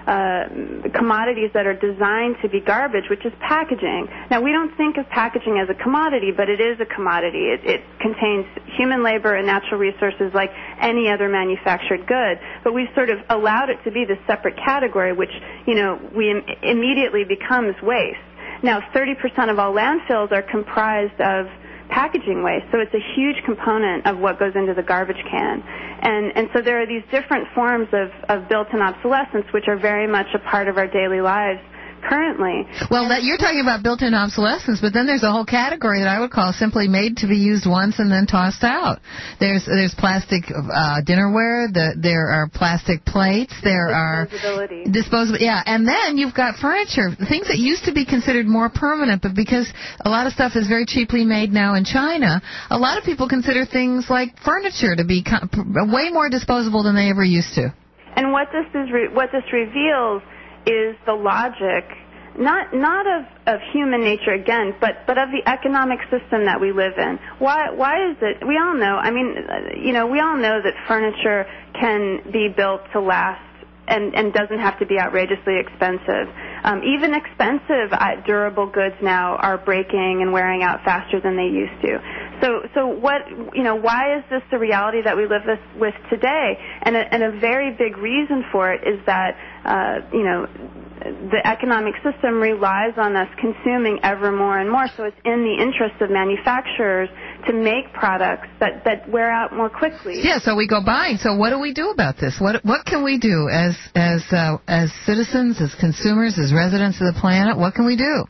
Uh, commodities that are designed to be garbage, which is packaging. Now, we don't think of packaging as a commodity, but it is a commodity. It, it contains human labor and natural resources like any other manufactured good. But we've sort of allowed it to be this separate category, which, you know, we im- immediately becomes waste. Now, thirty percent of all landfills are comprised of packaging waste. So it's a huge component of what goes into the garbage can. And, and so there are these different forms of, of built-in obsolescence, which are very much a part of our daily lives currently. Well, that, you're talking about built-in obsolescence, but then there's a whole category that I would call simply made to be used once and then tossed out. There's there's plastic uh, dinnerware. The, there are plastic plates. There are disposable. Yeah, and then you've got furniture, things that used to be considered more permanent, but because a lot of stuff is very cheaply made now in China, a lot of people consider things like furniture to be co- way more disposable than they ever used to. And what this is, re- what this reveals is the logic, not not of, of human nature again, but, but of the economic system that we live in. Why why is it? We all know. I mean, you know, we all know that furniture can be built to last and, and doesn't have to be outrageously expensive. Um, even expensive uh, durable goods now are breaking and wearing out faster than they used to. So, so what, you know, why is this the reality that we live with, with today? And a, and a very big reason for it is that, uh, you know, the economic system relies on us consuming ever more and more. So it's in the interest of manufacturers to make products that, that wear out more quickly. Yeah, so we go buying. So what do we do about this? What what can we do as as uh, as citizens, as consumers, as residents of the planet? What can we do?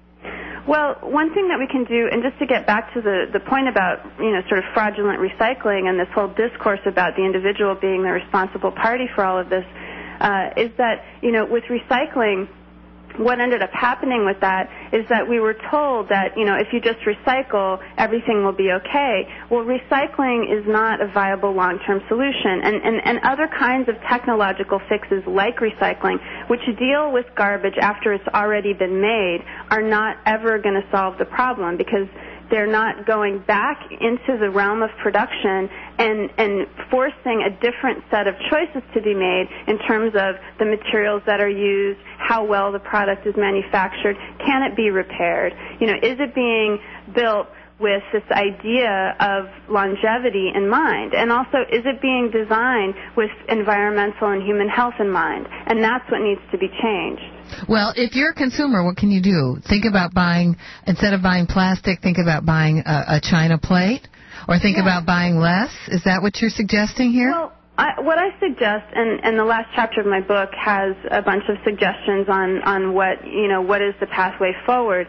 Well, one thing that we can do, and just to get back to the, the point about, you know, sort of fraudulent recycling and this whole discourse about the individual being the responsible party for all of this, uh, is that, you know, with recycling, what ended up happening with that is that we were told that, you know, if you just recycle, everything will be okay. Well, recycling is not a viable long-term solution. And, and, and other kinds of technological fixes like recycling, which deal with garbage after it's already been made, are not ever going to solve the problem because they're not going back into the realm of production and, and forcing a different set of choices to be made in terms of the materials that are used, how well the product is manufactured, can it be repaired? You know, is it being built with this idea of longevity in mind? And also, is it being designed with environmental and human health in mind? And that's what needs to be changed. Well, if you're a consumer, what can you do? Think about buying, instead of buying plastic, think about buying a, a China plate? Or think yeah. about buying less? Is that what you're suggesting here? Well, I, what I suggest, and, and the last chapter of my book has a bunch of suggestions on, on what, you know, what is the pathway forward.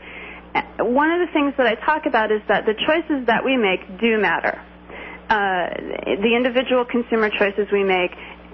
One of the things that I talk about is that the choices that we make do matter. Uh, the individual consumer choices we make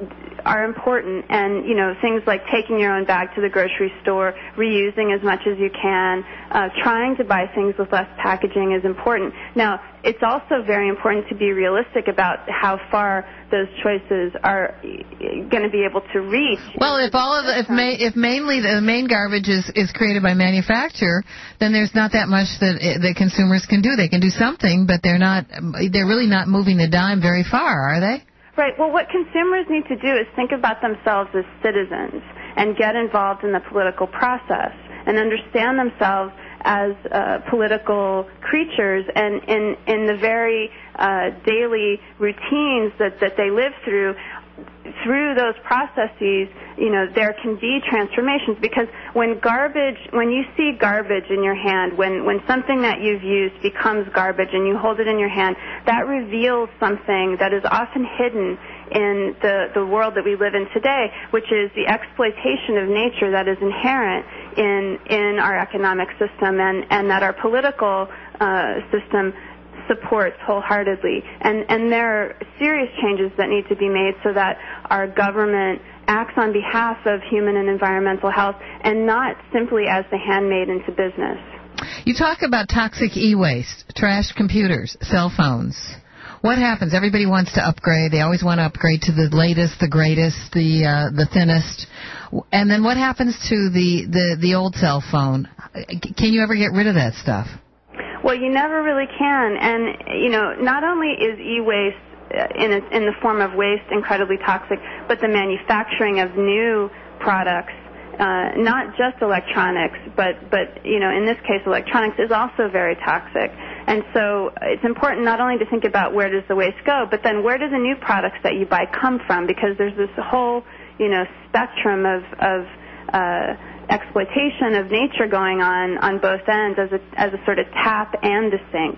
are important, and, you know, things like taking your own bag to the grocery store, reusing as much as you can, uh, trying to buy things with less packaging is important. Now, it's also very important to be realistic about how far those choices are going to be able to reach. Well, if all of the, if ma- if mainly the main garbage is, is created by manufacture, then there's not that much that that consumers can do. They can do something, but they're not they're really not moving the dime very far, are they? Right. Well, what consumers need to do is think about themselves as citizens and get involved in the political process and understand themselves as uh, political creatures, and in, in the very uh, daily routines that, that they live through, through those processes, you know, there can be transformations, because when garbage, when you see garbage in your hand, when, when something that you've used becomes garbage and you hold it in your hand, that reveals something that is often hidden in the, the world that we live in today, which is the exploitation of nature that is inherent in, in our economic system, and, and that our political uh, system supports wholeheartedly. And, and there are serious changes that need to be made so that our government acts on behalf of human and environmental health and not simply as the handmaiden to business. You talk about toxic e-waste, trash computers, cell phones. What happens? Everybody wants to upgrade. They always want to upgrade to the latest, the greatest, the uh, the thinnest. And then what happens to the, the, the old cell phone? Can you ever get rid of that stuff? Well, you never really can. And, you know, not only is e-waste in, its, in the form of waste incredibly toxic, but the manufacturing of new products, uh, not just electronics, but, but, you know, in this case, electronics is also very toxic. And so it's important not only to think about where does the waste go, but then where do the new products that you buy come from? Because there's this whole, you know, spectrum of, of uh, exploitation of nature going on on both ends as a, as a sort of tap and a sink.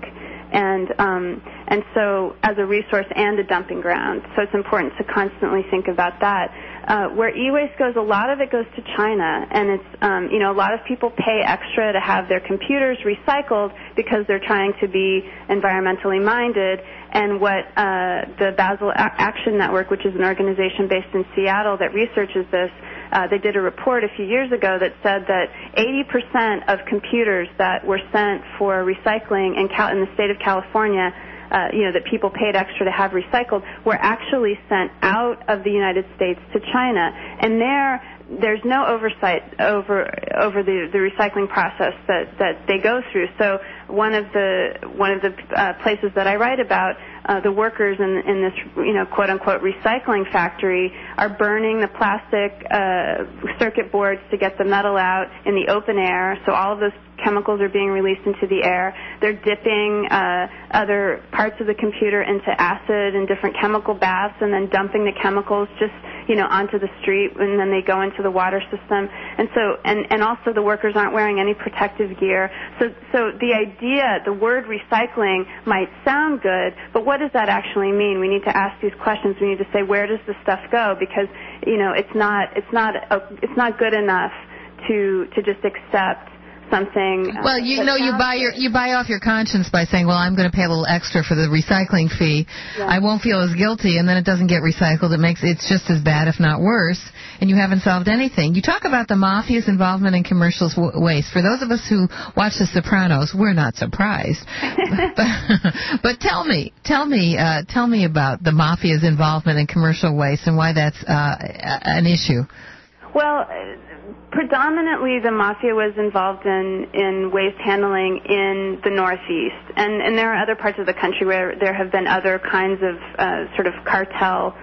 And um, and so as a resource and a dumping ground. So it's important to constantly think about that. Uh, where e-waste goes, a lot of it goes to China, and it's um, you know a lot of people pay extra to have their computers recycled because they're trying to be environmentally minded. And what uh, the Basel A- Action Network, which is an organization based in Seattle that researches this, uh, they did a report a few years ago that said that eighty percent of computers that were sent for recycling in, Cal- in the state of California, uh, you know, that people paid extra to have recycled, were actually sent out of the United States to China. And there, there's no oversight over over the, the recycling process that, that they go through. So one of the one of the uh, places that I write about, uh, the workers in, in this, you know, quote unquote recycling factory are burning the plastic uh, circuit boards to get the metal out in the open air. So all of those chemicals are being released into the air. They're dipping uh, other parts of the computer into acid and different chemical baths, and then dumping the chemicals just, you know, onto the street, and then they go into the water system. And so, and, and also the workers aren't wearing any protective gear. So, so the idea, the word recycling might sound good, but what does that actually mean? We need to ask these questions. We need to say, where does this stuff go? Because, you know, it's not, it's not, a, it's not good enough to to just accept something. Well, you know, you buy your you buy off your conscience by saying, well, I'm going to pay a little extra for the recycling fee. Yeah. I won't feel as guilty, and then it doesn't get recycled. It makes it's just as bad, if not worse, and you haven't solved anything. You talk about the mafia's involvement in commercial w- waste. For those of us who watch The Sopranos, we're not surprised. but, but tell me, tell me, uh, tell me about the mafia's involvement in commercial waste and why that's uh, an issue. Well, predominantly the mafia was involved in, in waste handling in the Northeast. And, and there are other parts of the country where there have been other kinds of uh, sort of cartel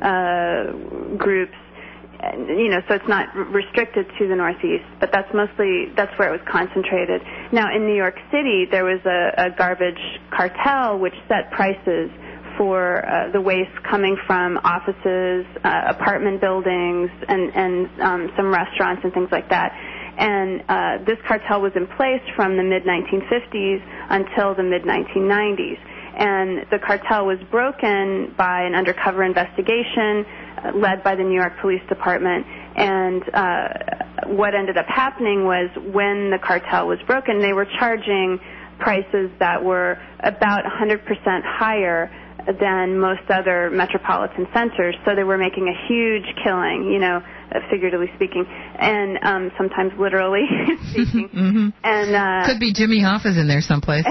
uh, groups. You know, so it's not restricted to the Northeast, but that's mostly, that's where it was concentrated. Now, in New York City, there was a, a garbage cartel which set prices for uh, the waste coming from offices, uh, apartment buildings, and, and um, some restaurants and things like that. And uh, this cartel was in place from the mid nineteen fifties until the mid nineteen nineties. And the cartel was broken by an undercover investigation uh, led by the New York Police Department. And uh, what ended up happening was when the cartel was broken, they were charging prices that were about one hundred percent higher than most other metropolitan centers. So they were making a huge killing, you know, uh, figuratively speaking, and um, sometimes literally speaking. mm-hmm. And uh, could be Jimmy Hoffa's in there someplace.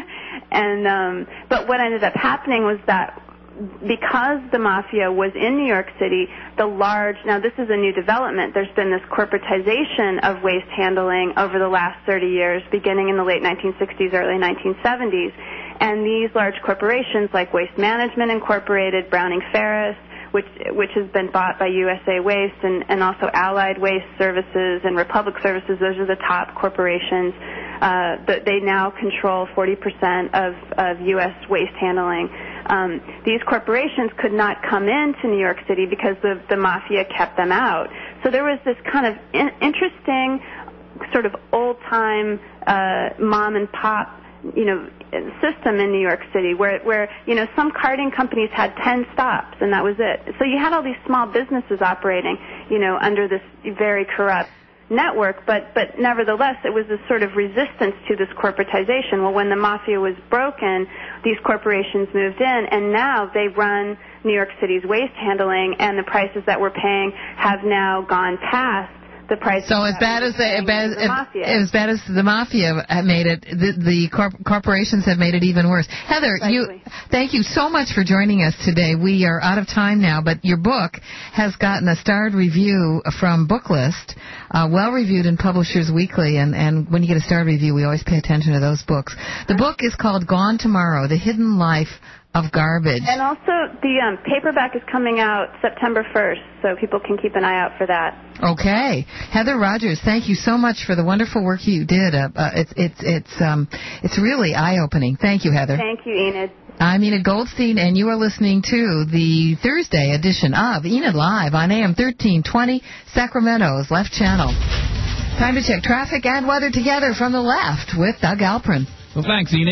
and um, but what ended up happening was that because the mafia was in New York City, the large, now this is a new development, there's been this corporatization of waste handling over the last thirty years, beginning in the late nineteen sixties, early nineteen seventies. And these large corporations like Waste Management Incorporated, Browning Ferris, which which has been bought by U S A Waste, and, and also Allied Waste Services and Republic Services, those are the top corporations. Uh, that they now control forty percent of, of U S waste handling. Um, these corporations could not come into New York City because the, the mafia kept them out. So there was this kind of in, interesting sort of old-time uh, mom-and-pop, you know, system in New York City where, where, you know, some carting companies had ten stops and that was it. So you had all these small businesses operating, you know, under this very corrupt network, but, but nevertheless it was this sort of resistance to this corporatization. Well, when the mafia was broken, these corporations moved in, and now they run New York City's waste handling, and the prices that we're paying have now gone past the price. So as bad as, the, bad, the as bad as the mafia have made it, the, the corp- corporations have made it even worse. Heather, Precisely. you, thank you so much for joining us today. We are out of time now, but your book has gotten a starred review from Booklist, uh, well reviewed in Publishers Weekly, and, and when you get a starred review, we always pay attention to those books. The book is called Gone Tomorrow, The Hidden Life of Garbage. And also, the um, paperback is coming out September first, so people can keep an eye out for that. Okay. Heather Rogers, thank you so much for the wonderful work you did. Uh, uh, it's it's it's um it's really eye-opening. Thank you, Heather. Thank you, Enid. I'm Enid Goldstein, and you are listening to the Thursday edition of Enid Live on A M thirteen twenty, Sacramento's Left Channel. Time to check traffic and weather together from the left with Doug Alprin. Well, thanks, Enid.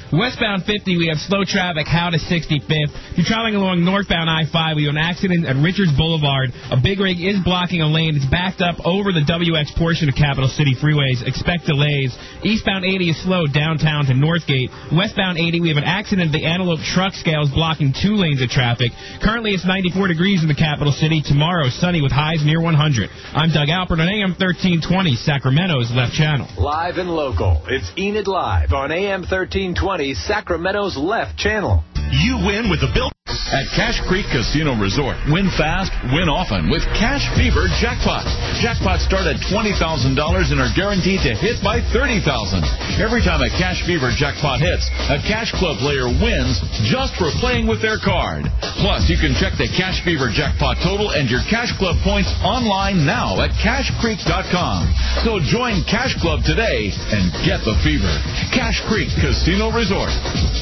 Westbound fifty, we have slow traffic, How to sixty-fifth. If you're traveling along northbound I five, we have an accident at Richards Boulevard. A big rig is blocking a lane. It's backed up over the W X portion of Capital City freeways. Expect delays. Eastbound eighty is slow downtown to Northgate. Westbound eighty, we have an accident at the Antelope Truck Scales blocking two lanes of traffic. Currently, it's ninety-four degrees in the Capital City. Tomorrow, sunny with highs near one hundred. I'm Doug Alpert on A M thirteen twenty, Sacramento's left channel. Live and local. It's Enid Live on A M thirteen twenty, Sacramento's left channel. You win with the bill. At Cache Creek Casino Resort, win fast, win often with Cash Fever Jackpots. Jackpots start at twenty thousand dollars and are guaranteed to hit by thirty thousand dollars. Every time a Cash Fever Jackpot hits, a Cash Club player wins just for playing with their card. Plus, you can check the Cash Fever Jackpot total and your Cash Club points online now at cash creek dot com. So join Cash Club today and get the fever. Cache Creek Casino Resort.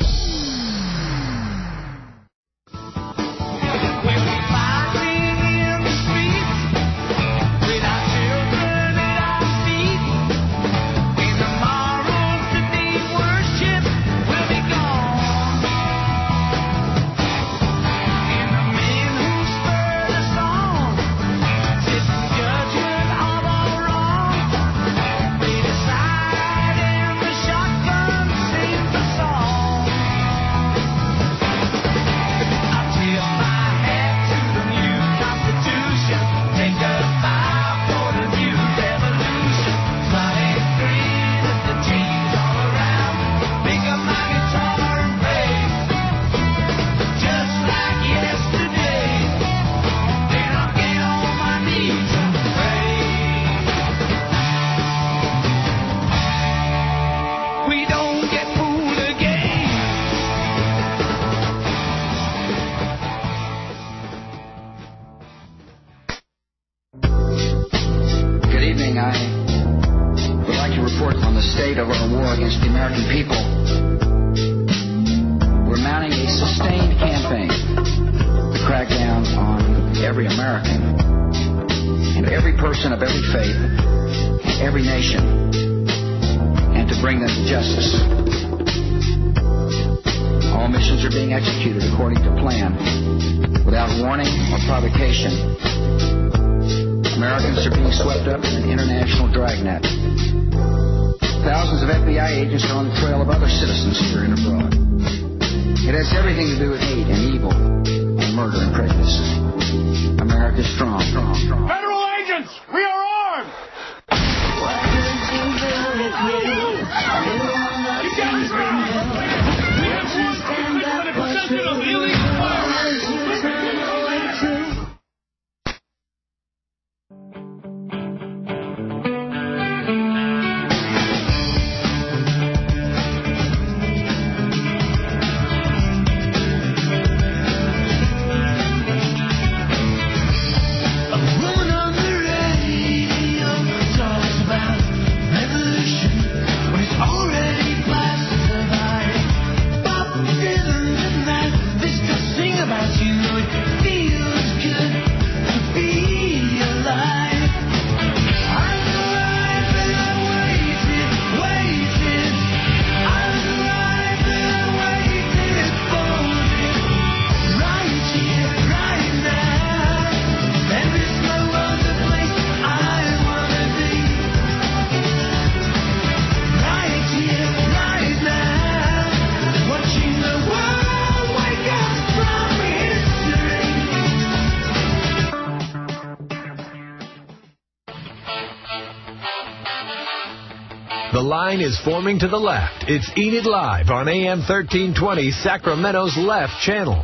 The line is forming to the left. It's Enid Live on A M thirteen twenty, Sacramento's left channel.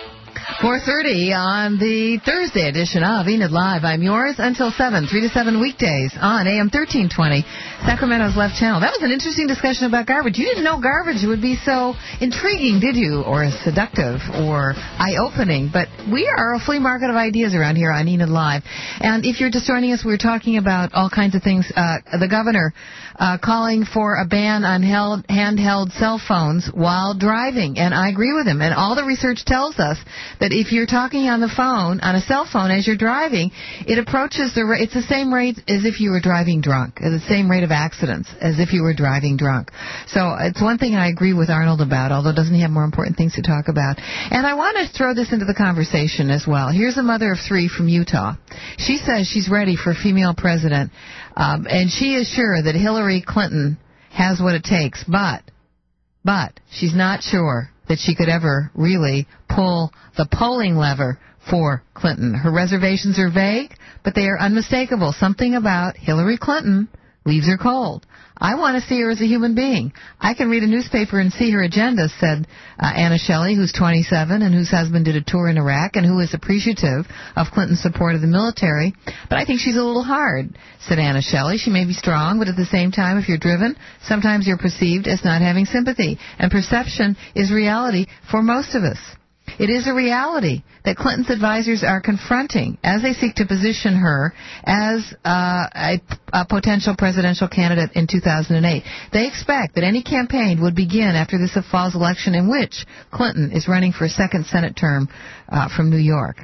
four thirty on the Thursday edition of Enid Live. I'm yours until seven, three to seven weekdays on A M thirteen twenty, Sacramento's left channel. That was an interesting discussion about garbage. You didn't know garbage would be so intriguing, did you? Or seductive or eye-opening. But we are a flea market of ideas around here on Enid Live. And if you're just joining us, we're talking about all kinds of things. Uh, the governor uh, calling for a ban on held, handheld cell phones while driving. And I agree with him. And all the research tells us that if you're talking on the phone, on a cell phone, as you're driving, it approaches the, it's the same rate as if you were driving drunk, the same rate of accidents as if you were driving drunk. So it's one thing I agree with Arnold about, although doesn't he have more important things to talk about? And I want to throw this into the conversation as well. Here's a mother of three from Utah. She says she's ready for a female president, um, and she is sure that Hillary Clinton has what it takes, but, but she's not sure that she could ever really pull the polling lever for Clinton. Her reservations are vague, but they are unmistakable. Something about Hillary Clinton leaves her cold. I want to see her as a human being. I can read a newspaper and see her agenda, said uh, Anna Shelley, who's twenty-seven and whose husband did a tour in Iraq and who is appreciative of Clinton's support of the military. But I think she's a little hard, said Anna Shelley. She may be strong, but at the same time, if you're driven, sometimes you're perceived as not having sympathy. And perception is reality for most of us. It is a reality that Clinton's advisors are confronting as they seek to position her as uh, a, a potential presidential candidate in two thousand eight. They expect that any campaign would begin after this fall's election in which Clinton is running for a second Senate term uh, from New York.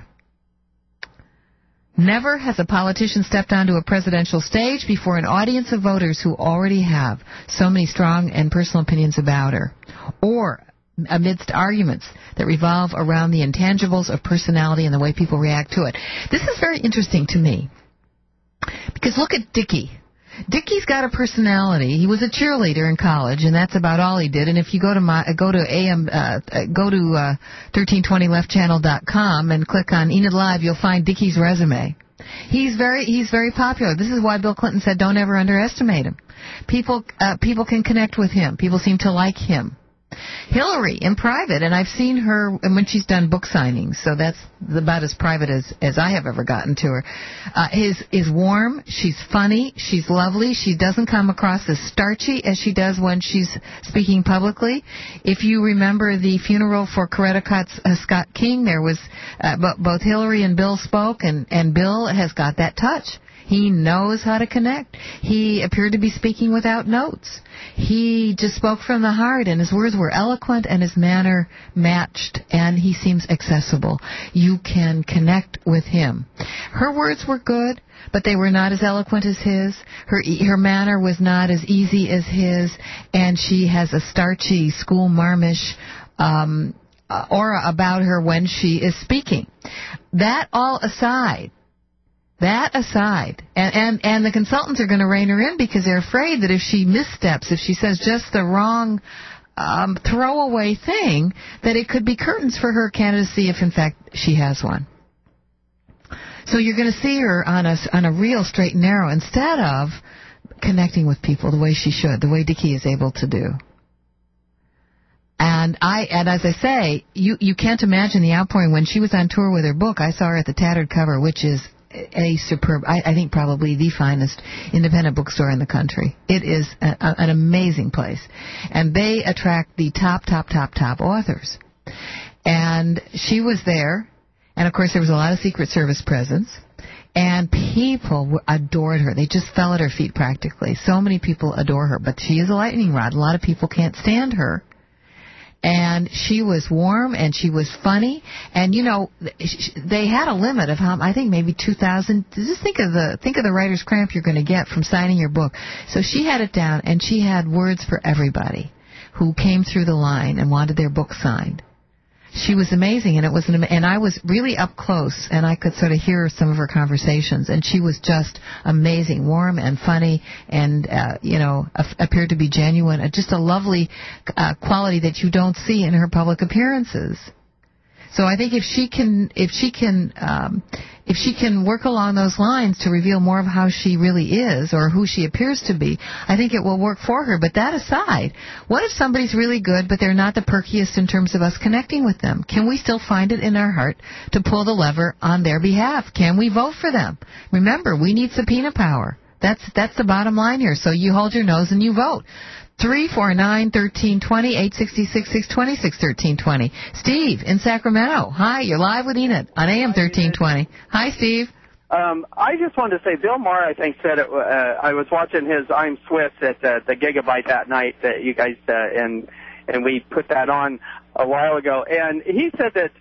Never has a politician stepped onto a presidential stage before an audience of voters who already have so many strong and personal opinions about her, or amidst arguments that revolve around the intangibles of personality and the way people react to it. This is very interesting to me, because look at Dickie. Dickie's got a personality. He was a cheerleader in college, and that's about all he did. And if you go to my go to am uh, go to uh, thirteen twenty left channel dot com and click on Enid Live, you'll find Dickie's resume. He's very he's very popular. This is why Bill Clinton said, "Don't ever underestimate him." People uh, people can connect with him. People seem to like him. Hillary, in private, and I've seen her when she's done book signings, so that's about as private as, as I have ever gotten to her, uh, is, is warm, she's funny, she's lovely, she doesn't come across as starchy as she does when she's speaking publicly. If you remember the funeral for Coretta uh, Scott King, there was, uh, b- both Hillary and Bill spoke, and, and Bill has got that touch. He knows how to connect. He appeared to be speaking without notes. He just spoke from the heart, and his words were eloquent, and his manner matched, and he seems accessible. You can connect with him. Her words were good, but they were not as eloquent as his. Her her manner was not as easy as his, and she has a starchy, school marmish um, aura about her when she is speaking. That all aside, That aside, and, and, and the consultants are going to rein her in because they're afraid that if she missteps, if she says just the wrong um, throwaway thing, that it could be curtains for her candidacy if, in fact, she has one. So you're going to see her on a, on a real straight and narrow instead of connecting with people the way she should, the way Dickie is able to do. And I, and as I say, you, you can't imagine the outpouring. When she was on tour with her book, I saw her at the Tattered Cover, which is a superb, I, I think probably the finest independent bookstore in the country. It is a, a, an amazing place. And they attract the top, top, top, top authors. And she was there, and of course there was a lot of Secret Service presence, and people adored her. They just fell at her feet practically. So many people adore her, but she is a lightning rod. A lot of people can't stand her. And she was warm, and she was funny, and you know, they had a limit of how, I think maybe two thousand. Just think of the think of the writer's cramp you're going to get from signing your book. So she had it down, and she had words for everybody who came through the line and wanted their book signed. She was amazing, and it was an, and I was really up close, and I could sort of hear some of her conversations, and she was just amazing, warm and funny, and uh, you know, appeared to be genuine. Uh, just a lovely uh, quality that you don't see in her public appearances. So I think if she can, if she can, um, if she can work along those lines to reveal more of how she really is or who she appears to be, I think it will work for her. But that aside, what if somebody's really good, but they're not the perkiest in terms of us connecting with them? Can we still find it in our heart to pull the lever on their behalf? Can we vote for them? Remember, we need subpoena power. That's that's the bottom line here. So you hold your nose and you vote. three four nine, one three two zero, eight six six, six two six, one three two zero. Steve in Sacramento. Hi, you're live with Enid on A M thirteen twenty. Hi, Steve. Um, I just wanted to say, Bill Maher, I think, said it. Uh, I was watching his I'm Swiss at uh, the Gigabyte that night that you guys, uh, and and we put that on a while ago. And he said that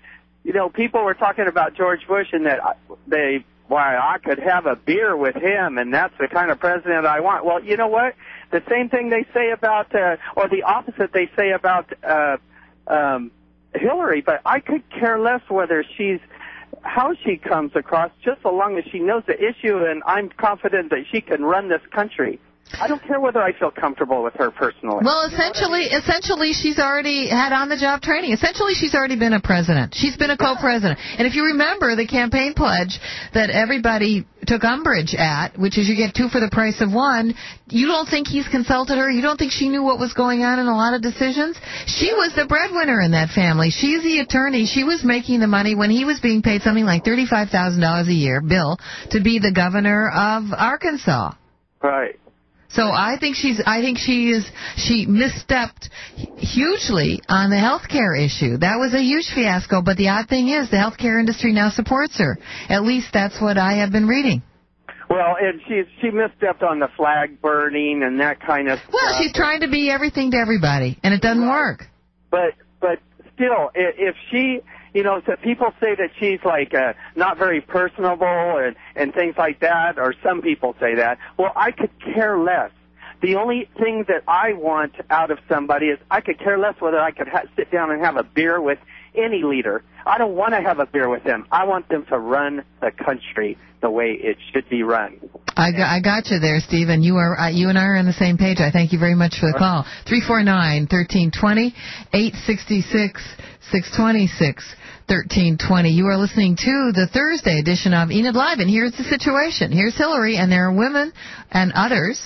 you know, people were talking about George Bush and that they, why, I could have a beer with him, and that's the kind of president I want. Well, you know what? The same thing they say about, uh, or the opposite they say about uh, um, Hillary, but I could care less whether she's, how she comes across, just so long as she knows the issue, and I'm confident that she can run this country. I don't care whether I feel comfortable with her personally. Well, essentially, essentially, she's already had on-the-job training. Essentially, she's already been a president. She's been a co-president. And if you remember the campaign pledge that everybody took umbrage at, which is you get two for the price of one, you don't think he's consulted her? You don't think she knew what was going on in a lot of decisions? She was the breadwinner in that family. She's the attorney. She was making the money when he was being paid something like thirty-five thousand dollars a year, Bill, to be the governor of Arkansas. Right. So I think she's. I think she is. She misstepped hugely on the health care issue. That was a huge fiasco. But the odd thing is, the health care industry now supports her. At least that's what I have been reading. Well, and she's she misstepped on the flag burning and that kind of. Well, stuff. she's trying to be everything to everybody, and it doesn't Right. work. But but still, i- if she. You know, so people say that she's like uh, not very personable and, and things like that, or some people say that. Well, I could care less. The only thing that I want out of somebody is I could care less whether I could ha- sit down and have a beer with any leader. I don't want to have a beer with them. I want them to run the country the way it should be run. I got, I got you there, Stephen. You are uh, you and I are on the same page. I thank you very much for the call. three four nine, one three two zero, eight six six, six two six, one three two zero. You are listening to the Thursday edition of Enid Live, and here's the situation. Here's Hillary, and there are women and others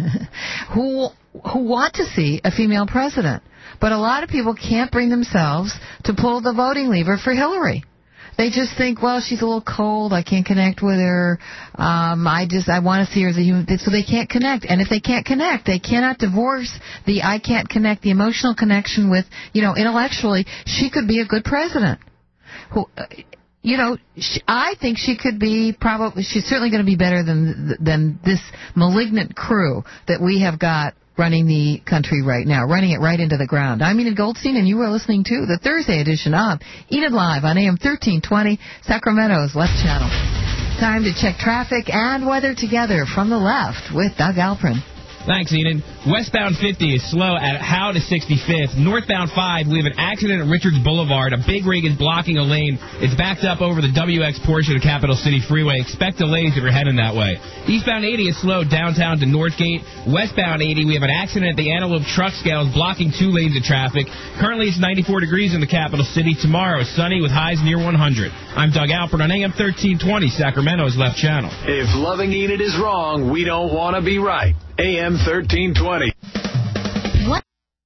who who want to see a female president. But a lot of people can't bring themselves to pull the voting lever for Hillary. They just think, well, she's a little cold. I can't connect with her. Um, I just, I want to see her as a human. So they can't connect. And if they can't connect, they cannot divorce the I can't connect, the emotional connection with, you know, intellectually, she could be a good president. Who, uh, you know, she, I think she could be probably, she's certainly going to be better than than this malignant crew that we have got running the country right now, running it right into the ground. I'm Enid Goldstein, and you are listening to the Thursday edition of Enid Live on A M thirteen twenty, Sacramento's Left Channel. Time to check traffic and weather together from the left with Doug Alprin. Thanks, Enid. Westbound fifty is slow at Howe to sixty-fifth. Northbound five, we have an accident at Richards Boulevard. A big rig is blocking a lane. It's backed up over the W X portion of Capital City Freeway. Expect delays if you're heading that way. Eastbound eighty is slow downtown to Northgate. Westbound eighty, we have an accident at the Antelope Truck Scales blocking two lanes of traffic. Currently, it's ninety-four degrees in the Capital City. Tomorrow is sunny with highs near one hundred. I'm Doug Alpert on A M thirteen twenty, Sacramento's Left Channel. If loving Enid is wrong, we don't want to be right. A M thirteen twenty. What?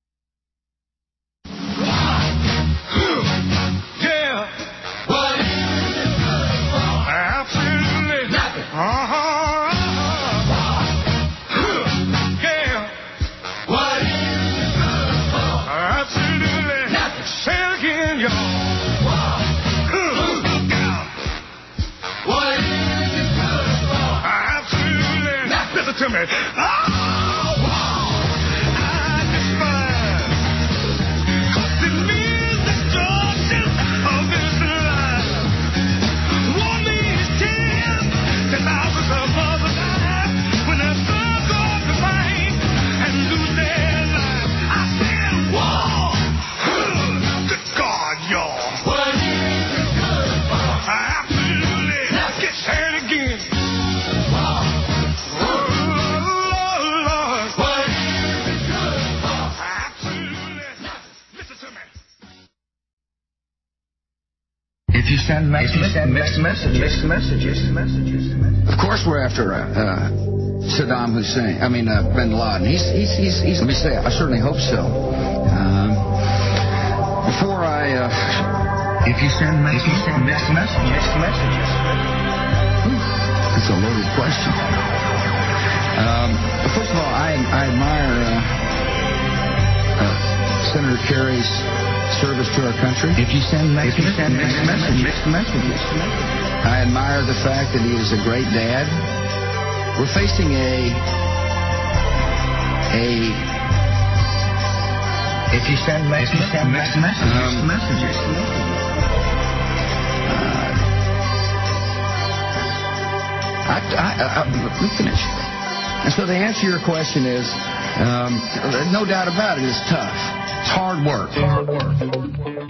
Yeah. What? Absolutely nothing. Uh-huh. Yeah. What? Absolutely nothing. Say it again, y'all. What? Absolutely nothing. Listen to me. Oh! If you send mixed, mixed, mixed messages, mixed messages, messages. Of course, we're after uh, uh, Saddam Hussein. I mean, uh, Bin Laden. He's, he's, he's, he's. Let me say, I certainly hope so. Um, before I, uh, if you send mixed, if you send mixed messages, mixed messages. That's a loaded question. Um, first of all, I, I admire uh, uh, Senator Kerry's service to our country. If you send mixed, if you send mixed messages, mixed messages, I admire the fact that he is a great dad. We're facing a a if you send mixed, if you send mixed messages, um, messages. I, I, let me finish. And so the answer to your question is, um, no doubt about it, it's tough. It's hard work. Hard work.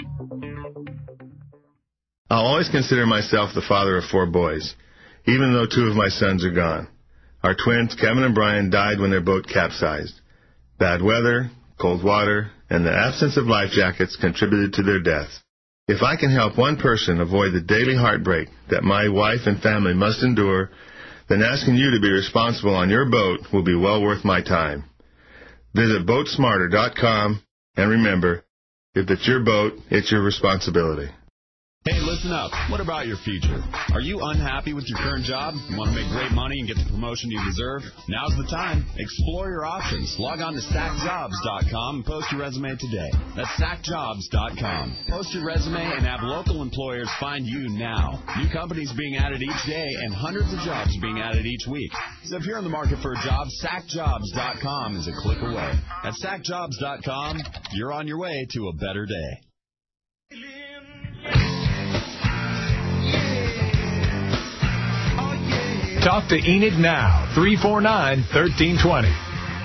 I'll always consider myself the father of four boys, even though two of my sons are gone. Our twins, Kevin and Brian, died when their boat capsized. Bad weather, cold water, and the absence of life jackets contributed to their deaths. If I can help one person avoid the daily heartbreak that my wife and family must endure, then asking you to be responsible on your boat will be well worth my time. Visit boat smarter dot com, and remember, if it's your boat, it's your responsibility. Hey, listen up. What about your future? Are you unhappy with your current job? You want to make great money and get the promotion you deserve? Now's the time. Explore your options. Log on to sack jobs dot com and post your resume today. That's sack jobs dot com. Post your resume and have local employers find you now. New companies being added each day and hundreds of jobs being added each week. So if you're in the market for a job, sack jobs dot com is a click away. At sack jobs dot com, you're on your way to a better day. Talk to Enid now, three four nine, one three two zero.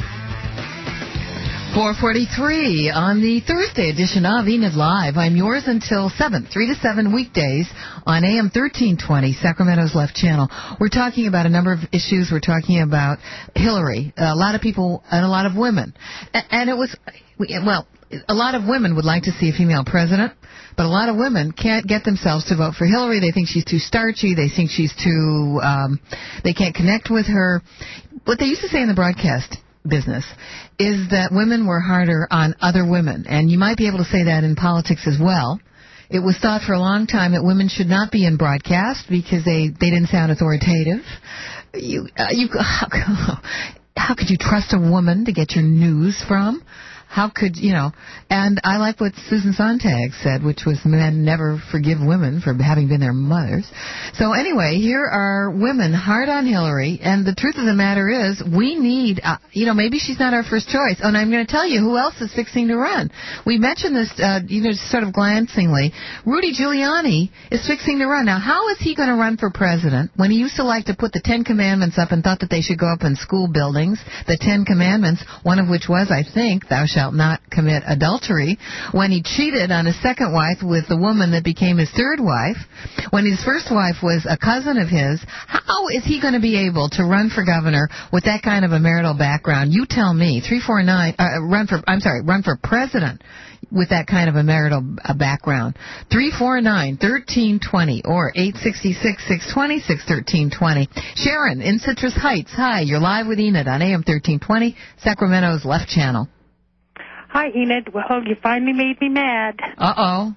four forty-three on the Thursday edition of Enid Live. I'm yours until seven, three to seven weekdays on A M thirteen twenty, Sacramento's Left Channel. We're talking about a number of issues. We're talking about Hillary, a lot of people, and a lot of women. And it was, well, a lot of women would like to see a female president, but a lot of women can't get themselves to vote for Hillary. They think she's too starchy. They think she's too, um, they can't connect with her. What they used to say in the broadcast business is that women were harder on other women, and you might be able to say that in politics as well. It was thought for a long time that women should not be in broadcast because they, they didn't sound authoritative. You, uh, you, how, how could you trust a woman to get your news from? How could, you know, and I like what Susan Sontag said, which was men never forgive women for having been their mothers. So anyway, here are women hard on Hillary, and the truth of the matter is we need, uh, you know, maybe she's not our first choice. Oh, and I'm going to tell you who else is fixing to run. We mentioned this, uh, you know, sort of glancingly. Rudy Giuliani is fixing to run. Now, how is he going to run for president when he used to like to put the Ten Commandments up and thought that they should go up in school buildings? The Ten Commandments, one of which was, I think, thou shalt not commit adultery, when he cheated on his second wife with the woman that became his third wife, when his first wife was a cousin of his. How is he going to be able to run for governor with that kind of a marital background? You tell me. three four nine, uh, run for, I'm sorry, run for president with that kind of a marital uh, background. three four nine, one three two zero or eight six six, six two zero, six one three two zero. Sharon in Citrus Heights. Hi, you're live with Enid on A M thirteen twenty, Sacramento's Left Channel. Hi, Enid. Well, you finally made me mad. Uh-oh.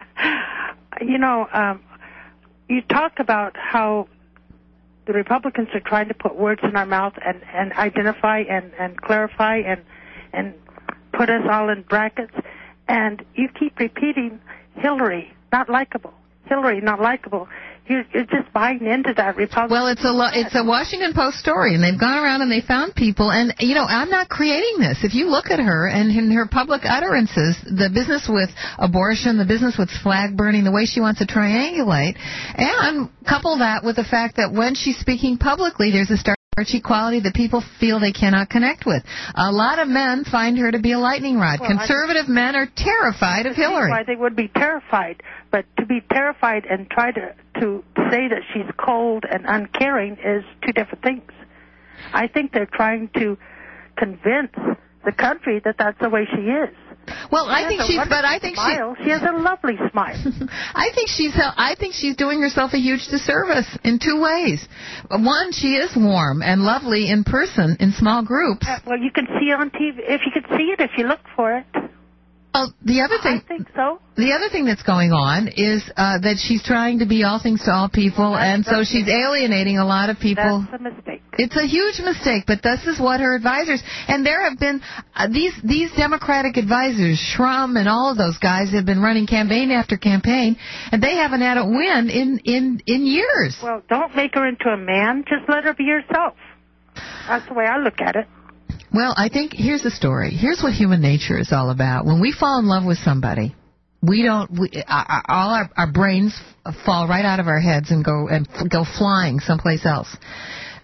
You know, um, you talk about how the Republicans are trying to put words in our mouth and, and identify and, and clarify and and put us all in brackets. And you keep repeating Hillary, not likable. Hillary, not likable. You're, you're just buying into that Republican. Well, it's a lo- it's a Washington Post story, and they've gone around and they found people. And, you know, I'm not creating this. If you look at her and in her public utterances, the business with abortion, the business with flag burning, the way she wants to triangulate, and couple that with the fact that when she's speaking publicly, there's a starchy quality that people feel they cannot connect with. A lot of men find her to be a lightning rod. Well, Conservative men are terrified of Hillary. Why they would be terrified, but to be terrified and try to to say that she's cold and uncaring is two different things. I think they're trying to convince the country that that's the way she is. Well, I think she's, but I think smile. she, she has a lovely smile. I think she's, I think she's doing herself a huge disservice in two ways. One, she is warm and lovely in person in small groups. Uh, well, you can see it on T V if you could see it if you look for it. Well, the other thing, I think so. The other thing that's going on is uh, that she's trying to be all things to all people, that's and so she's alienating a lot of people. That's a mistake. It's a huge mistake, but this is what her advisors, and there have been, uh, these these Democratic advisors, Schrum and all of those guys have been running campaign after campaign, and they haven't had a win in, in, in years. Well, don't make her into a man. Just let her be herself. That's the way I look at it. Well, I think here's the story. Here's what human nature is all about. When we fall in love with somebody, we don't. We, our, all our, our brains fall right out of our heads and go and go flying someplace else.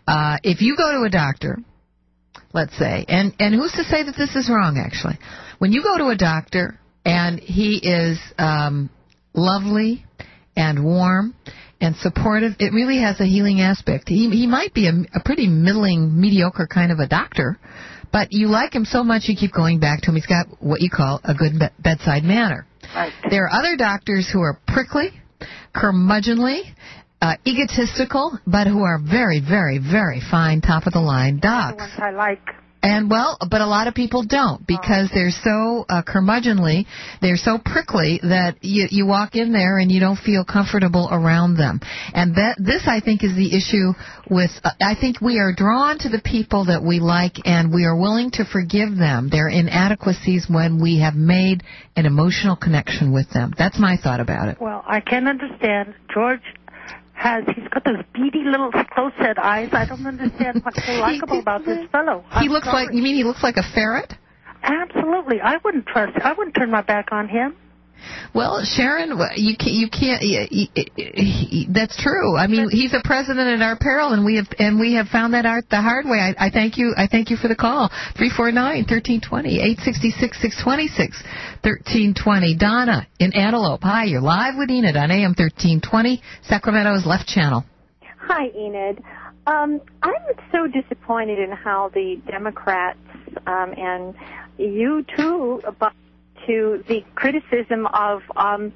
Uh, if you go to a doctor, let's say, and, and who's to say that this is wrong, actually? When you go to a doctor and he is um, lovely and warm and supportive, it really has a healing aspect. He, he might be a, a pretty middling, mediocre kind of a doctor, but you like him so much you keep going back to him. He's got what you call a good be- bedside manner. Right. There are other doctors who are prickly, curmudgeonly, uh, egotistical, but who are very, very, very fine, top-of-the-line docs. The ones I like. And, well, but a lot of people don't because they're so uh, curmudgeonly, they're so prickly that you, you walk in there and you don't feel comfortable around them. And that this, I think, is the issue with, uh, I think we are drawn to the people that we like and we are willing to forgive them, their inadequacies, when we have made an emotional connection with them. That's my thought about it. Well, I can understand. George has, he's got those beady little close-set eyes. I don't understand what's so likable about this fellow. He I'm looks sorry. like, you mean he looks like a ferret? Absolutely. I wouldn't trust, I wouldn't turn my back on him. Well, Sharon, you can't. You can't you, you, you, that's true. I mean, he's a president at our peril, and we have and we have found that out the hard way. I, I thank you. I thank you for the call. Three four nine thirteen twenty eight sixty six six twenty six thirteen twenty. Donna in Antelope. Hi, you're live with Enid on A M thirteen twenty, Sacramento's Left Channel. Hi, Enid. Um, I'm so disappointed in how the Democrats um, and you too. About to the criticism of um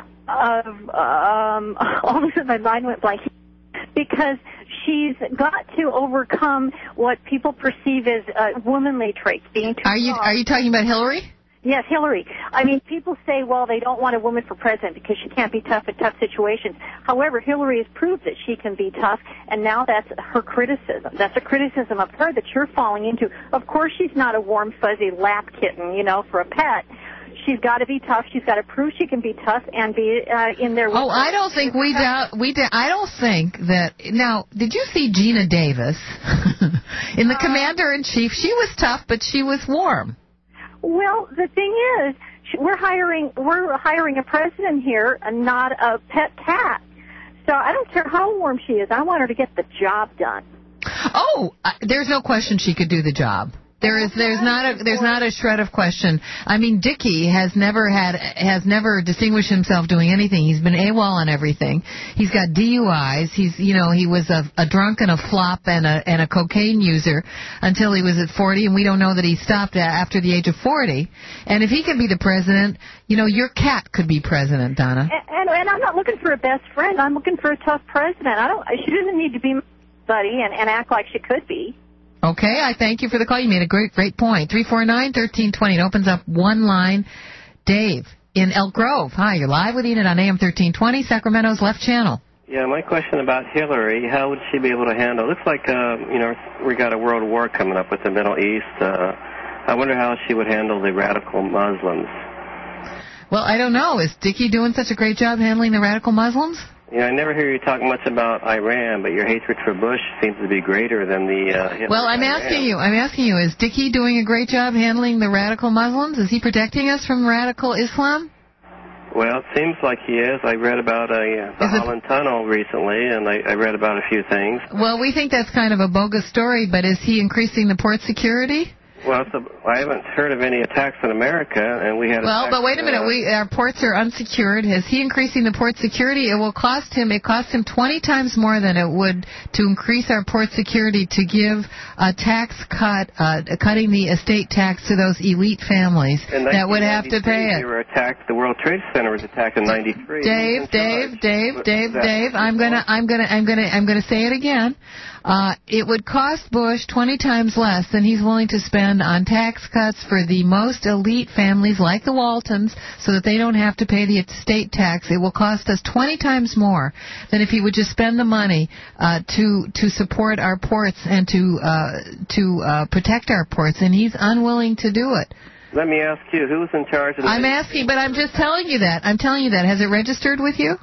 of um all of a sudden my mind went blank, because she's got to overcome what people perceive as uh, womanly traits, being too Are you soft. are you talking about Hillary? Yes, Hillary. I mean, people say, well, they don't want a woman for president because she can't be tough in tough situations. However, Hillary has proved that she can be tough, and now that's her criticism. That's a criticism of her that you're falling into. Of course, she's not a warm, fuzzy lap kitten, you know, for a pet. She's got to be tough. She's got to prove she can be tough and be uh, in there. With Oh, I don't think we doubt. We doubt, I don't think that. Now, did you see Gina Davis in the uh, Commander in Chief? She was tough, but she was warm. Well, the thing is, we're hiring we're hiring a president here, and not a pet cat. So I don't care how warm she is. I want her to get the job done. Oh, uh, there's no question she could do the job. There is, there's not a, there's not a shred of question. I mean, Dickie has never had, has never distinguished himself doing anything. He's been AWOL on everything. He's got D U Is. He's, you know, he was a, a drunk and a flop and a, and a cocaine user until he was at forty, and we don't know that he stopped after the age of forty. And if he can be the president, you know, your cat could be president, Donna. And, and, and I'm not looking for a best friend. I'm looking for a tough president. I don't, she doesn't need to be my buddy and, and act like she could be. Okay, I thank you for the call. You made a great, great point. three four nine thirteen twenty. It opens up one line. Dave in Elk Grove. Hi, you're live with Enid on A M thirteen twenty, Sacramento's Left Channel. Yeah, my question about Hillary, how would she be able to handle? It looks like, uh, you know, we got a world war coming up with the Middle East. Uh, I wonder how she would handle the radical Muslims. Well, I don't know. Is Dickie doing such a great job handling the radical Muslims? Yeah, I never hear you talk much about Iran, but your hatred for Bush seems to be greater than the uh, Hitler. Well, I'm Iran. asking you, I'm asking you, is Dickie doing a great job handling the radical Muslims? Is he protecting us from radical Islam? Well, it seems like he is. I read about a, uh, the Holland Tunnel recently, and I, I read about a few things. Well, we think that's kind of a bogus story, but is he increasing the port security? Well, it's a, I haven't heard of any attacks in America, and we had. Well, attacks, but wait a minute. Uh, we our ports are unsecured. Is he increasing the port security? It will cost him. It costs him twenty times more than it would to increase our port security to give a tax cut, uh, cutting the estate tax to those elite families that would have to pay it. We were attacked. The World Trade Center was attacked in ninety-three. Dave, Dave, Dave, Dave, Dave. I'm gonna, I'm gonna, I'm gonna, I'm gonna say it again. Uh, it would cost Bush twenty times less than he's willing to spend on tax cuts for the most elite families like the Waltons so that they don't have to pay the estate tax. It will cost us twenty times more than if he would just spend the money uh, to to support our ports and to uh, to uh, protect our ports, and he's unwilling to do it. Let me ask you, who's in charge of the... I'm asking, but I'm just telling you that. I'm telling you that. Has it registered with you? Was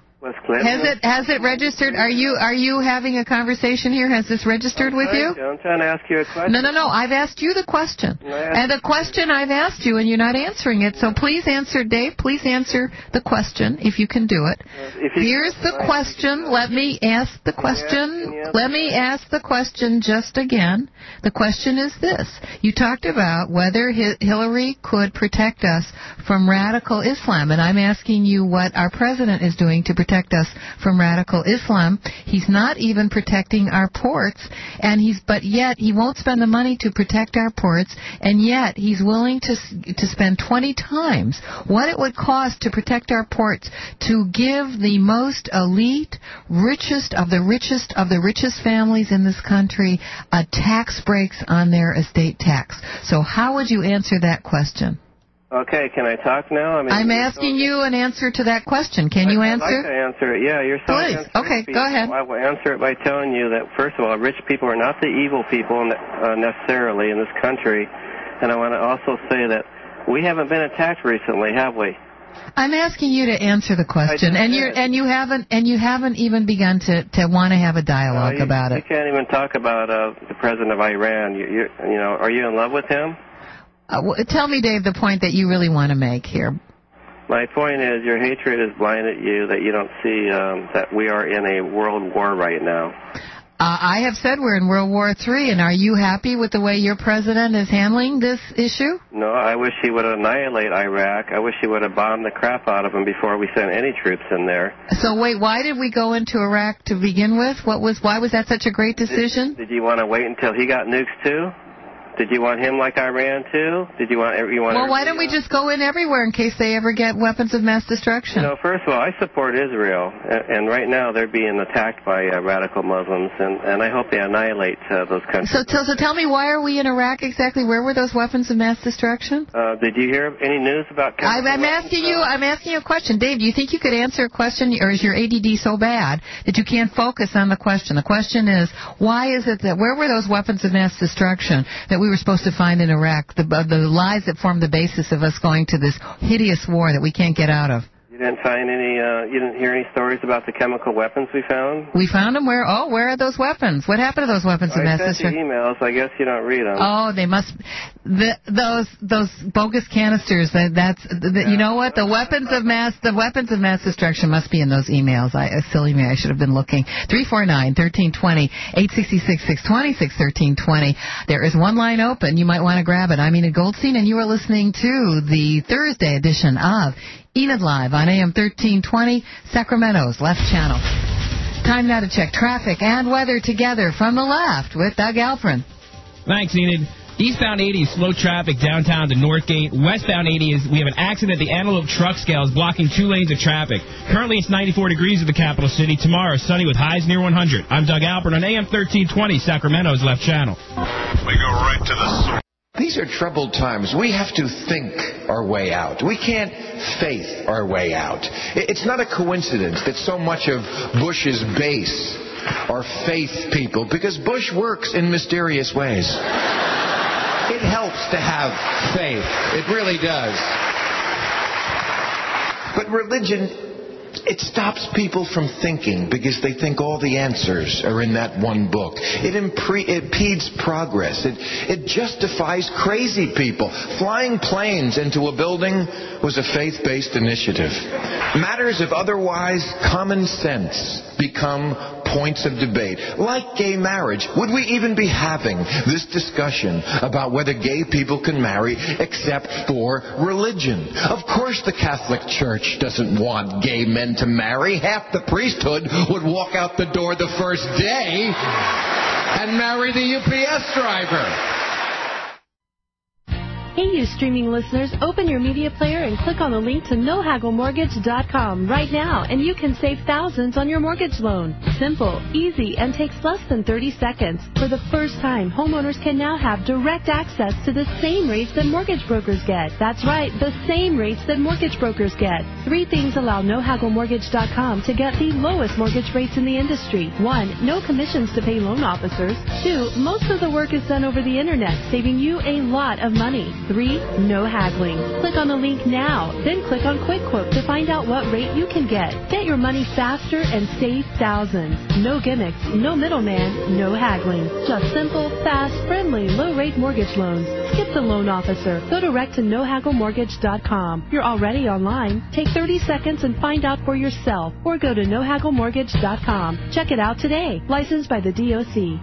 Has it has it registered? Are you are you having a conversation here? Has this registered with you? I'm trying to ask you a question. No, no, no. I've asked you the question. And the question I've asked you, and you're not answering it. So please answer, Dave. Please answer the question, if you can do it. Here's the question. Let me ask the question. Let me ask the question just again. The question is this. You talked about whether Hillary could protect us from radical Islam, and I'm asking you what our president is doing to protect us from radical Islam. He's not even protecting our ports, and he's but yet he won't spend the money to protect our ports, and yet he's willing to to spend twenty times what it would cost to protect our ports to give the most elite, richest of the richest of the richest families in this country a tax breaks on their estate tax. So how would you answer that question? Okay, can I talk now? I mean, I'm asking you an answer to that question. Can you I'd answer? I'd like to answer it. Yeah, you're so Please. against Okay, rich go people. ahead. I will answer it by telling you that, first of all, rich people are not the evil people uh, necessarily in this country. And I want to also say that we haven't been attacked recently, have we? I'm asking you to answer the question, and you and you haven't and you haven't even begun to, to want to have a dialogue no, you, about you it. You can't even talk about uh, the president of Iran. You, you, you know, are you in love with him? Uh, w- tell me, Dave, the point that you really want to make here. My point is your hatred has blinded you, that you don't see um, that we are in a world war right now. Uh, I have said we're in World War Three, and are you happy with the way your president is handling this issue? No, I wish he would annihilate Iraq. I wish he would have bombed the crap out of them before we sent any troops in there. So wait, why did we go into Iraq to begin with? What was why was that such a great decision? Did, did you want to wait until he got nukes too? Did you want him like Iran too? Did you want you want? Well, why don't we just go in everywhere in case they ever get weapons of mass destruction? You know, first of all, I support Israel, and, and right now they're being attacked by uh, radical Muslims, and, and I hope they annihilate uh, those countries. So, so, so tell me, why are we in Iraq exactly? Where were those weapons of mass destruction? Uh, did you hear any news about? I'm, I'm asking you. I'm asking you a question, Dave. Do you think you could answer a question, or is your A D D so bad that you can't focus on the question? The question is, why is it that where were those weapons of mass destruction that we were supposed to find in Iraq, the, the lies that form the basis of us going to this hideous war that we can't get out of? You didn't find any, uh, you didn't hear any stories about the chemical weapons we found? We found them where, oh, where are those weapons? What happened to those weapons of mass destruction? I sent you emails, I guess you don't read them. Oh, they must, the, those, those bogus canisters, that, that's, the, yeah. You know what, the weapons of mass, the weapons of mass destruction must be in those emails. I, silly me, I should have been looking. three four nine, one three two zero, eight six six, six two six, one three two zero. There is one line open, you might want to grab it. I'm Enid Goldstein, and you are listening to the Thursday edition of Enid Live on A M thirteen twenty, Sacramento's Left Channel. Time now to check traffic and weather together from the left with Doug Alprin. Thanks, Enid. Eastbound eighty is slow traffic downtown to Northgate. Westbound eighty is we have an accident. The Antelope truck scale is blocking two lanes of traffic. Currently, it's ninety-four degrees at the capital city. Tomorrow, sunny with highs near one hundred. I'm Doug Alprin on A M thirteen twenty, Sacramento's Left Channel. We go right to the source. These are troubled times. We have to think our way out. We can't faith our way out. It's not a coincidence that so much of Bush's base are faith people, because Bush works in mysterious ways. It helps to have faith. It really does. But religion, it stops people from thinking because they think all the answers are in that one book. It, impre- it impedes progress. It, it justifies crazy people. Flying planes into a building was a faith-based initiative. Matters of otherwise common sense become points of debate. Like gay marriage. Would we even be having this discussion about whether gay people can marry except for religion? Of course the Catholic Church doesn't want gay men to marry. Half the priesthood would walk out the door the first day and marry the U P S driver. Hey, you streaming listeners, open your media player and click on the link to no haggle mortgage dot com right now, and you can save thousands on your mortgage loan. Simple, easy, and takes less than thirty seconds. For the first time, homeowners can now have direct access to the same rates that mortgage brokers get. That's right, the same rates that mortgage brokers get. Three things allow no haggle mortgage dot com to get the lowest mortgage rates in the industry. One, no commissions to pay loan officers. Two, most of the work is done over the internet, saving you a lot of money. Three, no haggling. Click on the link now, then click on Quick Quote to find out what rate you can get. Get your money faster and save thousands. No gimmicks, no middleman, no haggling. Just simple, fast, friendly, low-rate mortgage loans. Skip the loan officer. Go direct to no haggle mortgage dot com. You're already online. Take thirty seconds and find out for yourself, or go to no haggle mortgage dot com. Check it out today. Licensed by the D O C.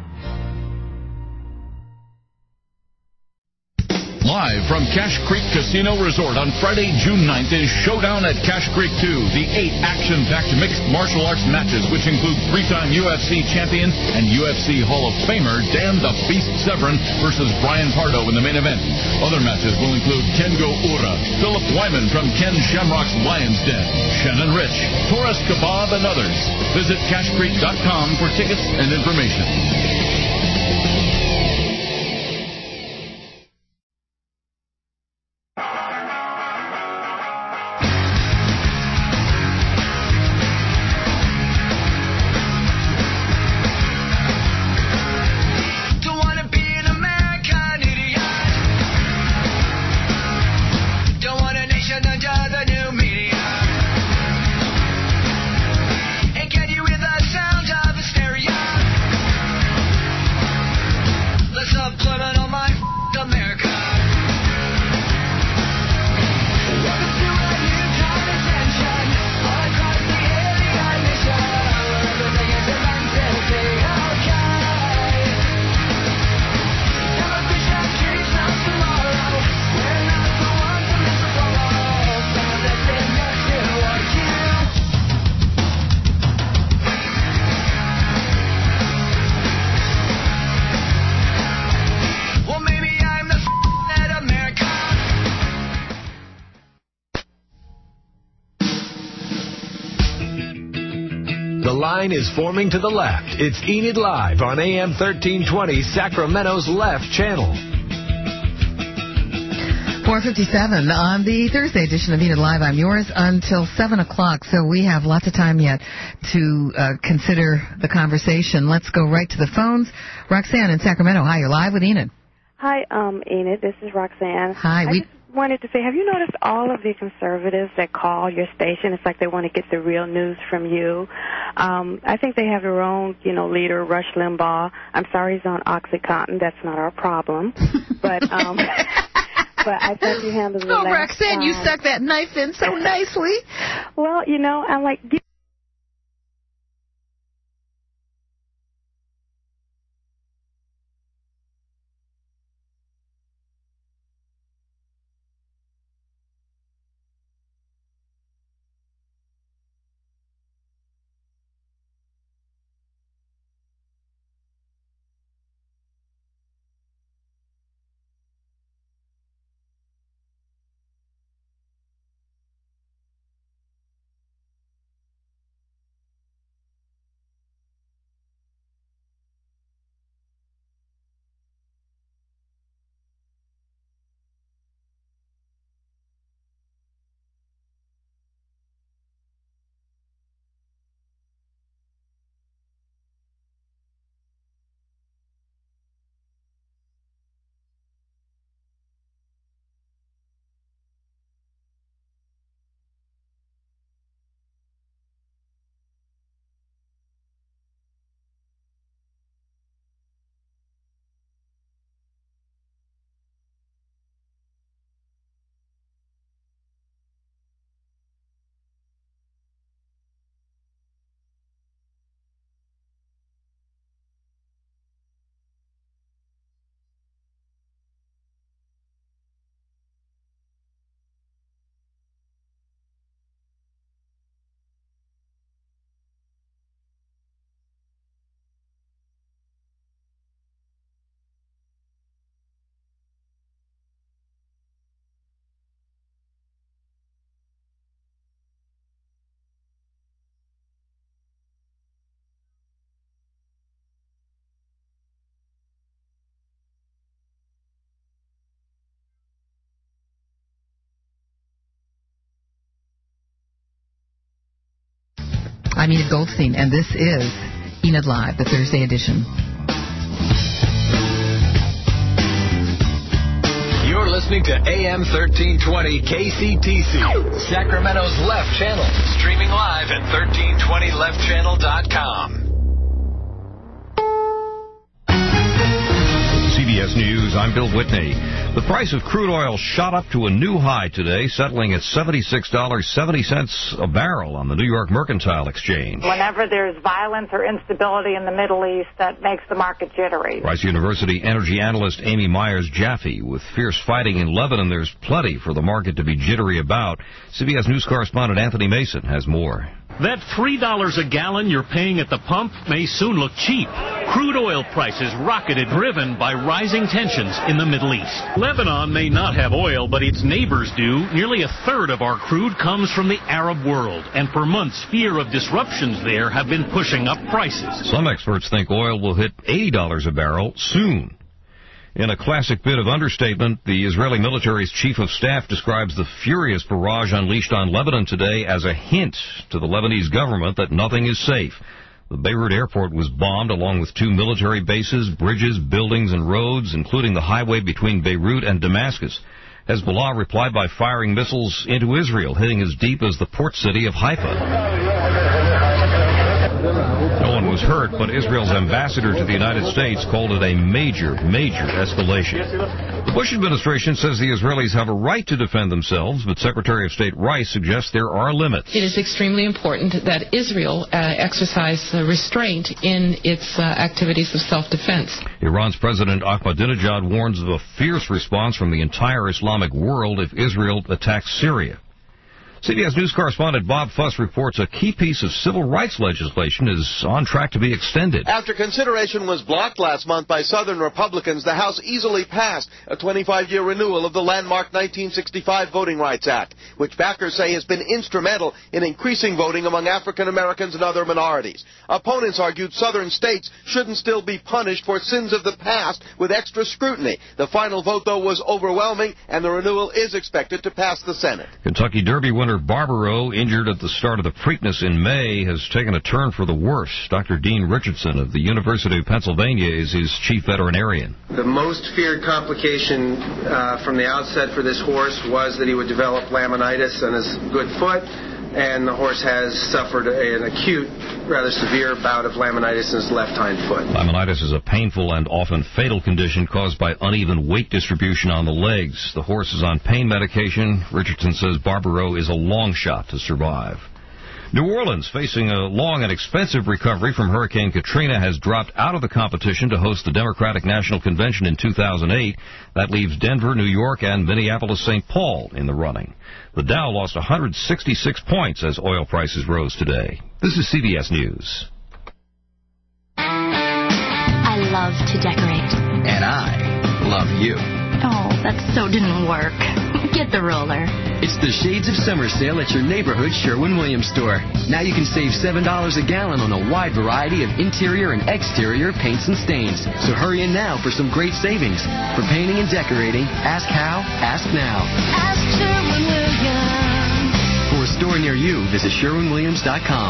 Live from Cache Creek Casino Resort on Friday, June ninth is Showdown at Cache Creek two, the eight action-packed mixed martial arts matches, which include three-time U F C champion and U F C Hall of Famer Dan the Beast Severin versus Brian Pardo in the main event. Other matches will include Kengo Ura, Philip Wyman from Ken Shamrock's Lion's Den, Shannon Rich, Torres Kebab, and others. Visit cache creek dot com for tickets and information. Is forming to the left. It's Enid Live on A M thirteen twenty, Sacramento's left channel. four fifty-seven on the Thursday edition of Enid Live. I'm yours until seven o'clock, so we have lots of time yet to uh, consider the conversation. Let's go right to the phones. Roxanne in Sacramento. Hi, you're live with Enid. Hi, um, Enid. This is Roxanne. Hi. I we. Just wanted to say, have you noticed all of the conservatives that call your station? It's like they want to get the real news from you. Um, I think they have their own, you know, leader, Rush Limbaugh. I'm sorry he's on OxyContin. That's not our problem. But um, but I think you handled it. Oh, last Roxanne, time. you stuck that knife in so nicely. Well, you know, I'm like... I'm Enid Goldstein, and this is Enid Live, the Thursday edition. You're listening listening to A M thirteen twenty K C T C, Sacramento's Left Channel, streaming live at thirteen twenty left channel dot com. C B S News, I'm Bill Whitney. The price of crude oil shot up to a new high today, settling at seventy-six dollars and seventy cents a barrel on the New York Mercantile Exchange. Whenever there's violence or instability in the Middle East, that makes the market jittery. Rice University energy analyst Amy Myers-Jaffe. With fierce fighting in Lebanon, there's plenty for the market to be jittery about. C B S News correspondent Anthony Mason has more. That three dollars a gallon you're paying at the pump may soon look cheap. Crude oil prices rocketed, driven by rising tensions in the Middle East. Lebanon may not have oil, but its neighbors do. Nearly a third of our crude comes from the Arab world, and for months, fear of disruptions there have been pushing up prices. Some experts think oil will hit eighty dollars a barrel soon. In a classic bit of understatement, the Israeli military's chief of staff describes the furious barrage unleashed on Lebanon today as a hint to the Lebanese government that nothing is safe. The Beirut airport was bombed along with two military bases, bridges, buildings, and roads, including the highway between Beirut and Damascus. Hezbollah replied by firing missiles into Israel, hitting as deep as the port city of Haifa. No one was hurt, but Israel's ambassador to the United States called it a major, major escalation. The Bush administration says the Israelis have a right to defend themselves, but Secretary of State Rice suggests there are limits. It is extremely important that Israel uh, exercise uh, restraint in its uh, activities of self-defense. Iran's President Ahmadinejad warns of a fierce response from the entire Islamic world if Israel attacks Syria. C B S News correspondent Bob Fuss reports a key piece of civil rights legislation is on track to be extended. After consideration was blocked last month by Southern Republicans, the House easily passed a twenty-five year renewal of the landmark nineteen sixty-five Voting Rights Act, which backers say has been instrumental in increasing voting among African Americans and other minorities. Opponents argued Southern states shouldn't still be punished for sins of the past with extra scrutiny. The final vote, though, was overwhelming, and the renewal is expected to pass the Senate. Kentucky Derby winner Barbaro, injured at the start of the Preakness in May, has taken a turn for the worse. Doctor Dean Richardson of the University of Pennsylvania is his chief veterinarian. The most feared complication uh, from the outset for this horse was that he would develop laminitis on his good foot, and the horse has suffered an acute, rather severe bout of laminitis in his left hind foot. Laminitis is a painful and often fatal condition caused by uneven weight distribution on the legs. The horse is on pain medication. Richardson says Barbaro is a long shot to survive. New Orleans, facing a long and expensive recovery from Hurricane Katrina, has dropped out of the competition to host the Democratic National Convention in two thousand eight. That leaves Denver, New York, and Minneapolis-Saint Paul in the running. The Dow lost one hundred sixty-six points as oil prices rose today. This is C B S News. I love to decorate. And I love you. Oh, that so didn't work. Get the roller. It's the Shades of Summer sale at your neighborhood Sherwin-Williams store. Now you can save seven dollars a gallon on a wide variety of interior and exterior paints and stains. So hurry in now for some great savings. For painting and decorating, ask how, ask now. Ask Sherwin-Williams. For a store near you, visit Sherwin Williams dot com.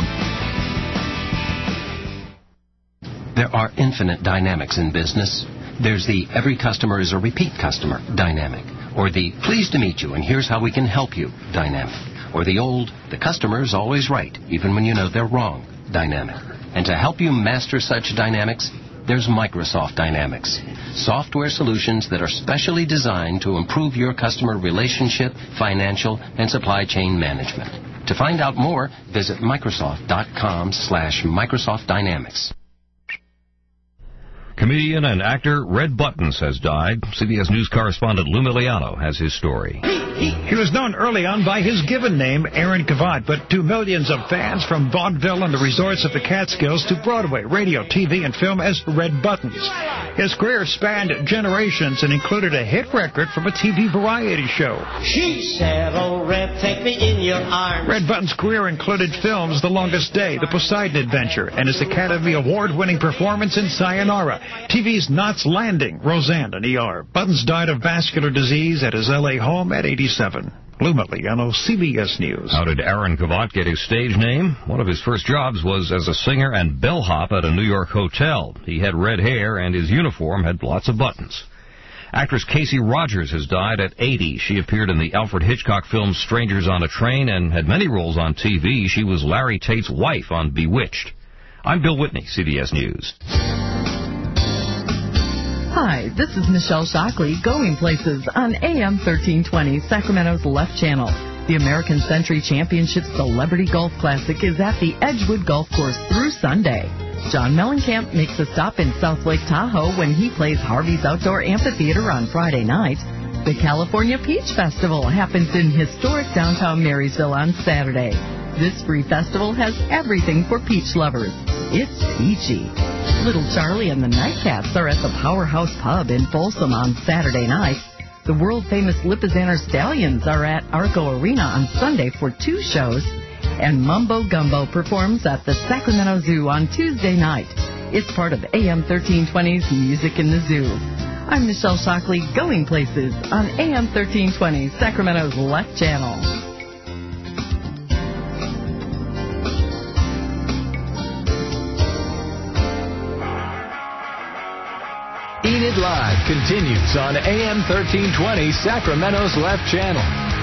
There are infinite dynamics in business. There's the every customer is a repeat customer dynamic, or the pleased to meet you and here's how we can help you dynamic, or the old the customer is always right even when you know they're wrong dynamic. And to help you master such dynamics, there's Microsoft Dynamics, software solutions that are specially designed to improve your customer relationship, financial, and supply chain management. To find out more, visit Microsoft dot com slash Microsoft Dynamics. Comedian and actor Red Buttons has died. C B S News correspondent Lou Miliano has his story. He was known early on by his given name, Aaron Kavad, but to millions of fans from vaudeville and the resorts of the Catskills to Broadway, radio, T V, and film as Red Buttons. His career spanned generations and included a hit record from a T V variety show. She said, oh, Red, take me in your arms. Red Buttons' career included films The Longest Day, The Poseidon Adventure, and his Academy Award-winning performance in Sayonara, T V's Knots Landing, Roseanne, and E R. Buttons died of vascular disease at his L A home at eighty-seven. Lou Miliano, C B S News. How did Aaron Kavad get his stage name? One of his first jobs was as a singer and bellhop at a New York hotel. He had red hair, and his uniform had lots of buttons. Actress Casey Rogers has died at eighty. She appeared in the Alfred Hitchcock film Strangers on a Train and had many roles on T V. She was Larry Tate's wife on Bewitched. I'm Bill Whitney, C B S News. Hi, this is Michelle Shockley, Going Places on A M thirteen twenty, Sacramento's Left Channel. The American Century Championship Celebrity Golf Classic is at the Edgewood Golf Course through Sunday. John Mellencamp makes a stop in South Lake Tahoe when he plays Harvey's Outdoor Amphitheater on Friday night. The California Peach Festival happens in historic downtown Marysville on Saturday. This free festival has everything for peach lovers. It's peachy. Little Charlie and the Nightcaps are at the Powerhouse Pub in Folsom on Saturday night. The world-famous Lipizzaner Stallions are at Arco Arena on Sunday for two shows. And Mumbo Gumbo performs at the Sacramento Zoo on Tuesday night. It's part of A M thirteen twenty's Music in the Zoo. I'm Michelle Shockley, Going Places on A M thirteen twenty, Sacramento's Left Channel. Enid Live continues on A M thirteen twenty, Sacramento's Left Channel.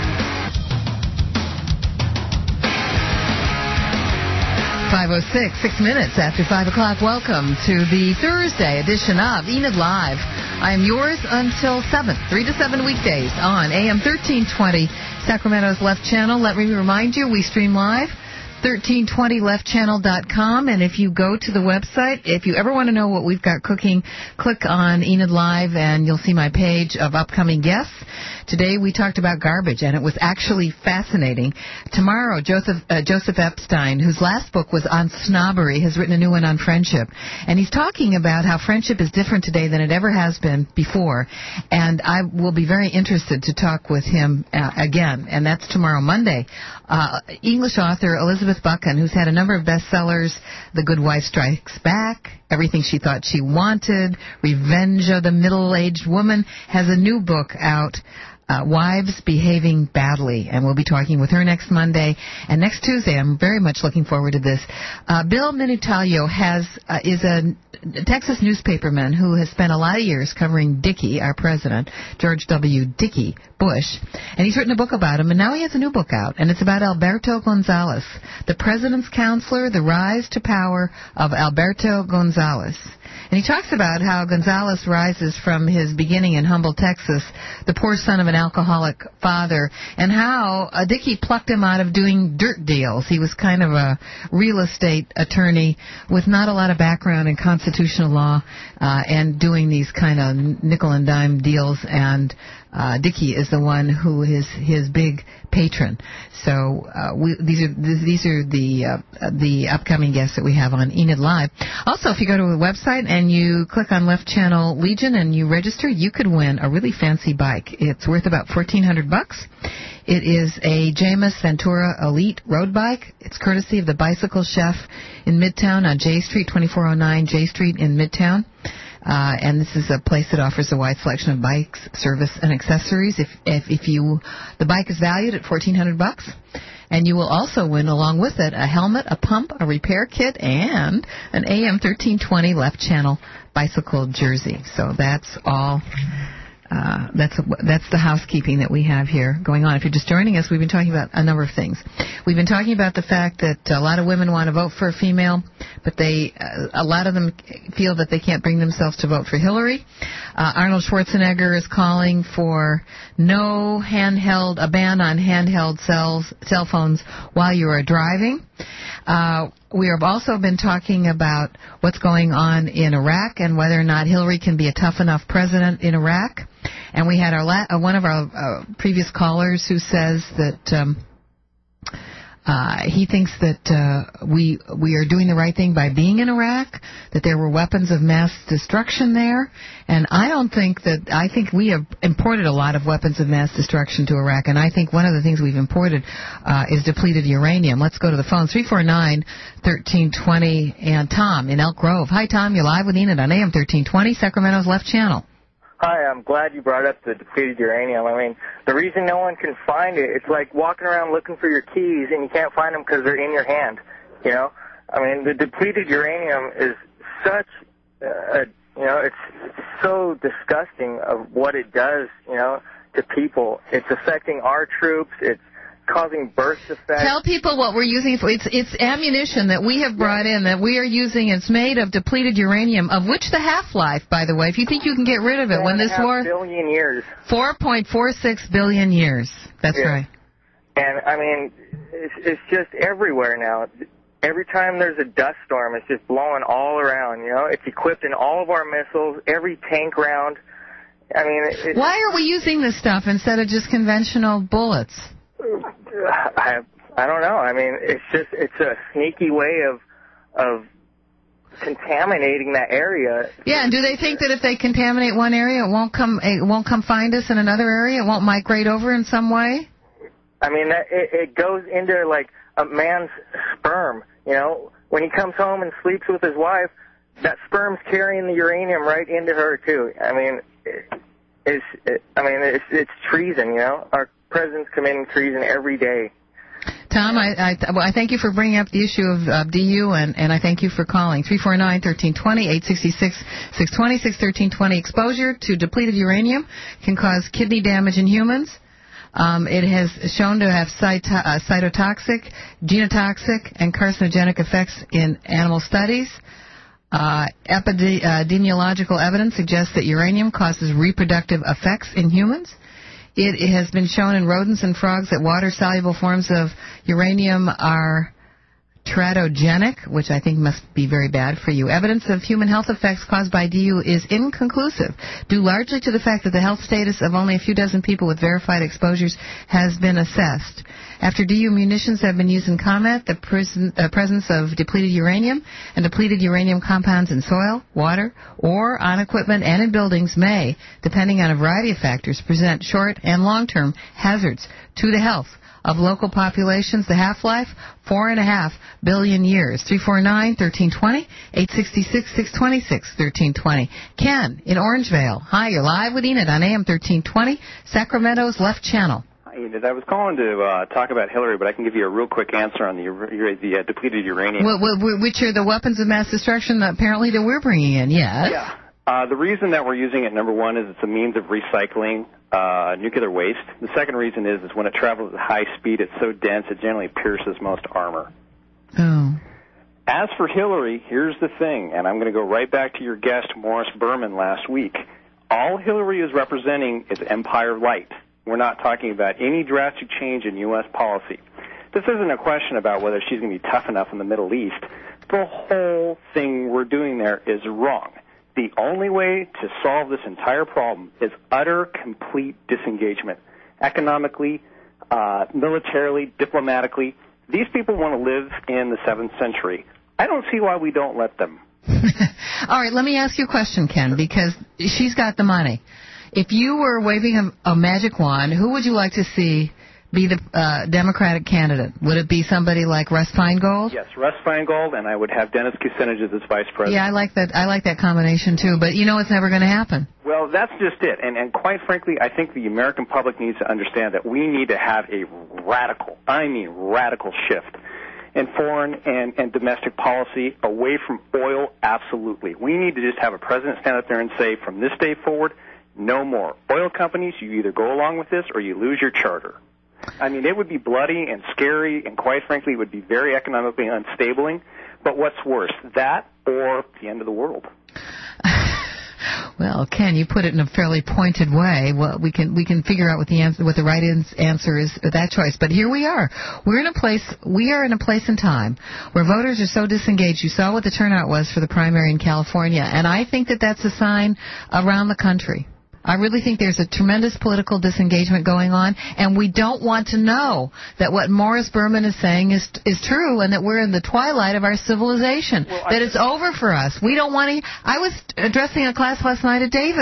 five oh six, six minutes after five o'clock. Welcome to the Thursday edition of Enid Live. I am yours until seven, three to seven weekdays on A M thirteen twenty, Sacramento's Left Channel. Let me remind you, we stream live, thirteen twenty left channel dot com, and if you go to the website, if you ever want to know what we've got cooking, click on Enid Live, and you'll see my page of upcoming guests. Today we talked about garbage, and it was actually fascinating. Tomorrow, Joseph, uh, Joseph Epstein, whose last book was on snobbery, has written a new one on friendship. And he's talking about how friendship is different today than it ever has been before. And I will be very interested to talk with him uh, again, and that's tomorrow, Monday. Uh, English author Elizabeth Buchan, who's had a number of bestsellers, The Good Wife Strikes Back, Everything She Thought She Wanted, Revenge of the Middle-Aged Woman, has a new book out, Uh, Wives Behaving Badly, and we'll be talking with her next Monday. And next Tuesday, I'm very much looking forward to this. Uh, Bill Minutaglio has uh, is a Texas newspaperman who has spent a lot of years covering Dickie, our president, George W. Dickie Bush, and he's written a book about him, and now he has a new book out, and it's about Alberto Gonzales, the president's counselor, the rise to power of Alberto Gonzales. And he talks about how Gonzales rises from his beginning in humble Texas, the poor son of an alcoholic father, and how uh, Dickie plucked him out of doing dirt deals. He was kind of a real estate attorney with not a lot of background in constitutional law uh, and doing these kind of nickel and dime deals, and Uh, Dickie is the one who is his big patron. So uh, we, these are these are the uh, the upcoming guests that we have on Enid Live. Also, if you go to the website and you click on Left Channel Legion and you register, you could win a really fancy bike. It's worth about fourteen hundred bucks. It is a Jameis Ventura Elite road bike. It's courtesy of the Bicycle Chef in Midtown on J Street, twenty-four oh nine J Street in Midtown. Uh, and this is a place that offers a wide selection of bikes, service, and accessories. If, if, if you, the bike is valued at fourteen hundred bucks, and you will also win along with it a helmet, a pump, a repair kit, and an A M thirteen twenty Left Channel bicycle jersey. So that's all. Uh, that's that's the housekeeping that we have here going on. If you're just joining us, we've been talking about a number of things. We've been talking about the fact that a lot of women want to vote for a female, but they uh, a lot of them feel that they can't bring themselves to vote for Hillary. Uh, Arnold Schwarzenegger is calling for no handheld, a ban on handheld cells, cell phones while you are driving. Uh, we have also been talking about what's going on in Iraq and whether or not Hillary can be a tough enough president in Iraq. And we had our la- uh, one of our uh, previous callers who says that um, uh, he thinks that uh, we we are doing the right thing by being in Iraq, that there were weapons of mass destruction there. And I don't think that, I think we have imported a lot of weapons of mass destruction to Iraq, and I think one of the things we've imported uh, is depleted uranium. Let's go to the phone, three four nine, one three two zero, and Tom in Elk Grove. Hi, Tom, you're live with Enid on A M thirteen twenty, Sacramento's Left Channel. Hi, I'm glad you brought up the depleted uranium. I mean, the reason no one can find it, it's like walking around looking for your keys and you can't find them because they're in your hand, you know? I mean, the depleted uranium is such a You know, it's, it's so disgusting of what it does, you know, to people. It's affecting our troops. It's causing burst effects. Tell people what we're using. For. It's it's ammunition that we have brought in that we are using. It's made of depleted uranium, of which the half-life, by the way, if you think you can get rid of it when this war... Four and a half billion years. four point four six billion years. That's yeah. right. And, I mean, it's, it's just everywhere now. Every time there's a dust storm, it's just blowing all around, you know. It's equipped in all of our missiles, every tank round. I mean... It, Why are we using this stuff instead of just conventional bullets? I I don't know. I mean, it's just it's a sneaky way of of contaminating that area. Yeah, and do they think that if they contaminate one area, it won't come it won't come find us in another area? It won't migrate over in some way? I mean, that, it, it goes into like a man's sperm. You know, when he comes home and sleeps with his wife, that sperm's carrying the uranium right into her too. I mean, it, it's it, I mean it's it's treason. You know, our president's committing treason every day. Tom, I, I, well, I thank you for bringing up the issue of uh, D U, and, and I thank you for calling. three four nine, one three two zero, eight six six, six two six, one three two zero. Exposure to depleted uranium can cause kidney damage in humans. Um, it has shown to have cyto- uh, cytotoxic, genotoxic, and carcinogenic effects in animal studies. Uh, epidemiological evidence suggests that uranium causes reproductive effects in humans. It, it has been shown in rodents and frogs that water-soluble forms of uranium are teratogenic, which I think must be very bad for you. Evidence of human health effects caused by D U is inconclusive, due largely to the fact that the health status of only a few dozen people with verified exposures has been assessed. After D U munitions have been used in combat, the prison, uh, presence of depleted uranium and depleted uranium compounds in soil, water, or on equipment and in buildings may, depending on a variety of factors, present short and long-term hazards to the health of local populations. The half-life, four and a half billion years. three four nine, one three two zero, eight six six, six two six, one three two zero. Ken in Orangevale. Hi, you're live with Enid on A M thirteen twenty, Sacramento's left channel. Hi, Enid. I was calling to uh, talk about Hillary, but I can give you a real quick answer on the the uh, depleted uranium. Well, which are the weapons of mass destruction that apparently that we're bringing in, yes. Yeah. Uh, the reason that we're using it, number one, is it's a means of recycling uh, nuclear waste. The second reason is, is when it travels at high speed, it's so dense it generally pierces most armor. Oh. As for Hillary, here's the thing, and I'm going to go right back to your guest, Morris Berman, last week. All Hillary is representing is empire light. We're not talking about any drastic change in U S policy. This isn't a question about whether she's going to be tough enough in the Middle East. The whole thing we're doing there is wrong. The only way to solve this entire problem is utter, complete disengagement. Economically, uh, militarily, diplomatically. These people want to live in the seventh century. I don't see why we don't let them. All right, let me ask you a question, Ken, because she's got the money. If you were waving a, a magic wand, who would you like to see be the uh, Democratic candidate? Would it be somebody like Russ Feingold? Yes, Russ Feingold, and I would have Dennis Kucinich as his vice president. Yeah, I like that. I like that combination too. But you know, it's never going to happen. Well, that's just it. And, and quite frankly, I think the American public needs to understand that we need to have a radical, I mean radical shift in foreign and, and domestic policy away from oil. Absolutely, we need to just have a president stand up there and say, from this day forward, no more oil companies. You either go along with this or you lose your charter. I mean, it would be bloody and scary, and quite frankly, it would be very economically unstable. But what's worse, that or the end of the world? Well, Ken, you put it in a fairly pointed way. Well, we can we can figure out what the answer, what the right answer is for that choice. But here we are. We're in a place. We are in a place in time where voters are so disengaged. You saw what the turnout was for the primary in California, and I think that that's a sign around the country. I really think there's a tremendous political disengagement going on, and we don't want to know that what Morris Berman is saying is is true, and that we're in the twilight of our civilization, well, that it's over for us. We don't want to. I was addressing a class last night at Davis,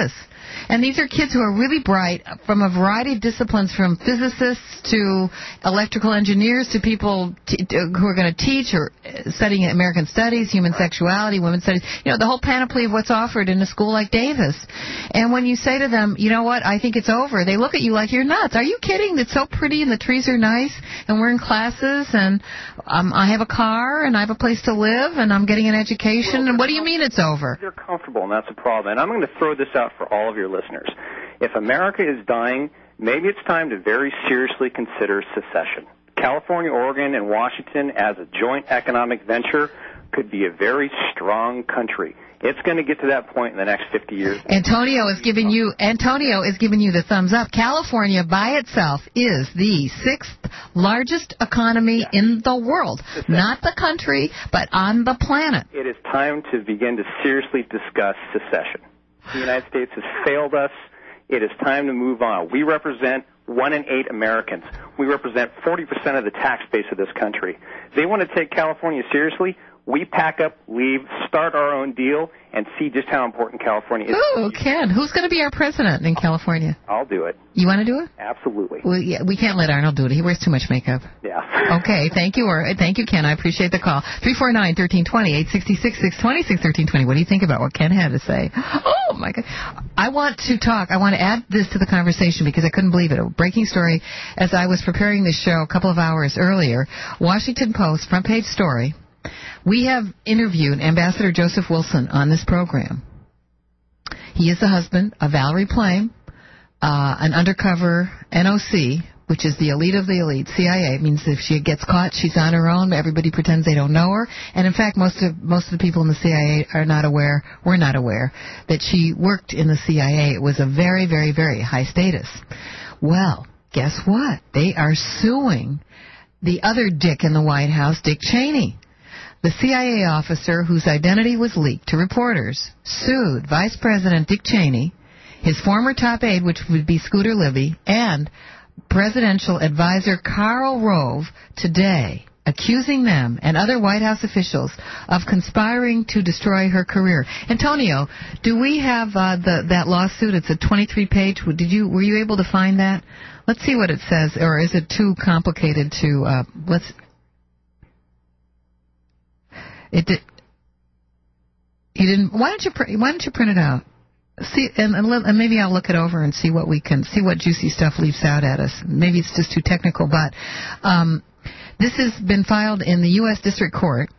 And these are kids who are really bright from a variety of disciplines, from physicists to electrical engineers to people t- who are going to teach or studying American studies, human sexuality, women's studies, you know, the whole panoply of what's offered in a school like Davis. And when you say to them, you know what, I think it's over, they look at you like you're nuts. Are you kidding? It's so pretty and the trees are nice and we're in classes and um, I have a car and I have a place to live and I'm getting an education. And what do you mean it's over? They're comfortable, and that's a problem. And I'm going to throw this out for all of your listeners. If America is dying, maybe it's time to very seriously consider secession. California, Oregon, and Washington as a joint economic venture could be a very strong country. It's going to get to that point in the next fifty years. Antonio is giving you Antonio is giving you the thumbs up. California by itself is the sixth largest economy yeah. in the world. Not the country, but on the planet. It is time to begin to seriously discuss secession. The United States has failed us. It is time to move on. We represent one in eight Americans. We represent forty percent of the tax base of this country. They want to take California seriously. We pack up, leave, start our own deal, and see just how important California is. Ooh, Ken, who's going to be our president in California? I'll do it. You want to do it? Absolutely. Well, yeah, we can't let Arnold do it. He wears too much makeup. Yeah. Okay, thank you, or thank you, Ken. I appreciate the call. three four nine, one three two zero, eight six six, six two zero, six one three two zero. What do you think about what Ken had to say? Oh, my God. I want to talk. I want to add this to the conversation because I couldn't believe it. A breaking story. As I was preparing this show a couple of hours earlier, Washington Post front page story. We have interviewed Ambassador Joseph Wilson on this program. He is the husband of Valerie Plame, uh, an undercover N O C, which is the elite of the elite. C I A means if she gets caught, she's on her own. Everybody pretends they don't know her. And in fact, most of most of the people in the C I A are not aware, were not aware, that she worked in the C I A. It was a very, very, very high status. Well, guess what? They are suing the other Dick in the White House, Dick Cheney. The C I A officer whose identity was leaked to reporters sued Vice President Dick Cheney, his former top aide, which would be Scooter Libby, and presidential advisor Karl Rove today, accusing them and other White House officials of conspiring to destroy her career. Antonio, do we have uh, the, that lawsuit? It's a twenty-three page. Did you were you able to find that? Let's see what it says, or is it too complicated to uh, let's. It did. You didn't. Why don't you? Pr- why don't you print it out? See, and, and, and maybe I'll look it over and see what we can see what juicy stuff leaps out at us. Maybe it's just too technical, but um, this has been filed in the U S District Court,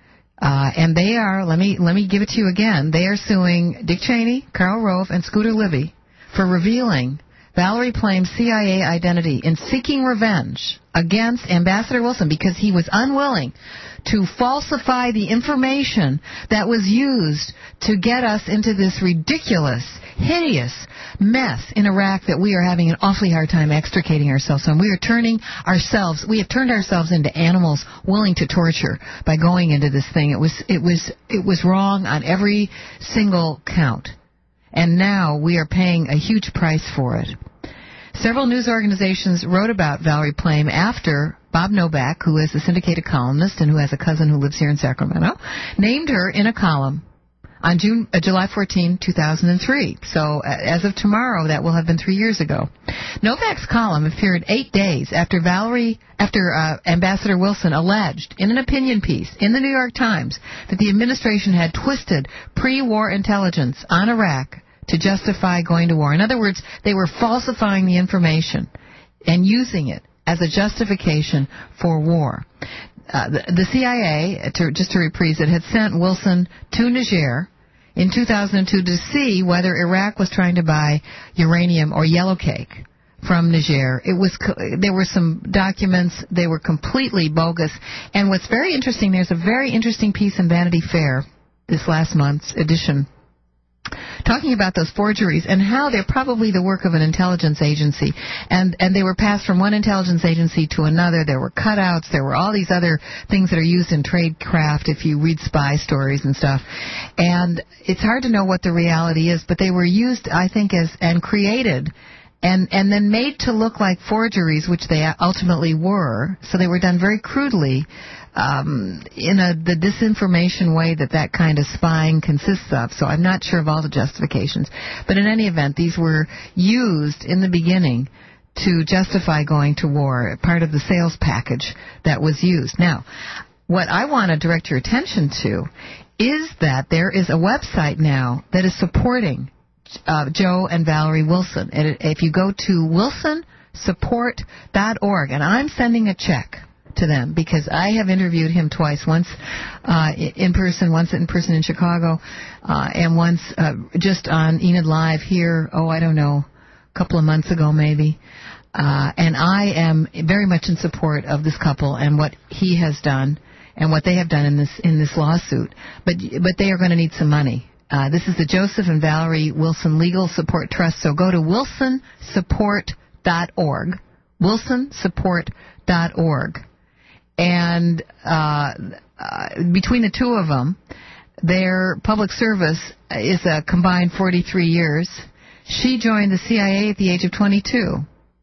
uh, and they are. Let me let me give it to you again. They are suing Dick Cheney, Karl Rove, and Scooter Libby for revealing Valerie Plame's C I A identity in seeking revenge against Ambassador Wilson because he was unwilling to falsify the information that was used to get us into this ridiculous, hideous mess in Iraq that we are having an awfully hard time extricating ourselves from. We are turning ourselves, we have turned ourselves into animals willing to torture by going into this thing. It was, it was, it was wrong on every single count. And now we are paying a huge price for it. Several news organizations wrote about Valerie Plame after Bob Novak, who is a syndicated columnist and who has a cousin who lives here in Sacramento, named her in a column on June, uh, July fourteenth, two thousand three. So uh, as of tomorrow, that will have been three years ago. Novak's column appeared eight days after Valerie, after uh, Ambassador Wilson alleged in an opinion piece in the New York Times that the administration had twisted pre-war intelligence on Iraq to justify going to war. In other words, they were falsifying the information and using it as a justification for war. Uh, the, the C I A, to, just to reprise it, had sent Wilson to Niger in two thousand two to see whether Iraq was trying to buy uranium or yellow cake from Niger. It was there were some documents, they were completely bogus. And what's very interesting, there's a very interesting piece in Vanity Fair, this last month's edition, talking about those forgeries and how they're probably the work of an intelligence agency. And and they were passed from one intelligence agency to another. There were cutouts. There were all these other things that are used in tradecraft if you read spy stories and stuff. And it's hard to know what the reality is, but they were used, I think, as and created and and then made to look like forgeries, which they ultimately were. So they were done very crudely, um, in a the disinformation way that that kind of spying consists of. So I'm not sure of all the justifications, but in any event, these were used in the beginning to justify going to war, part of the sales package that was used. Now, what I want to direct your attention to is that there is a website now that is supporting uh, Joe and Valerie Wilson. And if you go to wilson support dot org, and I'm sending a check to them because I have interviewed him twice, once uh, in person, once in person in Chicago, uh, and once uh, just on Enid Live here, oh, I don't know, a couple of months ago maybe. Uh, and I am very much in support of this couple and what he has done and what they have done in this in this lawsuit. But but they are going to need some money. Uh, this is the Joseph and Valerie Wilson Legal Support Trust. So go to wilson support dot org, wilson support dot org. And uh, uh, between the two of them, their public service is a combined forty-three years. She joined the C I A at the age of twenty-two.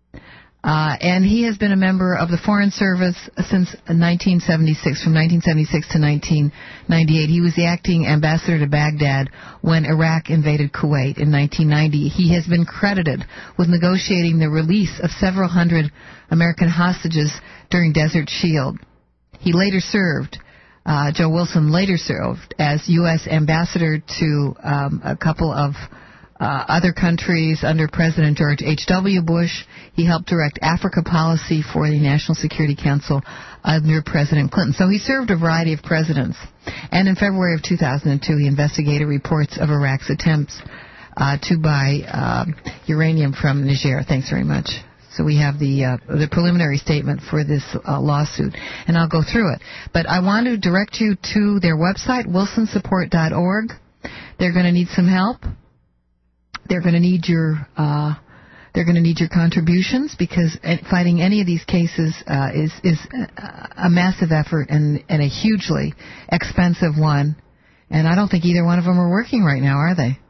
Uh, and he has been a member of the Foreign Service since nineteen seventy-six, from nineteen seventy-six to nineteen ninety-eight. He was the acting ambassador to Baghdad when Iraq invaded Kuwait in nineteen ninety. He has been credited with negotiating the release of several hundred American hostages during Desert Shield. He later served, uh, Joe Wilson later served as U S ambassador to um, a couple of Uh, other countries under President George H W. Bush. He helped direct Africa policy for the National Security Council under President Clinton. So he served a variety of presidents. And in February of two thousand two, he investigated reports of Iraq's attempts uh, to buy uh, uranium from Niger. Thanks very much. So we have the uh, the preliminary statement for this uh, lawsuit, and I'll go through it. But I want to direct you to their website, wilson support dot org. They're going to need some help. They're going to need your uh, they're going to need your contributions, because fighting any of these cases uh, is is a massive effort and, and a hugely expensive one. And I don't think either one of them are working right now, are they?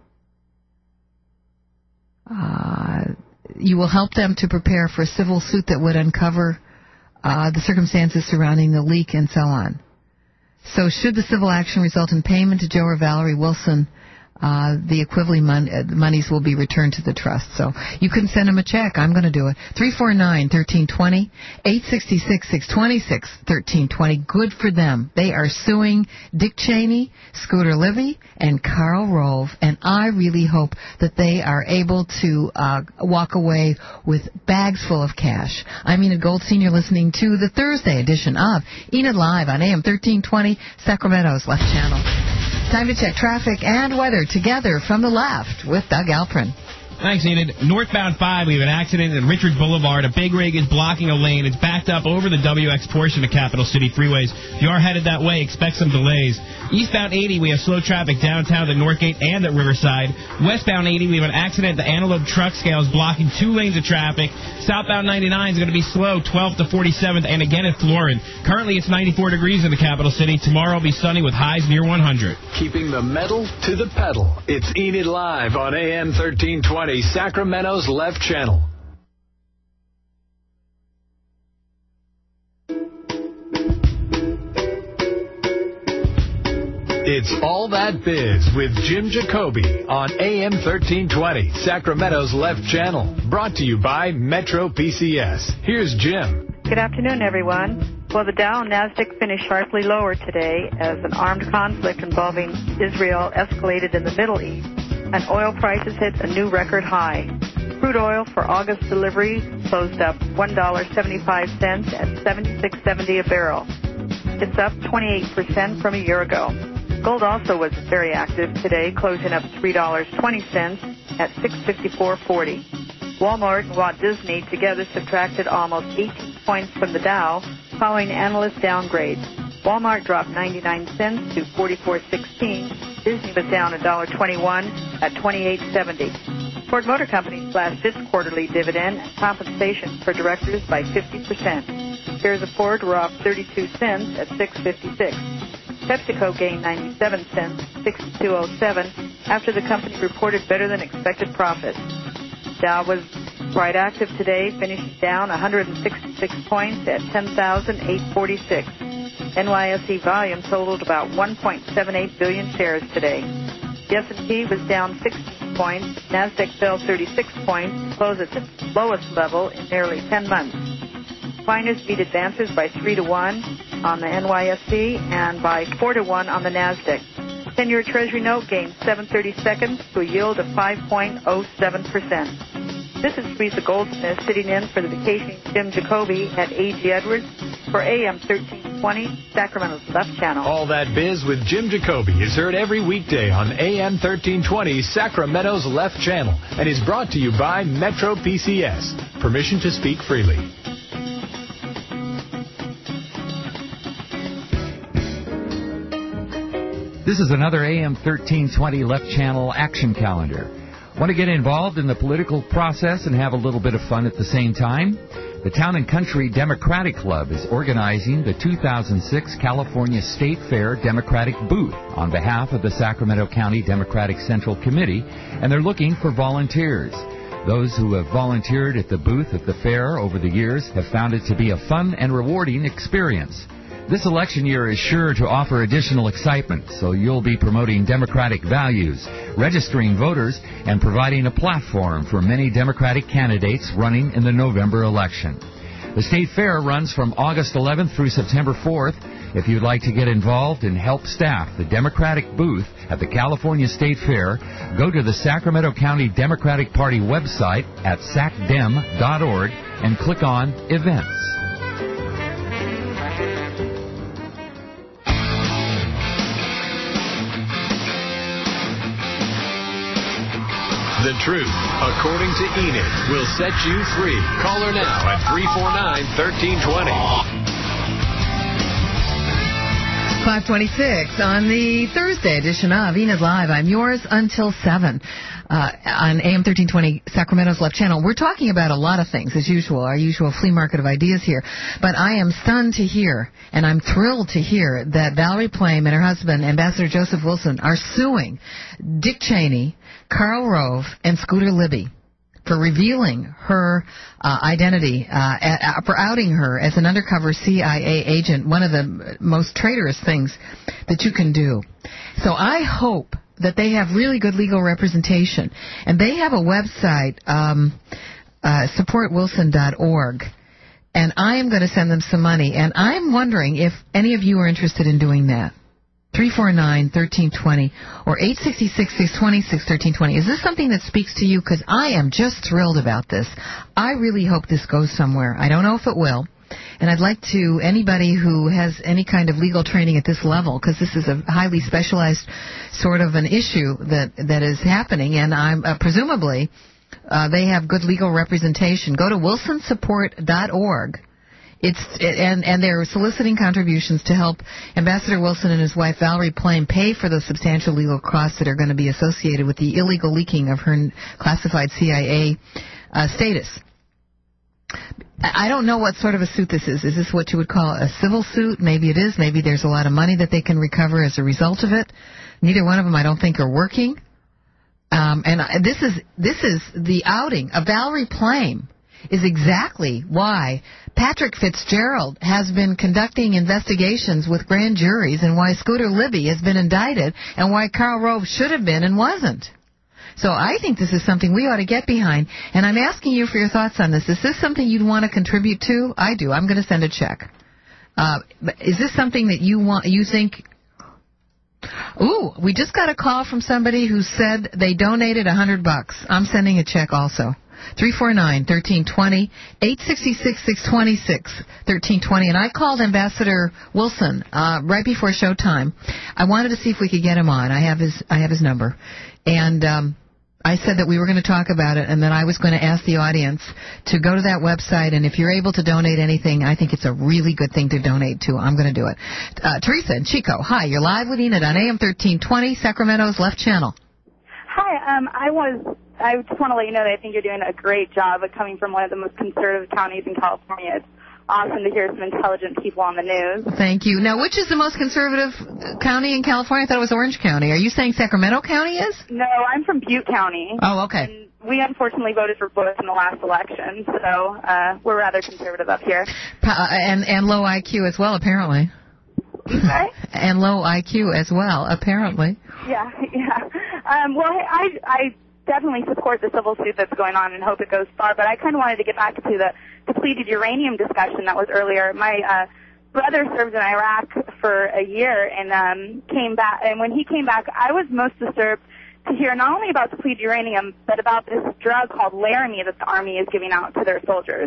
Uh, you will help them to prepare for a civil suit that would uncover uh, the circumstances surrounding the leak and so on. So should the civil action result in payment to Joe or Valerie Wilson, Uh, the equivalent mon- uh, monies will be returned to the trust. So you can send them a check. I'm going to do it. three four nine, one three two zero, eight six six, six two six, one three two zero. Good for them. They are suing Dick Cheney, Scooter Libby, and Karl Rove, and I really hope that they are able to uh, walk away with bags full of cash. I'm Enid Goldstein. You're listening to the Thursday edition of Enid Live on A M thirteen twenty, Sacramento's Left Channel. Time to check traffic and weather together from the left with Doug Alprin. Thanks, Enid. Northbound five, we have an accident at Richards Boulevard. A big rig is blocking a lane. It's backed up over the W X portion of Capital City freeways. If you are headed that way, expect some delays. Eastbound eighty, we have slow traffic downtown at Northgate and at Riverside. Westbound eighty, we have an accident at the Antelope Truck Scales blocking two lanes of traffic. Southbound ninety-nine is going to be slow, twelfth to forty-seventh, and again at Florin. Currently, it's ninety-four degrees in the Capital City. Tomorrow will be sunny with highs near one hundred. Keeping the metal to the pedal. It's Enid Live on A M thirteen twenty, Sacramento's Left Channel. It's All That Biz with Jim Jacoby on A M thirteen twenty, Sacramento's Left Channel. Brought to you by Metro P C S. Here's Jim. Good afternoon, everyone. Well, the Dow and NASDAQ finished sharply lower today as an armed conflict involving Israel escalated in the Middle East, and oil prices hit a new record high. Crude oil for August delivery closed up one dollar and seventy-five cents at seventy-six seventy a barrel. It's up twenty-eight percent from a year ago. Gold also was very active today, closing up three dollars and twenty cents at six fifty-four forty. Walmart and Walt Disney together subtracted almost eighteen points from the Dow following analyst downgrades. Walmart dropped ninety-nine cents to forty-four sixteen. Disney was down one dollar and twenty-one cents at twenty-eight seventy. Ford Motor Company slashed its quarterly dividend and compensation for directors by fifty percent. Shares of Ford were up thirty-two cents at six fifty-six. PepsiCo gained ninety-seven cents, sixty-two oh seven, after the company reported better than expected profits. Dow was Right active today finished down one hundred sixty-six points at ten thousand eight hundred forty-six. N Y S E volume totaled about one point seven eight billion shares today. The S and P was down sixteen points. NASDAQ fell thirty-six points to close at its lowest level in nearly ten months. Miners beat advances by three to one on the N Y S E and by four to one on the NASDAQ. ten-year Treasury note gained seven thirty-seconds to a yield of five point oh seven percent. This is Teresa Goldsmith sitting in for the vacationing Jim Jacoby at A G Edwards for A M thirteen twenty, Sacramento's Left Channel. All That Biz with Jim Jacoby is heard every weekday on A M thirteen twenty, Sacramento's Left Channel, and is brought to you by Metro P C S. Permission to speak freely. This is another A M thirteen twenty Left Channel action calendar. Want to get involved in the political process and have a little bit of fun at the same time? The Town and Country Democratic Club is organizing the two thousand six California State Fair Democratic Booth on behalf of the Sacramento County Democratic Central Committee, and they're looking for volunteers. Those who have volunteered at the booth at the fair over the years have found it to be a fun and rewarding experience. This election year is sure to offer additional excitement, so you'll be promoting democratic values, registering voters, and providing a platform for many Democratic candidates running in the November election. The State Fair runs from August eleventh through September fourth. If you'd like to get involved and help staff the Democratic booth at the California State Fair, go to the Sacramento County Democratic Party website at sac dem dot org and click on Events. The truth, according to Enid, will set you free. Call her now at three four nine, one three two zero. five twenty-six on the Thursday edition of Enid Live. I'm yours until seven uh, on A M thirteen twenty Sacramento's Left Channel. We're talking about a lot of things, as usual, our usual flea market of ideas here. But I am stunned to hear, and I'm thrilled to hear, that Valerie Plame and her husband, Ambassador Joseph Wilson, are suing Dick Cheney, Karl Rove, and Scooter Libby for revealing her uh, identity, uh, uh, for outing her as an undercover C I A agent, one of the most traitorous things that you can do. So I hope that they have really good legal representation. And they have a website, um, uh, support wilson dot org, and I am going to send them some money. And I'm wondering if any of you are interested in doing that. three four nine, one three two zero or eight six six, six two six, one three two zero. Is this something that speaks to you? Because I am just thrilled about this. I really hope this goes somewhere. I don't know if it will. And I'd like to, anybody who has any kind of legal training at this level, because this is a highly specialized sort of an issue that, that is happening, and I'm uh, presumably uh, they have good legal representation. Go to wilson support dot org. It's and and they're soliciting contributions to help Ambassador Wilson and his wife Valerie Plame pay for those substantial legal costs that are going to be associated with the illegal leaking of her classified C I A uh, status. I don't know what sort of a suit this is. Is this what you would call a civil suit? Maybe it is. Maybe there's a lot of money that they can recover as a result of it. Neither one of them, I don't think, are working. Um, and I, this is this is the outing of Valerie Plame. Is exactly why Patrick Fitzgerald has been conducting investigations with grand juries, and why Scooter Libby has been indicted, and why Karl Rove should have been and wasn't. So I think this is something we ought to get behind, and I'm asking you for your thoughts on this. Is this something you'd want to contribute to? I do. I'm going to send a check. Uh, is this something that you want? You think? Ooh, we just got a call from somebody who said they donated a hundred bucks. I'm sending a check also. three four nine, one three two zero, eight six six, six two six, one three two zero. And I called Ambassador Wilson uh, right before showtime. I wanted to see if we could get him on. I have his I have his number. And um, I said that we were going to talk about it, and that I was going to ask the audience to go to that website, and if you're able to donate anything, I think it's a really good thing to donate to. I'm going to do it. Uh, Teresa and Chico, hi. You're live with Enid on A M thirteen twenty, Sacramento's Left Channel. Hi, um, I was. I just want to let you know that I think you're doing a great job of coming from one of the most conservative counties in California. It's awesome to hear some intelligent people on the news. Thank you. Now, which is the most conservative county in California? I thought it was Orange County. Are you saying Sacramento County is? No, I'm from Butte County. Oh, okay. And we unfortunately voted for Bush in the last election, so uh, we're rather conservative up here. Uh, and and low I Q as well, apparently. Okay. And low I Q as well, apparently. Yeah, yeah. Um, well, I I definitely support the civil suit that's going on and hope it goes far. But I kind of wanted to get back to the depleted uranium discussion that was earlier. My uh, brother served in Iraq for a year and um, came back. And when he came back, I was most disturbed to hear not only about depleted uranium, but about this drug called Laramie that the Army is giving out to their soldiers.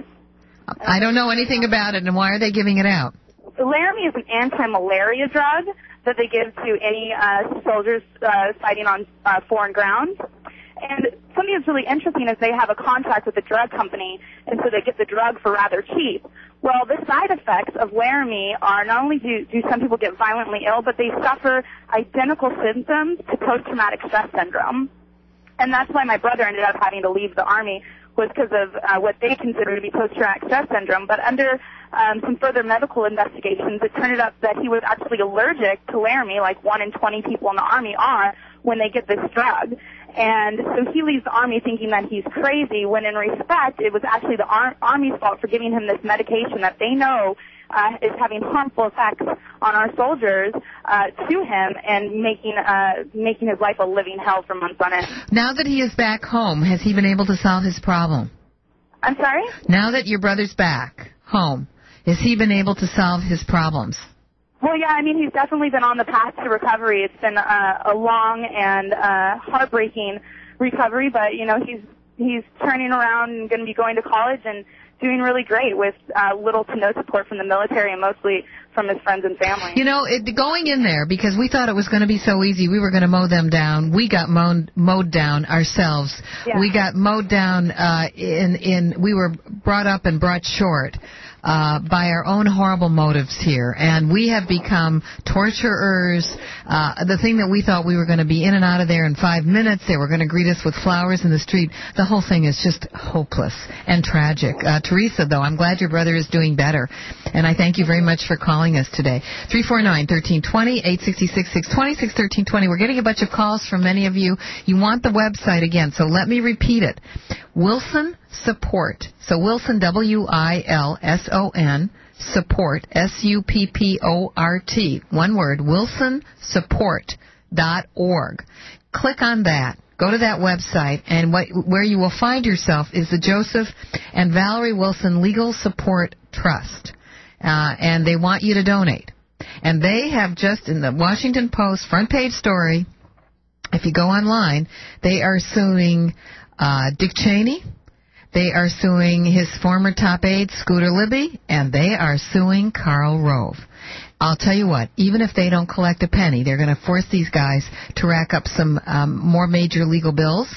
I don't know anything about it, and why are they giving it out? Laramie is an anti-malaria drug that they give to any uh, soldiers uh, fighting on uh, foreign ground. And something that's really interesting is they have a contract with the drug company, and so they get the drug for rather cheap. Well, the side effects of Laramie are not only do, do some people get violently ill, but they suffer identical symptoms to post-traumatic stress syndrome. And that's why my brother ended up having to leave the Army, was because of uh, what they consider to be post-traumatic stress syndrome. But under um, some further medical investigations, it turned out that he was actually allergic to Laramie, like one in twenty people in the Army are when they get this drug. And so he leaves the Army thinking that he's crazy, when in respect, it was actually the Ar- Army's fault for giving him this medication that they know uh, is having harmful effects on our soldiers uh, to him and making uh, making his life a living hell for months on end. Now that he is back home, has he been able to solve his problem? I'm sorry? Now that your brother's back home, has he been able to solve his problems? Well, yeah, I mean, he's definitely been on the path to recovery. It's been uh, a long and uh, heartbreaking recovery, but, you know, he's he's turning around and going to be going to college and doing really great with uh, little to no support from the military and mostly from his friends and family. You know, it, going in there, because we thought it was going to be so easy, we were going to mow them down. We got mowed, mowed down ourselves. Yeah. We got mowed down uh, in, in, we were brought up and brought short. Uh, by our own horrible motives here. And we have become torturers. Uh, the thing that we thought we were going to be in and out of there in five minutes, they were going to greet us with flowers in the street. The whole thing is just hopeless and tragic. Uh, Teresa, though, I'm glad your brother is doing better. And I thank you very much for calling us today. three four nine, one three two zero, eight six six, six two six, one three two zero. We're getting a bunch of calls from many of you. You want the website again, so let me repeat it. Wilson Support. So Wilson, W I L S O N, Support, S U P P O R T. One word, wilson support dot org. Click on that. Go to that website, and what, where you will find yourself is the Joseph and Valerie Wilson Legal Support Trust. Uh, and they want you to donate. And they have just, in the Washington Post front page story, if you go online, they are suing uh, Dick Cheney. They are suing his former top aide, Scooter Libby, and they are suing Karl Rove. I'll tell you what, even if they don't collect a penny, they're going to force these guys to rack up some um, more major legal bills.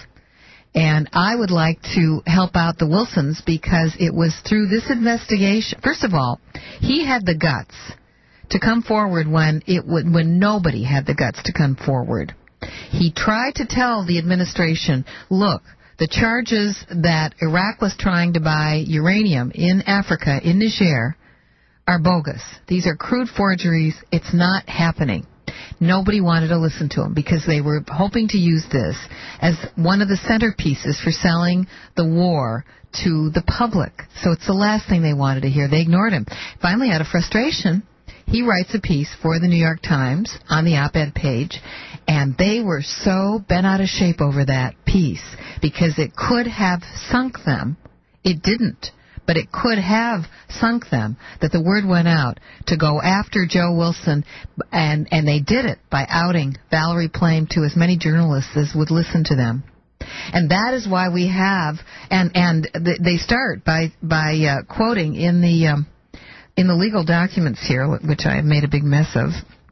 And I would like to help out the Wilsons because it was through this investigation. First of all, he had the guts to come forward when it would, when nobody had the guts to come forward. He tried to tell the administration, look, the charges that Iraq was trying to buy uranium in Africa, in Niger, are bogus. These are crude forgeries. It's not happening. Nobody wanted to listen to him because they were hoping to use this as one of the centerpieces for selling the war to the public. So it's the last thing they wanted to hear. They ignored him. Finally, out of frustration, he writes a piece for the New York Times on the op-ed page, and they were so bent out of shape over that piece because it could have sunk them. It didn't, but it could have sunk them that the word went out to go after Joe Wilson, and, and they did it by outing Valerie Plame to as many journalists as would listen to them. And that is why we have, and, and they start by, by uh, quoting in the... Um, In the legal documents here, which I have made a big mess of,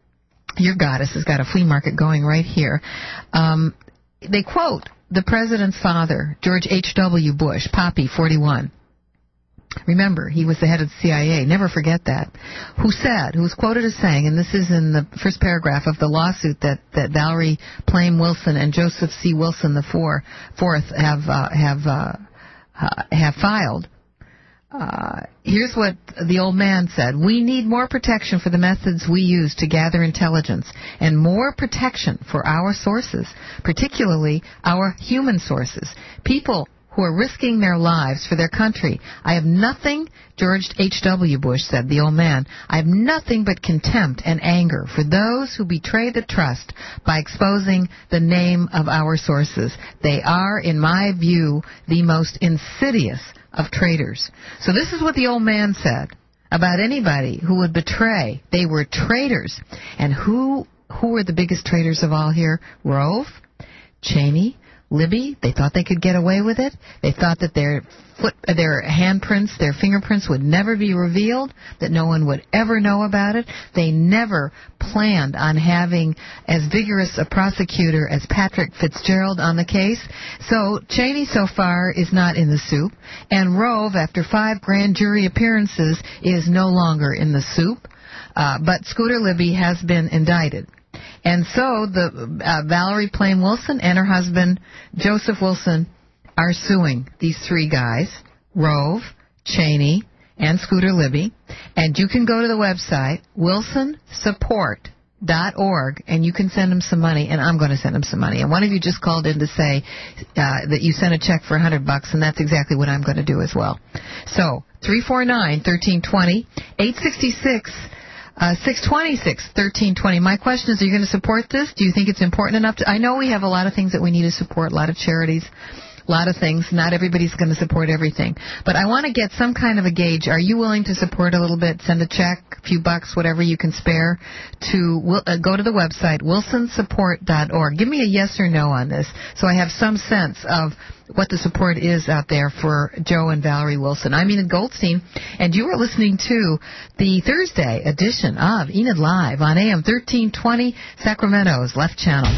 your goddess has got a flea market going right here. Um, they quote the president's father, George H W. Bush, Poppy, forty-one. Remember, he was the head of the C I A. Never forget that. Who said, who was quoted as saying, and this is in the first paragraph of the lawsuit that, that Valerie Plame Wilson and Joseph C. Wilson the four, fourth have uh, have uh, uh, have filed. Uh, here's what the old man said. We need more protection for the methods we use to gather intelligence, and more protection for our sources, particularly our human sources. People who are risking their lives for their country. I have nothing, George H W. Bush said, the old man, I have nothing but contempt and anger for those who betray the trust by exposing the name of our sources. They are, in my view, the most insidious of traitors. So this is what the old man said about anybody who would betray. They were traitors. And who who were the biggest traitors of all here? Rove, Cheney, Libby. They thought they could get away with it. They thought that their foot, their handprints, their fingerprints would never be revealed, that no one would ever know about it. They never planned on having as vigorous a prosecutor as Patrick Fitzgerald on the case. So Cheney so far is not in the soup, and Rove, after five grand jury appearances, is no longer in the soup. Uh, but Scooter Libby has been indicted. And so the uh, Valerie Plame Wilson and her husband, Joseph Wilson, are suing these three guys, Rove, Cheney, and Scooter Libby. And you can go to the website, wilson support dot org, and you can send them some money, and I'm going to send them some money. And one of you just called in to say uh, that you sent a check for one hundred bucks, and that's exactly what I'm going to do as well. So, three four nine, one three two zero, eight six six, Uh, six twenty-six, thirteen twenty. My question is, are you going to support this? Do you think it's important enough to... I know we have a lot of things that we need to support, a lot of charities, a lot of things. Not everybody's going to support everything. But I want to get some kind of a gauge. Are you willing to support a little bit, send a check, a few bucks, whatever you can spare, to uh, go to the website, wilson support dot org. Give me a yes or no on this so I have some sense of what the support is out there for Joe and Valerie Wilson. I'm Enid Goldstein, and you are listening to the Thursday edition of Enid Live on A M thirteen twenty, Sacramento's Left Channel.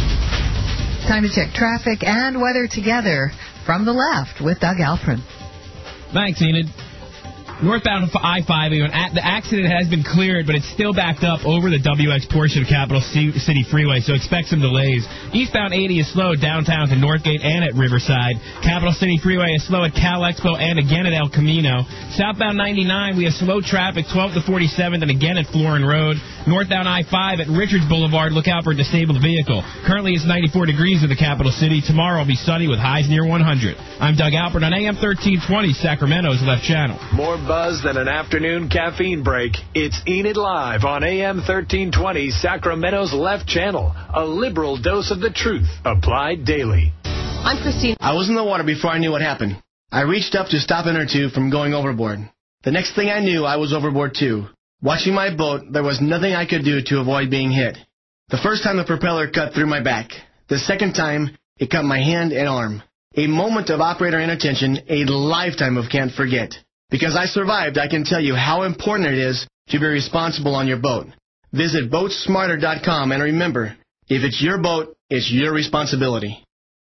Time to check traffic and weather together from the left with Doug Alfred. Thanks, Enid. Northbound I five, the accident has been cleared, but it's still backed up over the W X portion of Capital City Freeway, so expect some delays. Eastbound eighty is slow downtown to Northgate and at Riverside. Capital City Freeway is slow at Cal Expo and again at El Camino. Southbound ninety-nine, we have slow traffic twelve to forty-seventh and again at Florin Road. Northbound I five at Richards Boulevard, look out for a disabled vehicle. Currently it's ninety-four degrees in the capital city. Tomorrow will be sunny with highs near one hundred. I'm Doug Alford on A M thirteen twenty, Sacramento's Left Channel. More buzz than an afternoon caffeine break. It's Enid Live on A M thirteen twenty, Sacramento's Left Channel. A liberal dose of the truth applied daily. I'm Christine. I was in the water before I knew what happened. I reached up to stop an or two from going overboard. The next thing I knew, I was overboard too. Watching my boat, there was nothing I could do to avoid being hit. The first time the propeller cut through my back. The second time, it cut my hand and arm. A moment of operator inattention, a lifetime of can't forget. Because I survived, I can tell you how important it is to be responsible on your boat. Visit boat smarter dot com and remember, if it's your boat, it's your responsibility.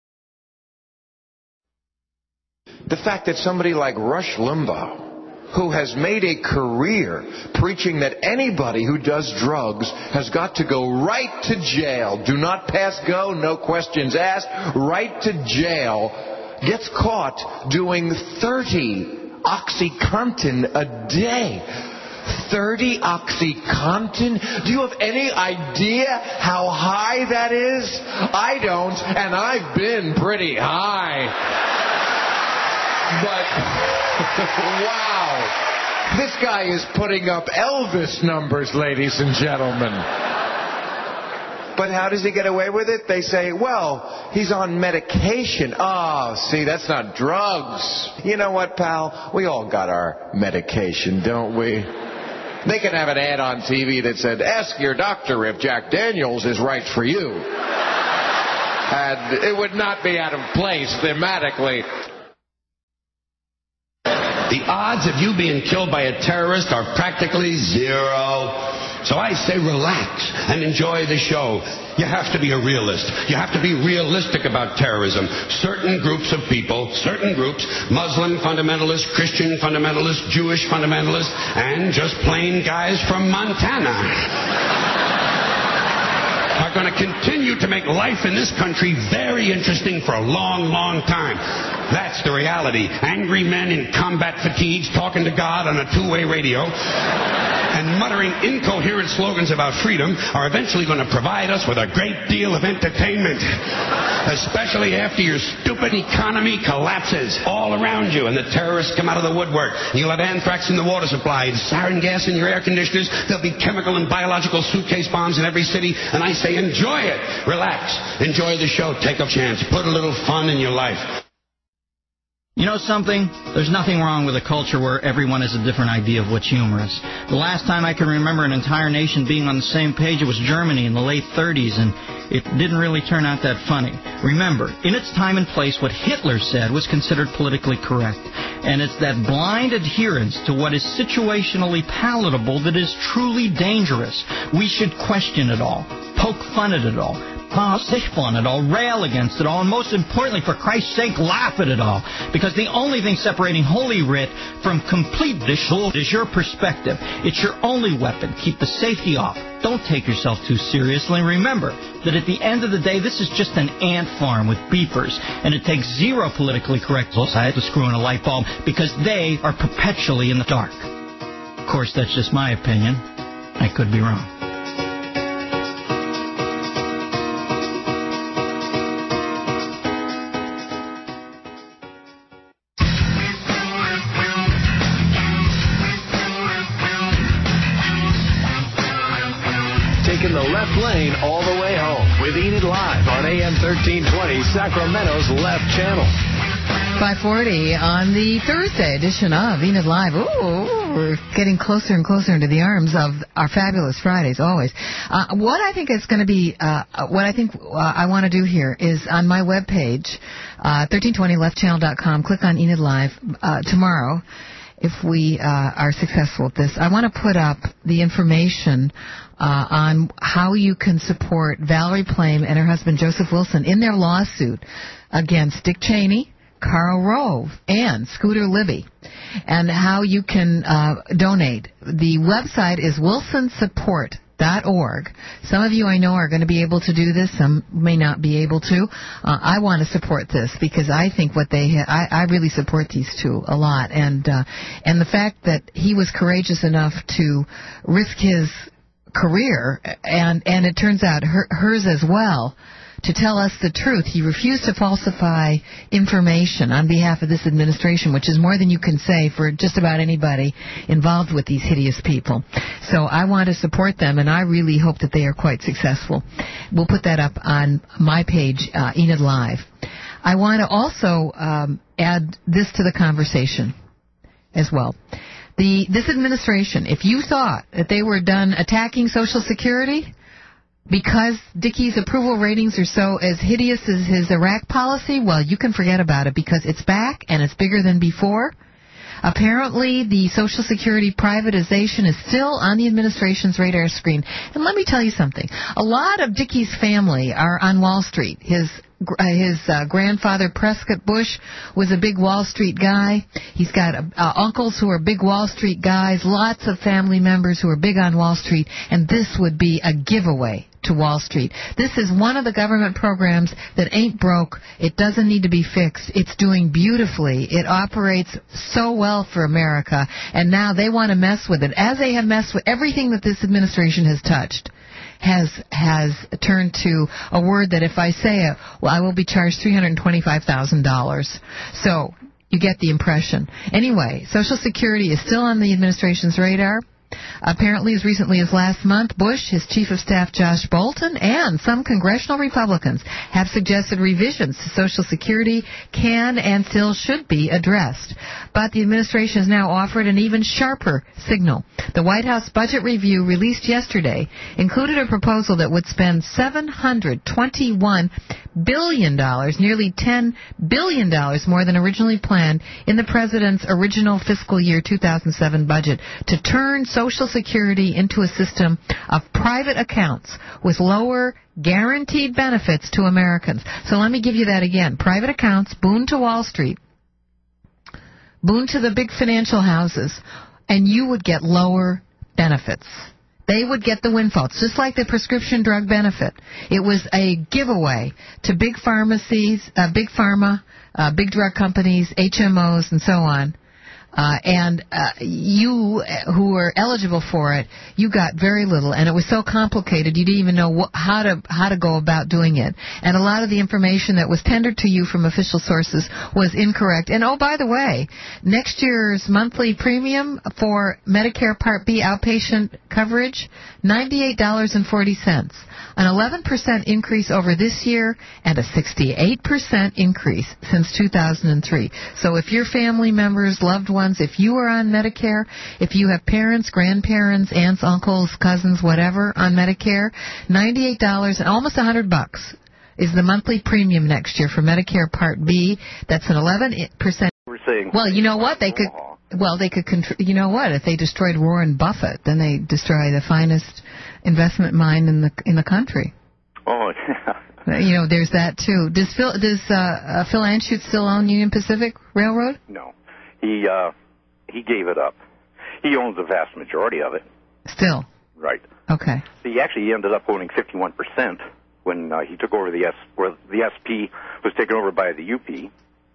The fact that somebody like Rush Limbaugh, who has made a career preaching that anybody who does drugs has got to go right to jail, do not pass go, no questions asked, right to jail, gets caught doing thirty OxyContin a day. thirty OxyContin? Do you have any idea how high that is? I don't, and I've been pretty high. But, wow. This guy is putting up Elvis numbers, ladies and gentlemen. But how does he get away with it? They say, well, he's on medication. Oh, see, that's not drugs. You know what, pal? We all got our medication, don't we? They could have an ad on T V that said, ask your doctor if Jack Daniels is right for you. And it would not be out of place thematically. The odds of you being killed by a terrorist are practically zero. So I say relax and enjoy the show. You have to be a realist. You have to be realistic about terrorism. Certain groups of people, certain groups, Muslim fundamentalists, Christian fundamentalists, Jewish fundamentalists, and just plain guys from Montana. are going to continue to make life in this country very interesting for a long, long time. That's the reality. Angry men in combat fatigues talking to God on a two-way radio and muttering incoherent slogans about freedom are eventually going to provide us with a great deal of entertainment, especially after your stupid economy collapses all around you and the terrorists come out of the woodwork. You'll have anthrax in the water supply and sarin gas in your air conditioners. There'll be chemical and biological suitcase bombs in every city. And I say enjoy it. Relax. Enjoy the show. Take a chance. Put a little fun in your life. You know something? There's nothing wrong with a culture where everyone has a different idea of what's humorous. The last time I can remember an entire nation being on the same page, it was Germany in the late thirties, and it didn't really turn out that funny. Remember, in its time and place, what Hitler said was considered politically correct. And it's that blind adherence to what is situationally palatable that is truly dangerous. We should question it all, poke fun at it all, sick on it all, rail against it all, and most importantly, for Christ's sake, laugh at it all. Because the only thing separating Holy Writ from complete dishul is your perspective. It's your only weapon. Keep the safety off. Don't take yourself too seriously. Remember that at the end of the day, this is just an ant farm with beepers, and it takes zero politically correct society to screw in a light bulb because they are perpetually in the dark. Of course, that's just my opinion. I could be wrong. Taking the left lane all the way home with Enid Live on A M thirteen twenty, Sacramento's left channel. five forty on the Thursday edition of Enid Live. Ooh, we're getting closer and closer into the arms of our fabulous Fridays, always. Uh, what I think is going to be, uh, what I think uh, I want to do here is on my webpage, uh, thirteen twenty left channel dot com, click on Enid Live uh, tomorrow. If we uh, are successful at this, I want to put up the information uh, on how you can support Valerie Plame and her husband Joseph Wilson in their lawsuit against Dick Cheney, Karl Rove, and Scooter Libby, and how you can uh, donate. The website is wilson support dot org. Some of you I know are going to be able to do this. Some may not be able to. Uh, I want to support this because I think what they ha- I, I really support these two a lot. And uh, and the fact that he was courageous enough to risk his career, and, and it turns out her, hers as well, to tell us the truth. He refused to falsify information on behalf of this administration, which is more than you can say for just about anybody involved with these hideous people. So I want to support them, and I really hope that they are quite successful. We'll put that up on my page, uh, Enid Live. I want to also um, add this to the conversation as well. The this administration, if you thought that they were done attacking Social Security because Dickey's approval ratings are so as hideous as his Iraq policy, well, you can forget about it because it's back and it's bigger than before. Apparently, the Social Security privatization is still on the administration's radar screen. And let me tell you something. A lot of Dickey's family are on Wall Street. His uh, his uh, grandfather, Prescott Bush, was a big Wall Street guy. He's got uh, uncles who are big Wall Street guys, lots of family members who are big on Wall Street, and this would be a giveaway to Wall Street. This is one of the government programs that ain't broke. It doesn't need to be fixed. It's doing beautifully. It operates so well for America, and now they want to mess with it, as they have messed with everything that this administration has touched. Has has turned to a word that if I say it, well, I will be charged three hundred twenty-five thousand dollars. So you get the impression. Anyway, Social Security is still on the administration's radar. Apparently, as recently as last month, Bush, his chief of staff Josh Bolten, and some congressional Republicans have suggested revisions to Social Security can and still should be addressed. But the administration has now offered an even sharper signal. The White House budget review released yesterday included a proposal that would spend seven hundred twenty-one billion dollars, nearly ten billion dollars more than originally planned in the president's original fiscal year two thousand seven budget to turn Social Security into a system of private accounts with lower guaranteed benefits to Americans. So let me give you that again. Private accounts, boon to Wall Street, boon to the big financial houses, and you would get lower benefits. They would get the windfall. It's just like the prescription drug benefit. It was a giveaway to big pharmacies, uh, big pharma, uh, big drug companies, H M Os, and so on. Uh, and uh, you, who were eligible for it, you got very little, and it was so complicated you didn't even know wh- how to how to go about doing it. And a lot of the information that was tendered to you from official sources was incorrect. And oh, by the way, next year's monthly premium for Medicare Part B outpatient coverage, ninety-eight dollars and forty cents. An eleven percent increase over this year and a sixty-eight percent increase since two thousand three. So if your family members, loved ones, if you are on Medicare, if you have parents, grandparents, aunts, uncles, cousins, whatever on Medicare, ninety-eight dollars and almost one hundred bucks is the monthly premium next year for Medicare Part B. That's an eleven percent. We're saying, well, you know what? They could, well, they could, contr- you know what? If they destroyed Warren Buffett, then they destroy the finest investment mind in the in the country. Oh, yeah. You know, there's that too. Does Phil does uh, uh, Phil Anschutz still own Union Pacific Railroad? No, he uh, he gave it up. He owns the vast majority of it. Still. Right. Okay. He actually ended up owning fifty-one percent when uh, he took over the S, where the S P was taken over by the U P,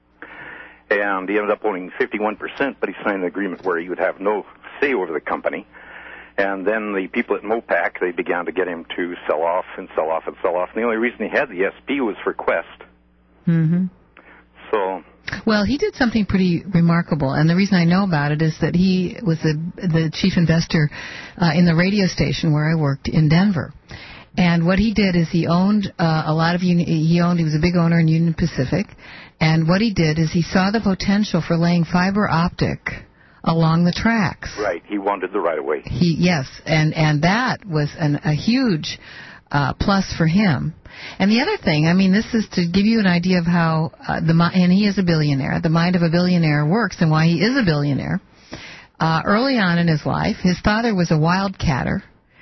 and he ended up owning fifty-one percent. But he signed an agreement where he would have no say over the company. And then the people at Mopac, they began to get him to sell off and sell off and sell off. And the only reason he had the S P was for Quest. Mm-hmm. So. Well, he did something pretty remarkable, and the reason I know about it is that he was the the chief investor uh, in the radio station where I worked in Denver. And what he did is he owned uh, a lot of Union, he owned he was a big owner in Union Pacific, and what he did is he saw the potential for laying fiber optic along the tracks. Right, he wanted the right of way. He yes, and and that was an, a huge uh, plus for him. And the other thing, I mean, this is to give you an idea of how uh, the and he is a billionaire. The mind of a billionaire works, and why he is a billionaire. Uh, early on in his life, his father was a wildcatter,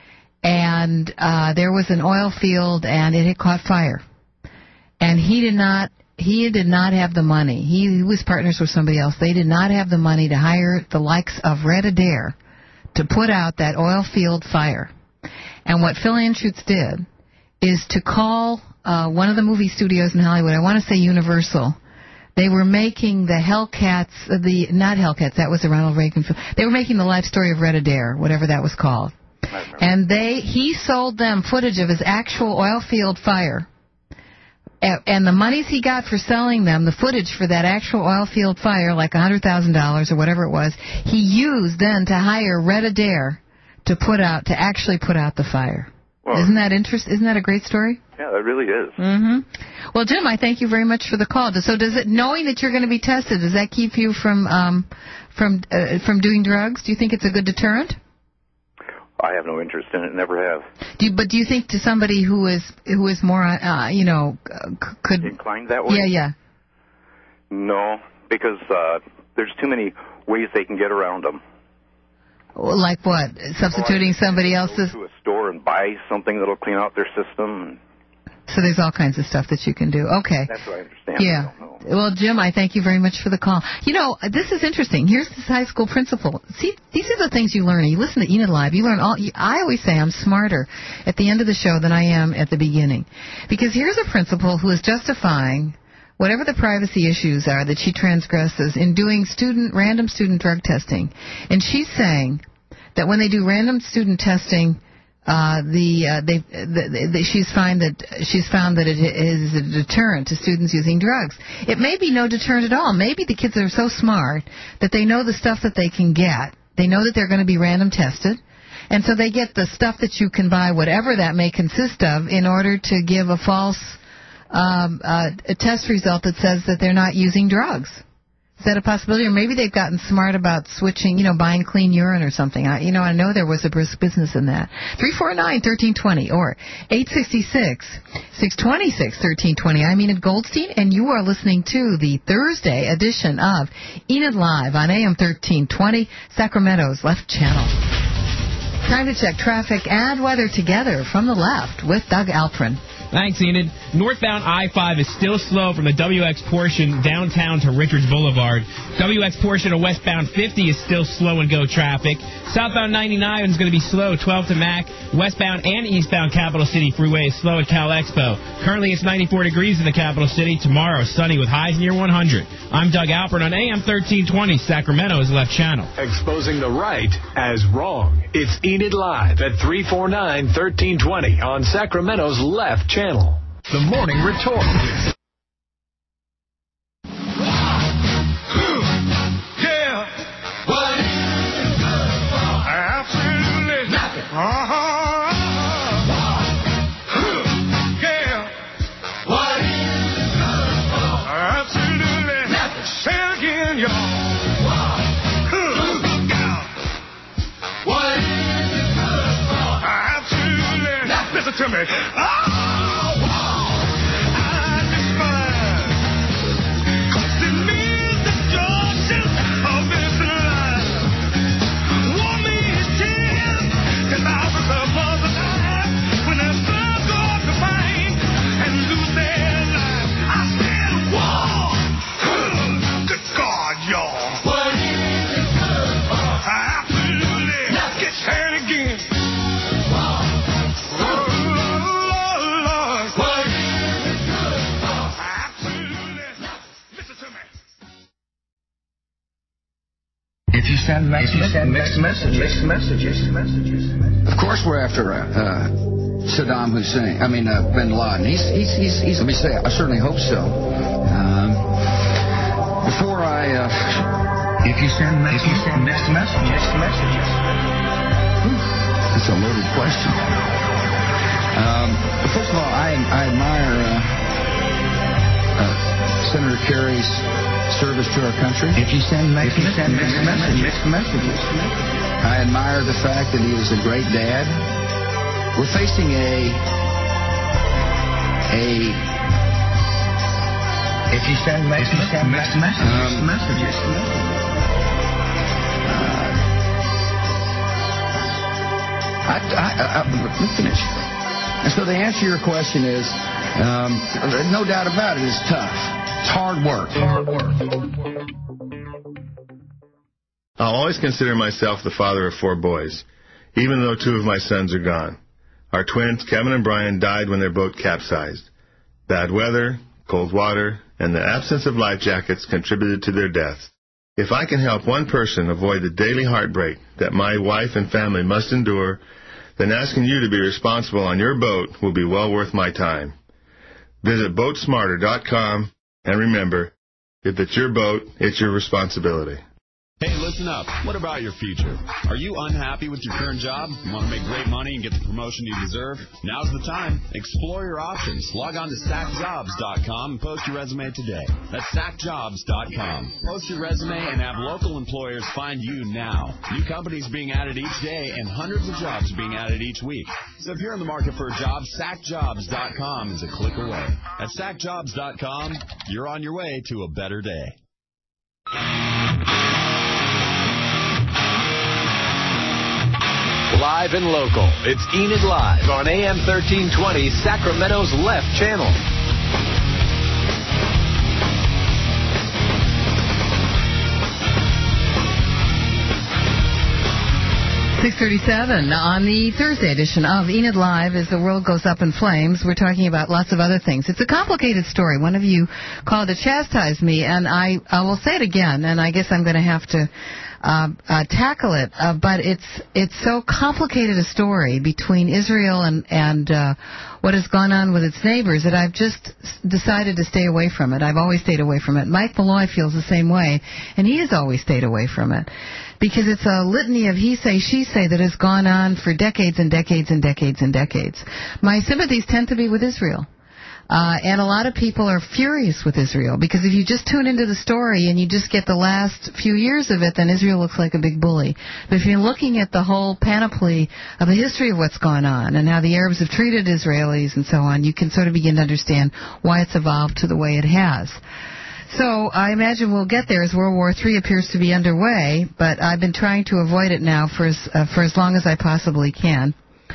and uh, there was an oil field, and it had caught fire, and he did not. He did not have the money. He was partners with somebody else. They did not have the money to hire the likes of Red Adair to put out that oil field fire. And what Phil Anschutz did is to call uh, one of the movie studios in Hollywood, I want to say Universal. They were making the Hellcats, uh, the not Hellcats, that was the Ronald Reagan film. They were making the life story of Red Adair, whatever that was called. And they he sold them footage of his actual oil field fire. And the monies he got for selling them, the footage for that actual oil field fire, like one hundred thousand dollars or whatever it was, he used then to hire Red Adair to put out, to actually put out the fire. Well, isn't that interesting? Isn't that a great story? Yeah, that really is. Mm-hmm. Well, Jim, I thank you very much for the call. So does it, knowing that you're going to be tested, does that keep you from um, from uh, from doing drugs? Do you think it's a good deterrent? I have no interest in it, never have. Do you, but do you think to somebody who is who is more, uh, you know, uh, could inclined that way? Yeah, yeah. No, because uh, there's too many ways they can get around them. Like what? Substituting well, somebody else's? Go to a store and buy something that'll clean out their system. So there's all kinds of stuff that you can do. Okay. That's what I understand. Yeah. I don't know. Well, Jim, I thank you very much for the call. You know, this is interesting. Here's this high school principal. See, these are the things you learn. You listen to Enid Live. You learn all. You, I always say I'm smarter at the end of the show than I am at the beginning, because here's a principal who is justifying whatever the privacy issues are that she transgresses in doing student random student drug testing, and she's saying that when they do random student testing, Uh, the, uh, they, the, the, she's find that she's found that it is a deterrent to students using drugs. It may be no deterrent at all. Maybe the kids are so smart that they know the stuff that they can get. They know that they're going to be random tested, and so they get the stuff that you can buy, whatever that may consist of, in order to give a false um, uh, a test result that says that they're not using drugs. Is that a possibility? Or maybe they've gotten smart about switching, you know, buying clean urine or something. I, you know, I know there was a brisk business in that. three four nine, one three two zero or eight six six, six two six, one three two zero. I'm Enid Goldstein, and you are listening to the Thursday edition of Enid Live on A M thirteen twenty, Sacramento's Left Channel. Time to check traffic and weather together from the left with Doug Alprin. Thanks, Enid. Northbound I five is still slow from the W X portion downtown to Richards Boulevard. W X portion of westbound fifty is still slow and go traffic. Southbound ninety-nine is going to be slow, twelve to Mac. Westbound and eastbound Capital City Freeway is slow at Cal Expo. Currently, it's ninety-four degrees in the Capital City. Tomorrow, sunny with highs near one hundred. I'm Doug Alpert on A M thirteen twenty, Sacramento's left channel. Exposing the right as wrong. It's Enid Live at three forty-nine, thirteen twenty on Sacramento's left channel. The Morning Retort. Yeah. What is it good for? Absolutely nothing. Uh-huh. Yeah. What is it good for? Absolutely nothing. Say it again, y'all. What is it good for? Absolutely nothing. Listen to me. Oh! If you send mixed, you send mixed messages, mixed messages, messages. Of course, we're after uh, uh, Saddam Hussein. I mean, uh, Bin Laden. He's, he's, he's, he's. Let me say, I certainly hope so. Um, before I, uh, if you send mixed, you send mixed messages, mixed messages. That's a loaded question. Um, first of all, I, I admire uh, uh, Senator Kerry's service to our country. If you send mixed, if you send mixed, messages, mixed messages, I admire the fact that he is a great dad. We're facing a a. If you send mixed, you send mixed messages, um, messages. Uh, I, I, I, let me finish. And so the answer to your question is, um, no doubt about it, it's tough. It's hard work. Hard work. I'll always consider myself the father of four boys, even though two of my sons are gone. Our twins, Kevin and Brian, died when their boat capsized. Bad weather, cold water, and the absence of life jackets contributed to their deaths. If I can help one person avoid the daily heartbreak that my wife and family must endure, then asking you to be responsible on your boat will be well worth my time. Visit boat smarter dot com. And remember, if it's your boat, it's your responsibility. Hey, listen up. What about your future? Are you unhappy with your current job? You want to make great money and get the promotion you deserve? Now's the time. Explore your options. Log on to sack jobs dot com and post your resume today. That's sack jobs dot com. Post your resume and have local employers find you now. New companies being added each day and hundreds of jobs being added each week. So if you're in the market for a job, sack jobs dot com is a click away. At sack jobs dot com, you're on your way to a better day. Live and local. It's Enid Live on A M thirteen twenty, Sacramento's left channel. six thirty-seven on the Thursday edition of Enid Live. As the world goes up in flames, we're talking about lots of other things. It's a complicated story. One of you called to chastise me, and I, I will say it again, and I guess I'm going to have to uh, uh, tackle it. Uh, but it's it's so complicated a story between Israel and, and uh, what has gone on with its neighbors that I've just decided to stay away from it. I've always stayed away from it. Mike Malloy feels the same way, and he has always stayed away from it. Because it's a litany of he say, she say that has gone on for decades and decades and decades and decades. My sympathies tend to be with Israel. Uh, and a lot of people are furious with Israel, because if you just tune into the story and you just get the last few years of it, then Israel looks like a big bully. But if you're looking at the whole panoply of the history of what's gone on and how the Arabs have treated Israelis and so on, you can sort of begin to understand why it's evolved to the way it has. So I imagine we'll get there as World War Three appears to be underway, but I've been trying to avoid it now for as, uh, for as long as I possibly can.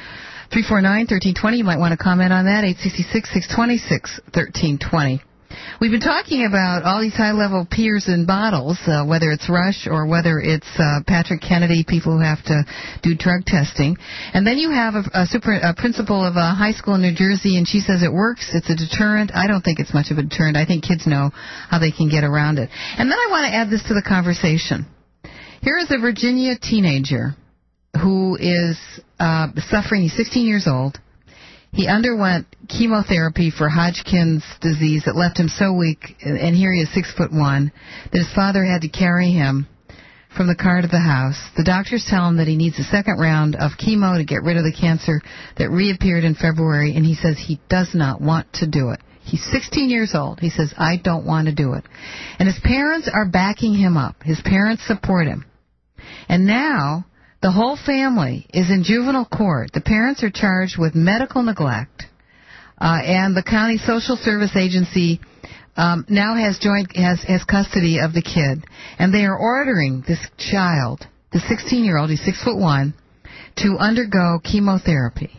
three four nine, one three two zero. You might want to comment on that. eight six six, six two six, one three two zero. We've been talking about all these high-level peers in bottles, uh, whether it's Rush or whether it's uh, Patrick Kennedy, people who have to do drug testing. And then you have a, a, super, a principal of a high school in New Jersey, and she says it works. It's a deterrent. I don't think it's much of a deterrent. I think kids know how they can get around it. And then I want to add this to the conversation. Here is a Virginia teenager who is uh, suffering. He's sixteen years old. He underwent chemotherapy for Hodgkin's disease that left him so weak, and here he is six foot one, that his father had to carry him from the car to the house. The doctors tell him that he needs a second round of chemo to get rid of the cancer that reappeared in February, and he says he does not want to do it. He's sixteen years old. He says, I don't want to do it. And his parents are backing him up. His parents support him. And now the whole family is in juvenile court. The parents are charged with medical neglect, uh, and the county social service agency um, now has joint has, has custody of the kid, and they are ordering this child, the sixteen-year-old, he's six foot one, to undergo chemotherapy.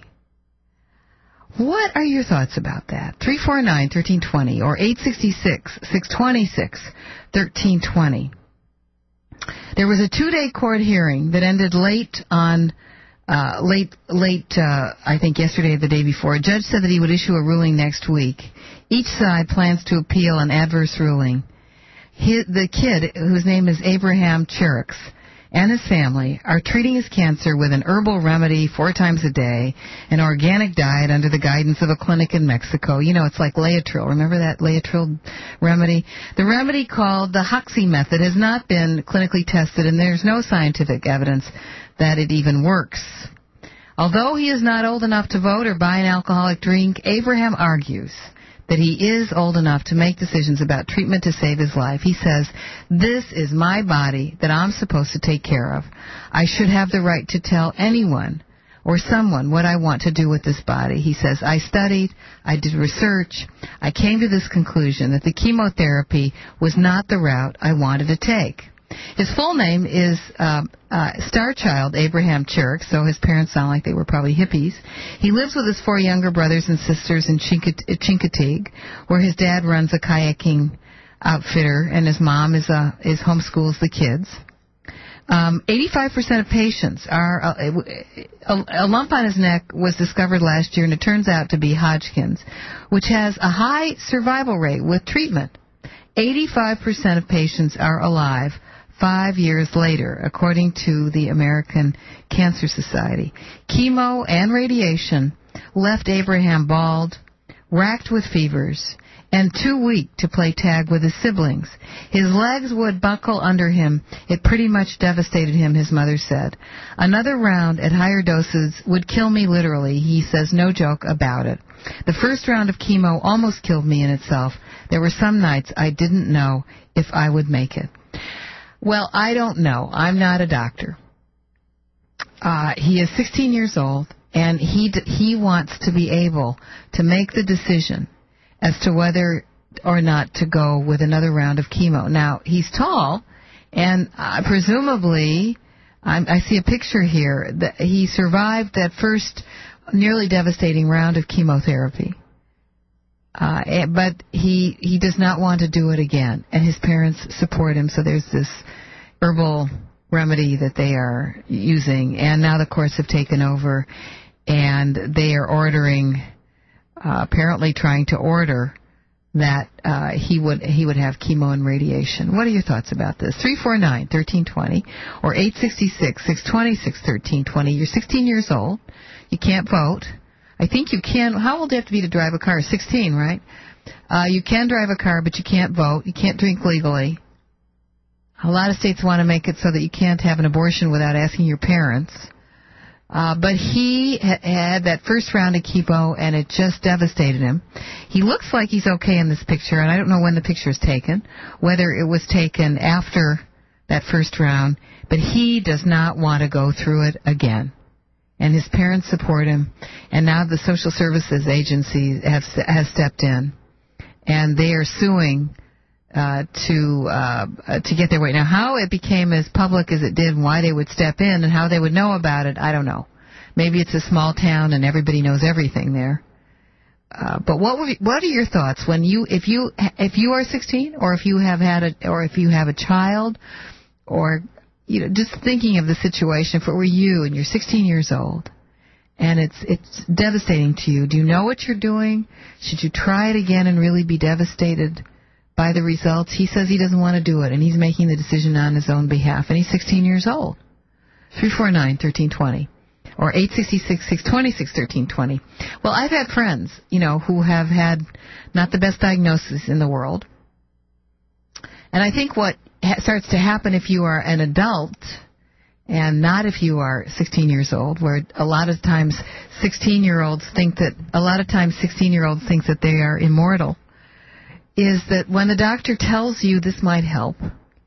What are your thoughts about that? three four nine, one three two zero or eight six six, six two six, one three two zero. There was a two-day court hearing that ended late on, uh, late, late, uh, I think yesterday or the day before. A judge said that he would issue a ruling next week. Each side plans to appeal an adverse ruling. His, the kid, whose name is Abraham Cherix, and his family are treating his cancer with an herbal remedy four times a day, an organic diet under the guidance of a clinic in Mexico. You know, it's like Laetrile. Remember that Laetrile remedy? The remedy, called the Hoxsey method, has not been clinically tested, and there's no scientific evidence that it even works. Although he is not old enough to vote or buy an alcoholic drink, Abraham argues that he is old enough to make decisions about treatment to save his life. He says, this is my body that I'm supposed to take care of. I should have the right to tell anyone or someone what I want to do with this body. He says, I studied, I did research, I came to this conclusion that the chemotherapy was not the route I wanted to take. His full name is uh, uh, Starchild Abraham Cherix, so his parents sound like they were probably hippies. He lives with his four younger brothers and sisters in Chincoteague, where his dad runs a kayaking outfitter, and his mom is uh, is homeschools the kids. Um, eighty-five percent of patients are uh, a, a lump on his neck was discovered last year, and it turns out to be Hodgkin's, which has a high survival rate with treatment. eighty-five percent of patients are alive five years later, according to the American Cancer Society. Chemo and radiation left Abraham bald, racked with fevers, and too weak to play tag with his siblings. His legs would buckle under him. It pretty much devastated him, his mother said. Another round at higher doses would kill me literally, he says, no joke about it. The first round of chemo almost killed me in itself. There were some nights I didn't know if I would make it. Well, I don't know. I'm not a doctor. Uh, he is sixteen years old, and he d- he wants to be able to make the decision as to whether or not to go with another round of chemo. Now, he's tall, and uh, presumably, I'm, I see a picture here, that he survived that first nearly devastating round of chemotherapy. Uh, but he he does not want to do it again, and his parents support him, so there's this herbal remedy that they are using, and now the courts have taken over, and they are ordering, uh, apparently trying to order that uh, he would he would have chemo and radiation. What are your thoughts about this? three four nine, one three two zero or eight six six, six two six, one three two zero. You're sixteen years old. You can't vote. I think you can. How old do you have to be to drive a car? sixteen, right? Uh, you can drive a car, but you can't vote. You can't drink legally. A lot of states want to make it so that you can't have an abortion without asking your parents. Uh, but he ha- had that first round of chemo, and it just devastated him. He looks like he's okay in this picture, and I don't know when the picture is taken, whether it was taken after that first round, but he does not want to go through it again. And his parents support him, and now the social services agency have, has stepped in, and they are suing uh, to uh, to get their way. Now, how it became as public as it did, and why they would step in, and how they would know about it, I don't know. maybe it's a small town and everybody knows everything there. Uh, but what would, what are your thoughts when you if you if you are sixteen, or if you have had a or if you have a child, or you know, just thinking of the situation, if it were you and you're sixteen years old and it's it's devastating to you, do you know what you're doing? Should you try it again and really be devastated by the results? He says he doesn't want to do it, and he's making the decision on his own behalf, and he's sixteen years old. three four nine, one three two zero. Or eight six six, six two six, one three two zero. Well, I've had friends, you know, who have had not the best diagnosis in the world. And I think what ha- starts to happen if you are an adult and not if you are sixteen years old, where a lot of times sixteen-year-olds think that, a lot of times sixteen-year-olds think that they are immortal, is that when the doctor tells you this might help,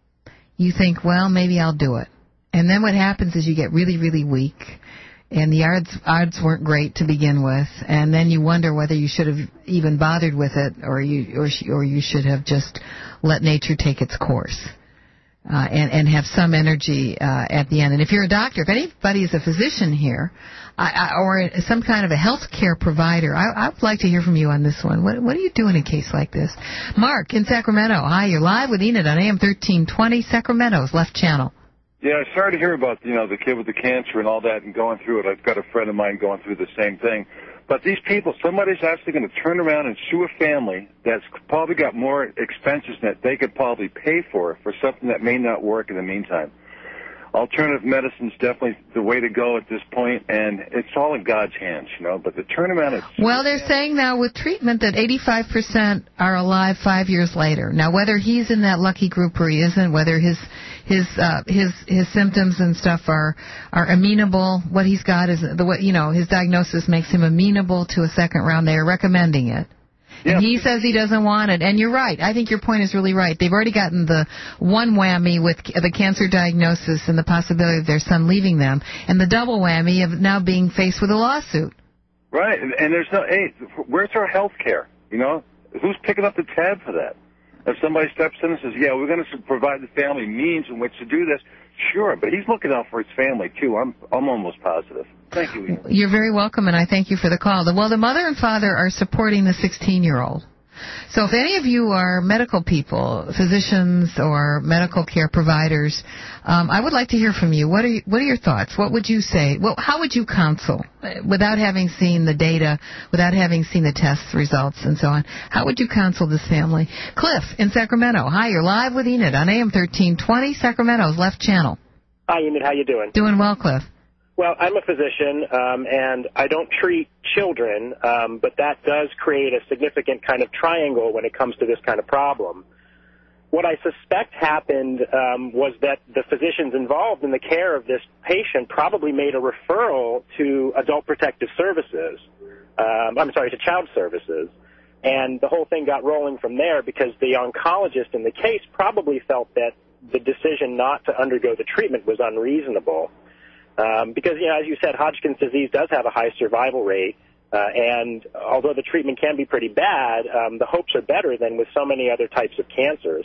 you think, well, maybe I'll do it. And then what happens is you get really, really weak. And the odds, odds weren't great to begin with, and then you wonder whether you should have even bothered with it, or you or, or you should have just let nature take its course, uh, and and have some energy uh, at the end. And if you're a doctor, if anybody is a physician here, I, I, or some kind of a health care provider, I, I would like to hear from you on this one. What what do you do in a case like this? Mark in Sacramento. Hi, you're live with Enid on A M thirteen twenty, Sacramento's left channel. Yeah, sorry to hear about, you know, the kid with the cancer and all that and going through it. I've got a friend of mine going through the same thing. But these people, somebody's actually going to turn around and sue a family that's probably got more expenses that they could probably pay for, for something that may not work in the meantime. Alternative medicine's definitely the way to go at this point, and it's all in God's hands, you know. But the turnaround is... Well, they're saying now with treatment that eighty-five percent are alive five years later. Now, whether he's in that lucky group or he isn't, whether his his uh, his his symptoms and stuff are are amenable, what he's got is the what you know his diagnosis makes him amenable to a second round. They are recommending it. Yeah. And he says he doesn't want it. And you're right. I think your point is really right. They've already gotten the one whammy with the cancer diagnosis and the possibility of their son leaving them, and the double whammy of now being faced with a lawsuit. Right. And, and there's no, hey, where's our health care? You know, who's picking up the tab for that? If somebody steps in and says, yeah, we're going to provide the family means in which to do this, sure, but he's looking out for his family, too. I'm I'm almost positive. Thank you, Ian. You're very welcome, and I thank you for the call. Well, the mother and father are supporting the sixteen-year-old. So if any of you are medical people, physicians or medical care providers, um, I would like to hear from you. What are you, what are your thoughts? What would you say? Well, how would you counsel, without having seen the data, without having seen the test results and so on? How would you counsel this family? Cliff in Sacramento. Hi, you're live with Enid on A M thirteen twenty, Sacramento's left channel. Hi, Enid. How you doing? Doing well, Cliff. Well, I'm a physician, um, and I don't treat children, um, but that does create a significant kind of triangle when it comes to this kind of problem. What I suspect happened um, was that the physicians involved in the care of this patient probably made a referral to Adult Protective Services, um, I'm sorry, to Child Services, and the whole thing got rolling from there because the oncologist in the case probably felt that the decision not to undergo the treatment was unreasonable. Um, because, you know, as you said, Hodgkin's disease does have a high survival rate, uh, and although the treatment can be pretty bad, um, the hopes are better than with so many other types of cancers.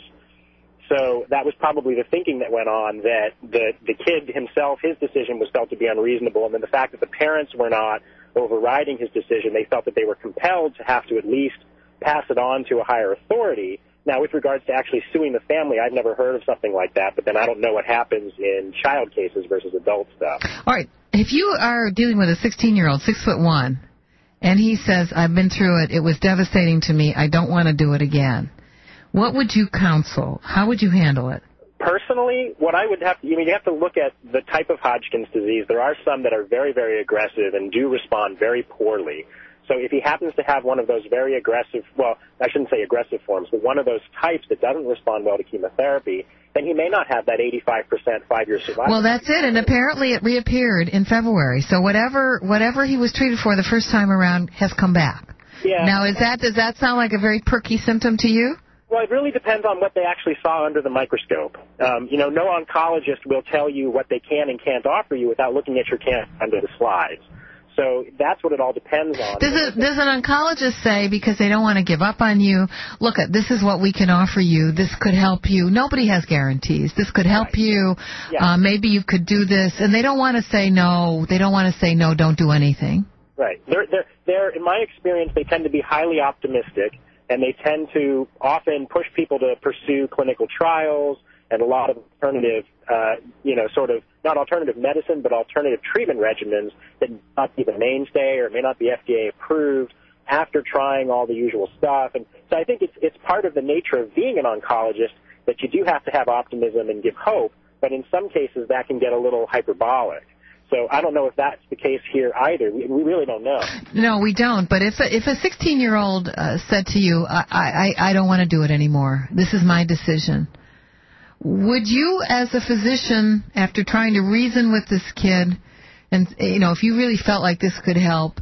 So that was probably the thinking that went on, that the, the kid himself, his decision was felt to be unreasonable, and then the fact that the parents were not overriding his decision, they felt that they were compelled to have to at least pass it on to a higher authority. Now, with regards to actually suing the family, I've never heard of something like that, but then I don't know what happens in child cases versus adult stuff. All right. If you are dealing with a sixteen-year-old, six foot one, and he says, I've been through it, it was devastating to me, I don't want to do it again, what would you counsel? How would you handle it? Personally, what I would have to, I mean, you have to look at the type of Hodgkin's disease. There are some that are very, very aggressive and do respond very poorly. So if he happens to have one of those very aggressive, well, I shouldn't say aggressive forms, but one of those types that doesn't respond well to chemotherapy, then he may not have that eighty-five percent five-year survival. Well, that's it, and apparently it reappeared in February. So whatever whatever he was treated for the first time around has come back. Yeah. Now, is that does that sound like a very perky symptom to you? Well, it really depends on what they actually saw under the microscope. Um, you know, no oncologist will tell you what they can and can't offer you without looking at your cancer under the slides. So that's what it all depends on. Does, it, does an oncologist say, because they don't want to give up on you, look, this is what we can offer you, this could help you? Nobody has guarantees. This could help right. you. Yeah. Uh, maybe you could do this. And they don't want to say no. They don't want to say no, don't do anything. Right. They're, they're, they're, in my experience, they tend to be highly optimistic, and they tend to often push people to pursue clinical trials and a lot of alternative, uh, you know, sort of, not alternative medicine, but alternative treatment regimens that may not be the mainstay or may not be F D A approved after trying all the usual stuff. And so I think it's, it's part of the nature of being an oncologist that you do have to have optimism and give hope, but in some cases that can get a little hyperbolic. So I don't know if that's the case here either. We, we really don't know. No, we don't. But if a, if a sixteen-year-old uh, said to you, I, I, I don't want to do it anymore, this is my decision, would you, as a physician, after trying to reason with this kid, and, you know, if you really felt like this could help,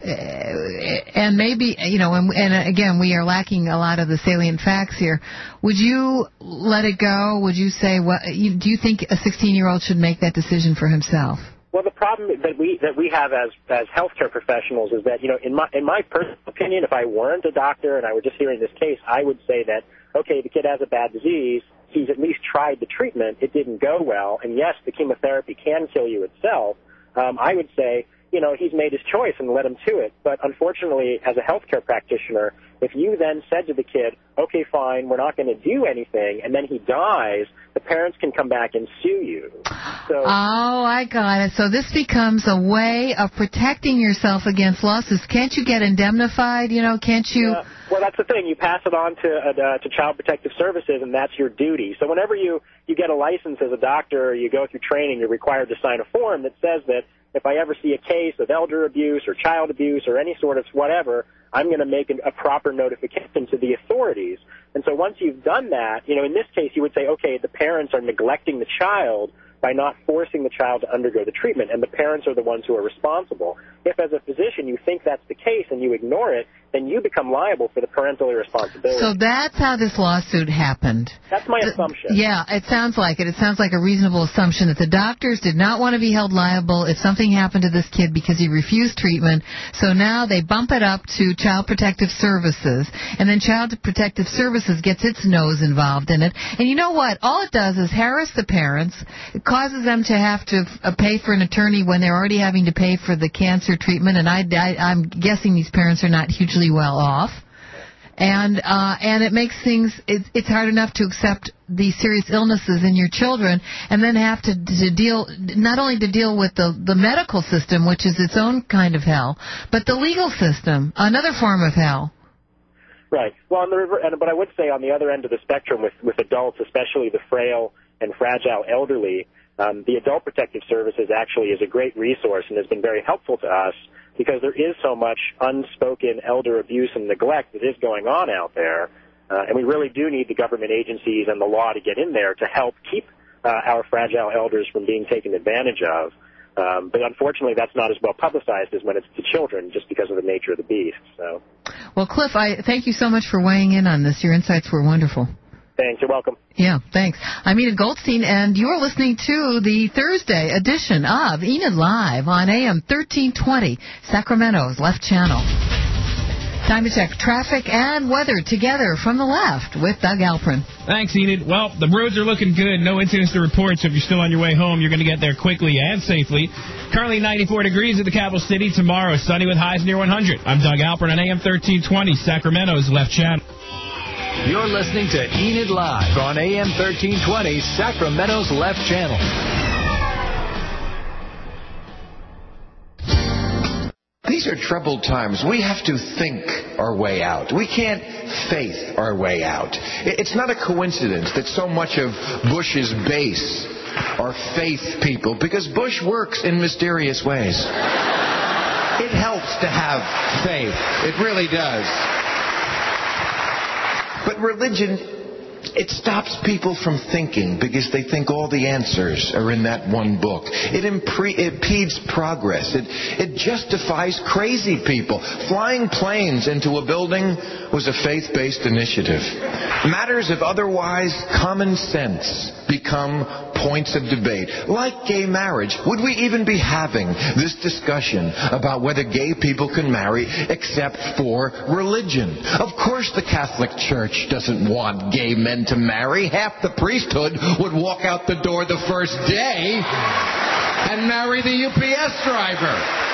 and maybe, you know, and, and again, we are lacking a lot of the salient facts here, would you let it go? Would you say, what, you, do you think a sixteen-year-old should make that decision for himself? Well, the problem that we that we have as as healthcare professionals is that, you know, in my in my personal opinion, if I weren't a doctor and I were just hearing this case, I would say that, okay, the kid has a bad disease. He's at least tried the treatment. It didn't go well. And, yes, the chemotherapy can kill you itself. Um, I would say, you know, he's made his choice and let him to it. But, unfortunately, as a healthcare practititioner, if you then said to the kid, okay, fine, we're not going to do anything, and then he dies, the parents can come back and sue you. So, oh, I got it. So this becomes a way of protecting yourself against lawsuits. Can't you get indemnified? You know, can't you? Yeah. Well, that's the thing. You pass it on to uh, to Child Protective Services, and that's your duty. So whenever you, you get a license as a doctor or you go through training, you're required to sign a form that says that if I ever see a case of elder abuse or child abuse or any sort of whatever, I'm going to make a proper notification to the authorities. And so once you've done that, you know, in this case, you would say, okay, the parents are neglecting the child by not forcing the child to undergo the treatment, and the parents are the ones who are responsible. If, as a physician, you think that's the case and you ignore it, then you become liable for the parental irresponsibility. So that's how this lawsuit happened. That's my assumption. Yeah, it sounds like it. It sounds like a reasonable assumption that the doctors did not want to be held liable if something happened to this kid because he refused treatment. So now they bump it up to Child Protective Services, and then Child Protective Services gets its nose involved in it. And you know what? All it does is harass the parents. It causes them to have to uh, pay for an attorney when they're already having to pay for the cancer treatment, and I, I, I'm guessing these parents are not hugely well off. And uh, and it makes things, it, it's hard enough to accept the serious illnesses in your children and then have to, to deal, not only to deal with the, the medical system, which is its own kind of hell, but the legal system, another form of hell. Right. Well, on the river, and, but I would say on the other end of the spectrum with, with adults, especially the frail and fragile elderly, um, the Adult Protective Services actually is a great resource and has been very helpful to us because there is so much unspoken elder abuse and neglect that is going on out there. Uh, and we really do need the government agencies and the law to get in there to help keep uh, our fragile elders from being taken advantage of. Um, but unfortunately, that's not as well publicized as when it's to children just because of the nature of the beast. So, well, Cliff, I thank you so much for weighing in on this. Your insights were wonderful. Thanks. You're welcome. Yeah, thanks. I'm Enid Goldstein, and you're listening to the Thursday edition of Enid Live on A M thirteen twenty, Sacramento's Left Channel. Time to check traffic and weather together from the left with Doug Alprin. Thanks, Enid. Well, the roads are looking good. No incidents to report, so if you're still on your way home, you're going to get there quickly and safely. Currently ninety-four degrees at the capital city. Tomorrow, sunny with highs near one hundred. I'm Doug Alprin on A M thirteen twenty, Sacramento's Left Channel. You're listening to Enid Live on A M thirteen twenty, Sacramento's Left Channel. These are troubled times. We have to think our way out. We can't faith our way out. It's not a coincidence that so much of Bush's base are faith people, because Bush works in mysterious ways. It helps to have faith. It really does. But religion It stops people from thinking because they think all the answers are in that one book. It impre- impedes progress. It, it justifies crazy people. Flying planes into a building was a faith-based initiative. Matters of otherwise common sense become points of debate. Like gay marriage. Would we even be having this discussion about whether gay people can marry except for religion? Of course the Catholic Church doesn't want gay men to marry. Half the priesthood would walk out the door the first day and marry the U P S driver.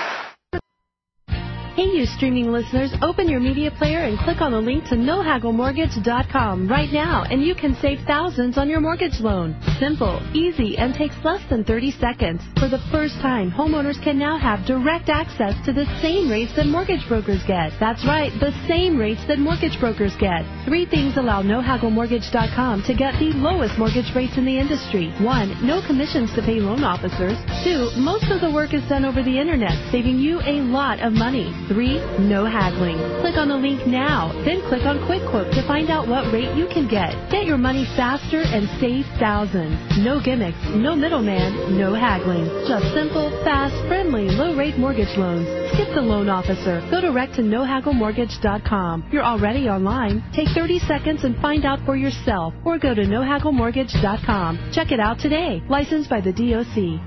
Hey, you streaming listeners, open your media player and click on the link to no haggle mortgage dot com right now, and you can save thousands on your mortgage loan. Simple, easy, and takes less than thirty seconds. For the first time, homeowners can now have direct access to the same rates that mortgage brokers get. That's right, the same rates that mortgage brokers get. Three things allow no haggle mortgage dot com to get the lowest mortgage rates in the industry. One, no commissions to pay loan officers. Two, most of the work is done over the internet, saving you a lot of money. Three, no haggling. Click on the link now, then click on Quick Quote to find out what rate you can get. Get your money faster and save thousands. No gimmicks, no middleman, no haggling. Just simple, fast, friendly, low-rate mortgage loans. Skip the loan officer. Go direct to no haggle mortgage dot com. You're already online. Take thirty seconds and find out for yourself, or go to no haggle mortgage dot com. Check it out today. Licensed by the D O C.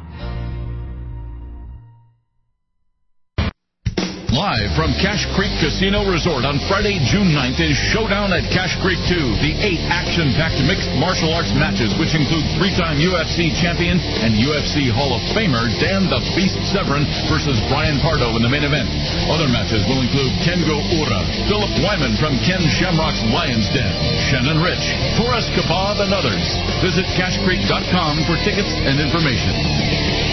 Live from Cache Creek Casino Resort on Friday, June ninth is Showdown at Cache Creek two, the eight action-packed mixed martial arts matches, which include three-time U F C champion and U F C Hall of Famer Dan the Beast Severin versus Brian Pardo in the main event. Other matches will include Kengo Ura, Philip Wyman from Ken Shamrock's Lion's Den, Shannon Rich, Forrest Kabab, and others. Visit cache creek dot com for tickets and information.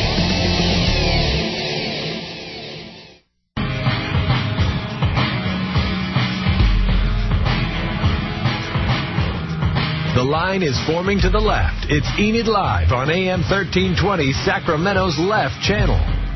The line is forming to the left. It's Enid Live on A M thirteen twenty, Sacramento's left channel.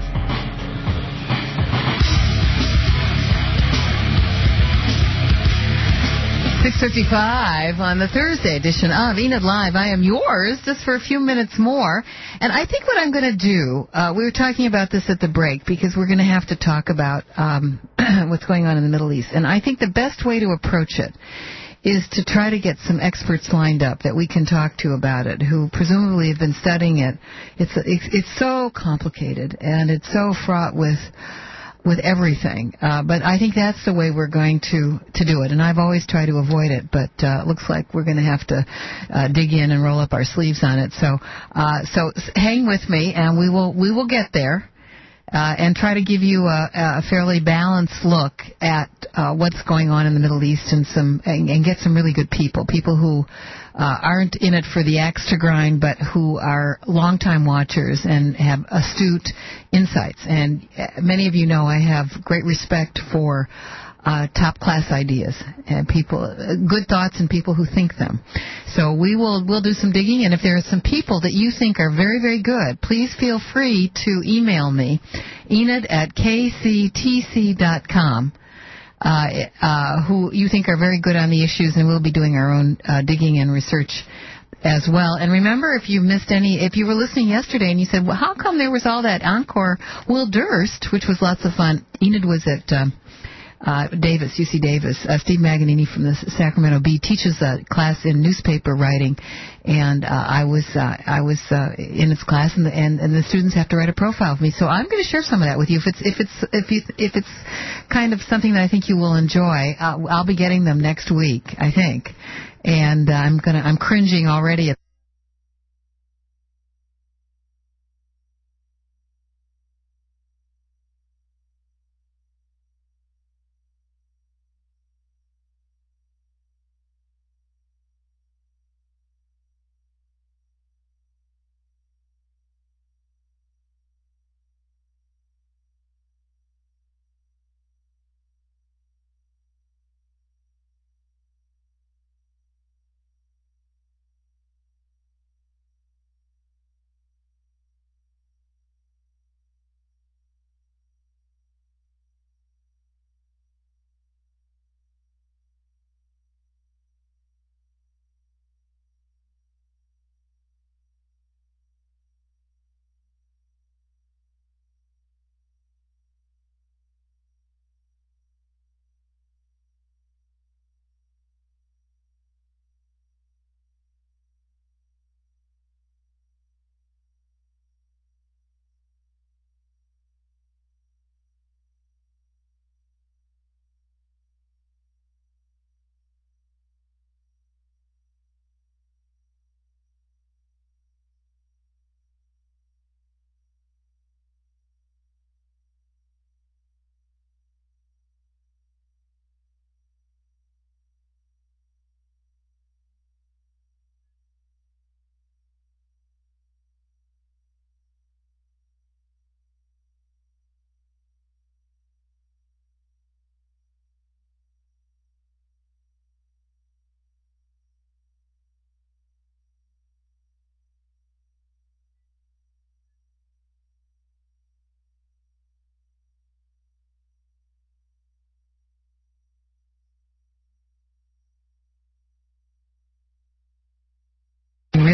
six fifty-five on the Thursday edition of Enid Live. I am yours just for a few minutes more. And I think what I'm going to do, uh, we were talking about this at the break because we're going to have to talk about um, what's going on in the Middle East. And I think the best way to approach it is to try to get some experts lined up that we can talk to about it, who presumably have been studying it. It's it's, it's so complicated, and it's so fraught with with everything. Uh, but I think that's the way we're going to, to do it. And I've always tried to avoid it, but uh, it looks like we're going to have to uh, dig in and roll up our sleeves on it. So uh, so hang with me, and we will we will get there. Uh, and try to give you a, a fairly balanced look at uh, what's going on in the Middle East and some and, and get some really good people, people who uh, aren't in it for the axe to grind, but who are longtime watchers and have astute insights. And many of you know I have great respect for Uh, top-class ideas and people, uh, good thoughts and people who think them. So we will we'll do some digging, and if there are some people that you think are very, very good, please feel free to email me, Enid at k c t c dot com, uh, uh, who you think are very good on the issues, and we'll be doing our own uh, digging and research as well. And remember, if you missed any, if you were listening yesterday and you said, well, how come there was all that encore Will Durst, which was lots of fun. Enid was at Um, Uh, Davis, U C Davis. Uh, Steve Maganini from the Sacramento Bee teaches a class in newspaper writing, and uh, I was uh, I was uh, in his class, and the, and, and the students have to write a profile of me. So I'm going to share some of that with you. If it's if it's if you if it's kind of something that I think you will enjoy, uh, I'll be getting them next week, I think, and uh, I'm gonna I'm cringing already at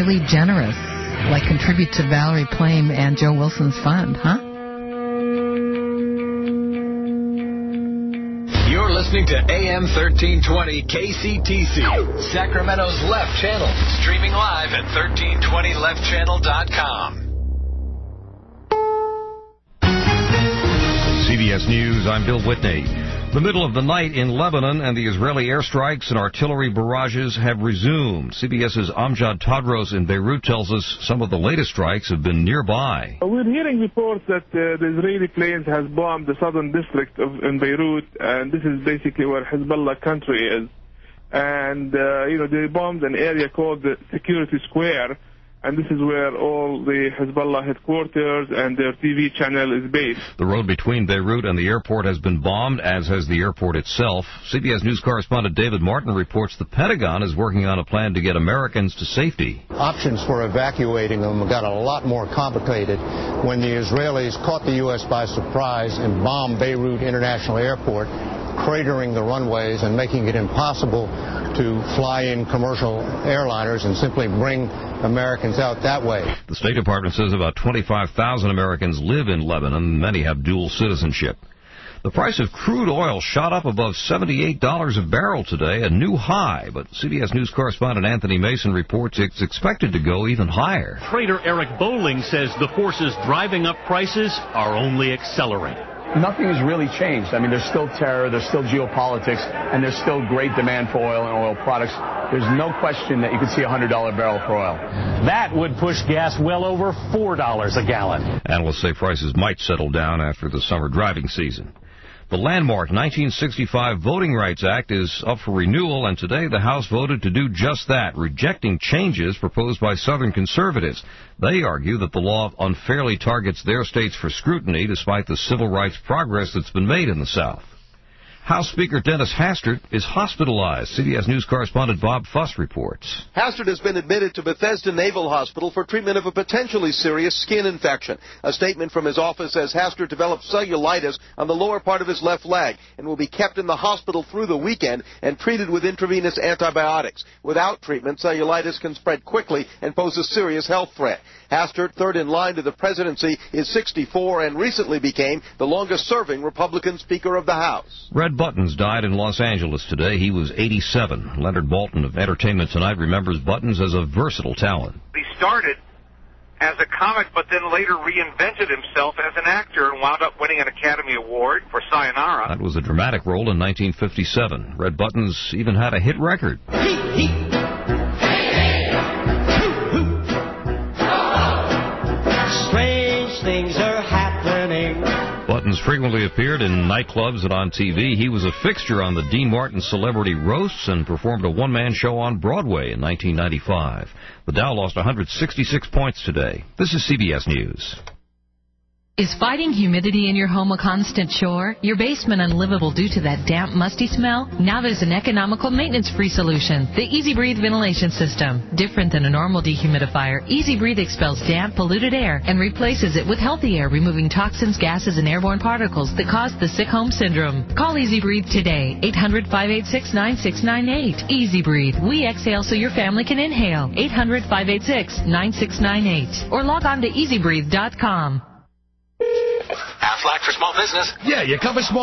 really generous, like contribute to Valerie Plame and Joe Wilson's fund, huh? You're listening to A M thirteen twenty K C T C, Sacramento's Left Channel, streaming live at thirteen twenty left channel dot com. C B S News, I'm Bill Whitney. The middle of the night in Lebanon and the Israeli airstrikes and artillery barrages have resumed. CBS's Amjad Tadros in Beirut tells us some of the latest strikes have been nearby. We're hearing reports that uh, the Israeli planes has bombed the southern district of in Beirut, and this is basically where Hezbollah country is. And, uh, you know, they bombed an area called the Security Square, and this is where all the Hezbollah headquarters and their T V channel is based. The road between Beirut and the airport has been bombed, as has the airport itself. C B S News correspondent David Martin reports the Pentagon is working on a plan to get Americans to safety. Options for evacuating them got a lot more complicated when the Israelis caught the U S by surprise and bombed Beirut International Airport, cratering the runways and making it impossible to fly in commercial airliners and simply bring Americans out that way. The State Department says about twenty-five thousand Americans live in Lebanon. Many have dual citizenship. The price of crude oil shot up above seventy-eight dollars a barrel today, a new high. But C B S News correspondent Anthony Mason reports it's expected to go even higher. Trader Eric Bowling says the forces driving up prices are only accelerating. Nothing has really changed. I mean, there's still terror, there's still geopolitics, and there's still great demand for oil and oil products. There's no question that you could see a one hundred dollar barrel for oil. That would push gas well over four dollars a gallon. Analysts say prices might settle down after the summer driving season. The landmark nineteen sixty-five Voting Rights Act is up for renewal, and today the House voted to do just that, rejecting changes proposed by Southern conservatives. They argue that the law unfairly targets their states for scrutiny, despite the civil rights progress that's been made in the South. House Speaker Dennis Hastert is hospitalized. C B S News correspondent Bob Fuss reports. Hastert has been admitted to Bethesda Naval Hospital for treatment of a potentially serious skin infection. A statement from his office says Hastert developed cellulitis on the lower part of his left leg and will be kept in the hospital through the weekend and treated with intravenous antibiotics. Without treatment, cellulitis can spread quickly and pose a serious health threat. Hastert, third in line to the presidency, is sixty-four and recently became the longest-serving Republican Speaker of the House. Red Buttons died in Los Angeles today. He was eighty-seven. Leonard Bolton of Entertainment Tonight remembers Buttons as a versatile talent. He started as a comic, but then later reinvented himself as an actor and wound up winning an Academy Award for Sayonara. That was a dramatic role in nineteen fifty-seven. Red Buttons even had a hit record. Strange things are happening. Buttons frequently appeared in nightclubs and on T V. He was a fixture on the Dean Martin Celebrity Roasts and performed a one-man show on Broadway in nineteen ninety-five. The Dow lost one hundred sixty-six points today. This is C B S News. Is fighting humidity in your home a constant chore? Your basement unlivable due to that damp, musty smell? Now there's an economical, maintenance-free solution. The Easy Breathe ventilation system. Different than a normal dehumidifier, Easy Breathe expels damp, polluted air and replaces it with healthy air, removing toxins, gases, and airborne particles that cause the sick home syndrome. Call Easy Breathe today. eight hundred, five eight six, nine six nine eight. Easy Breathe. We exhale so your family can inhale. eight hundred, five eight six, nine six nine eight. Or log on to easy breathe dot com. Aflac for small business. Yeah, you cover small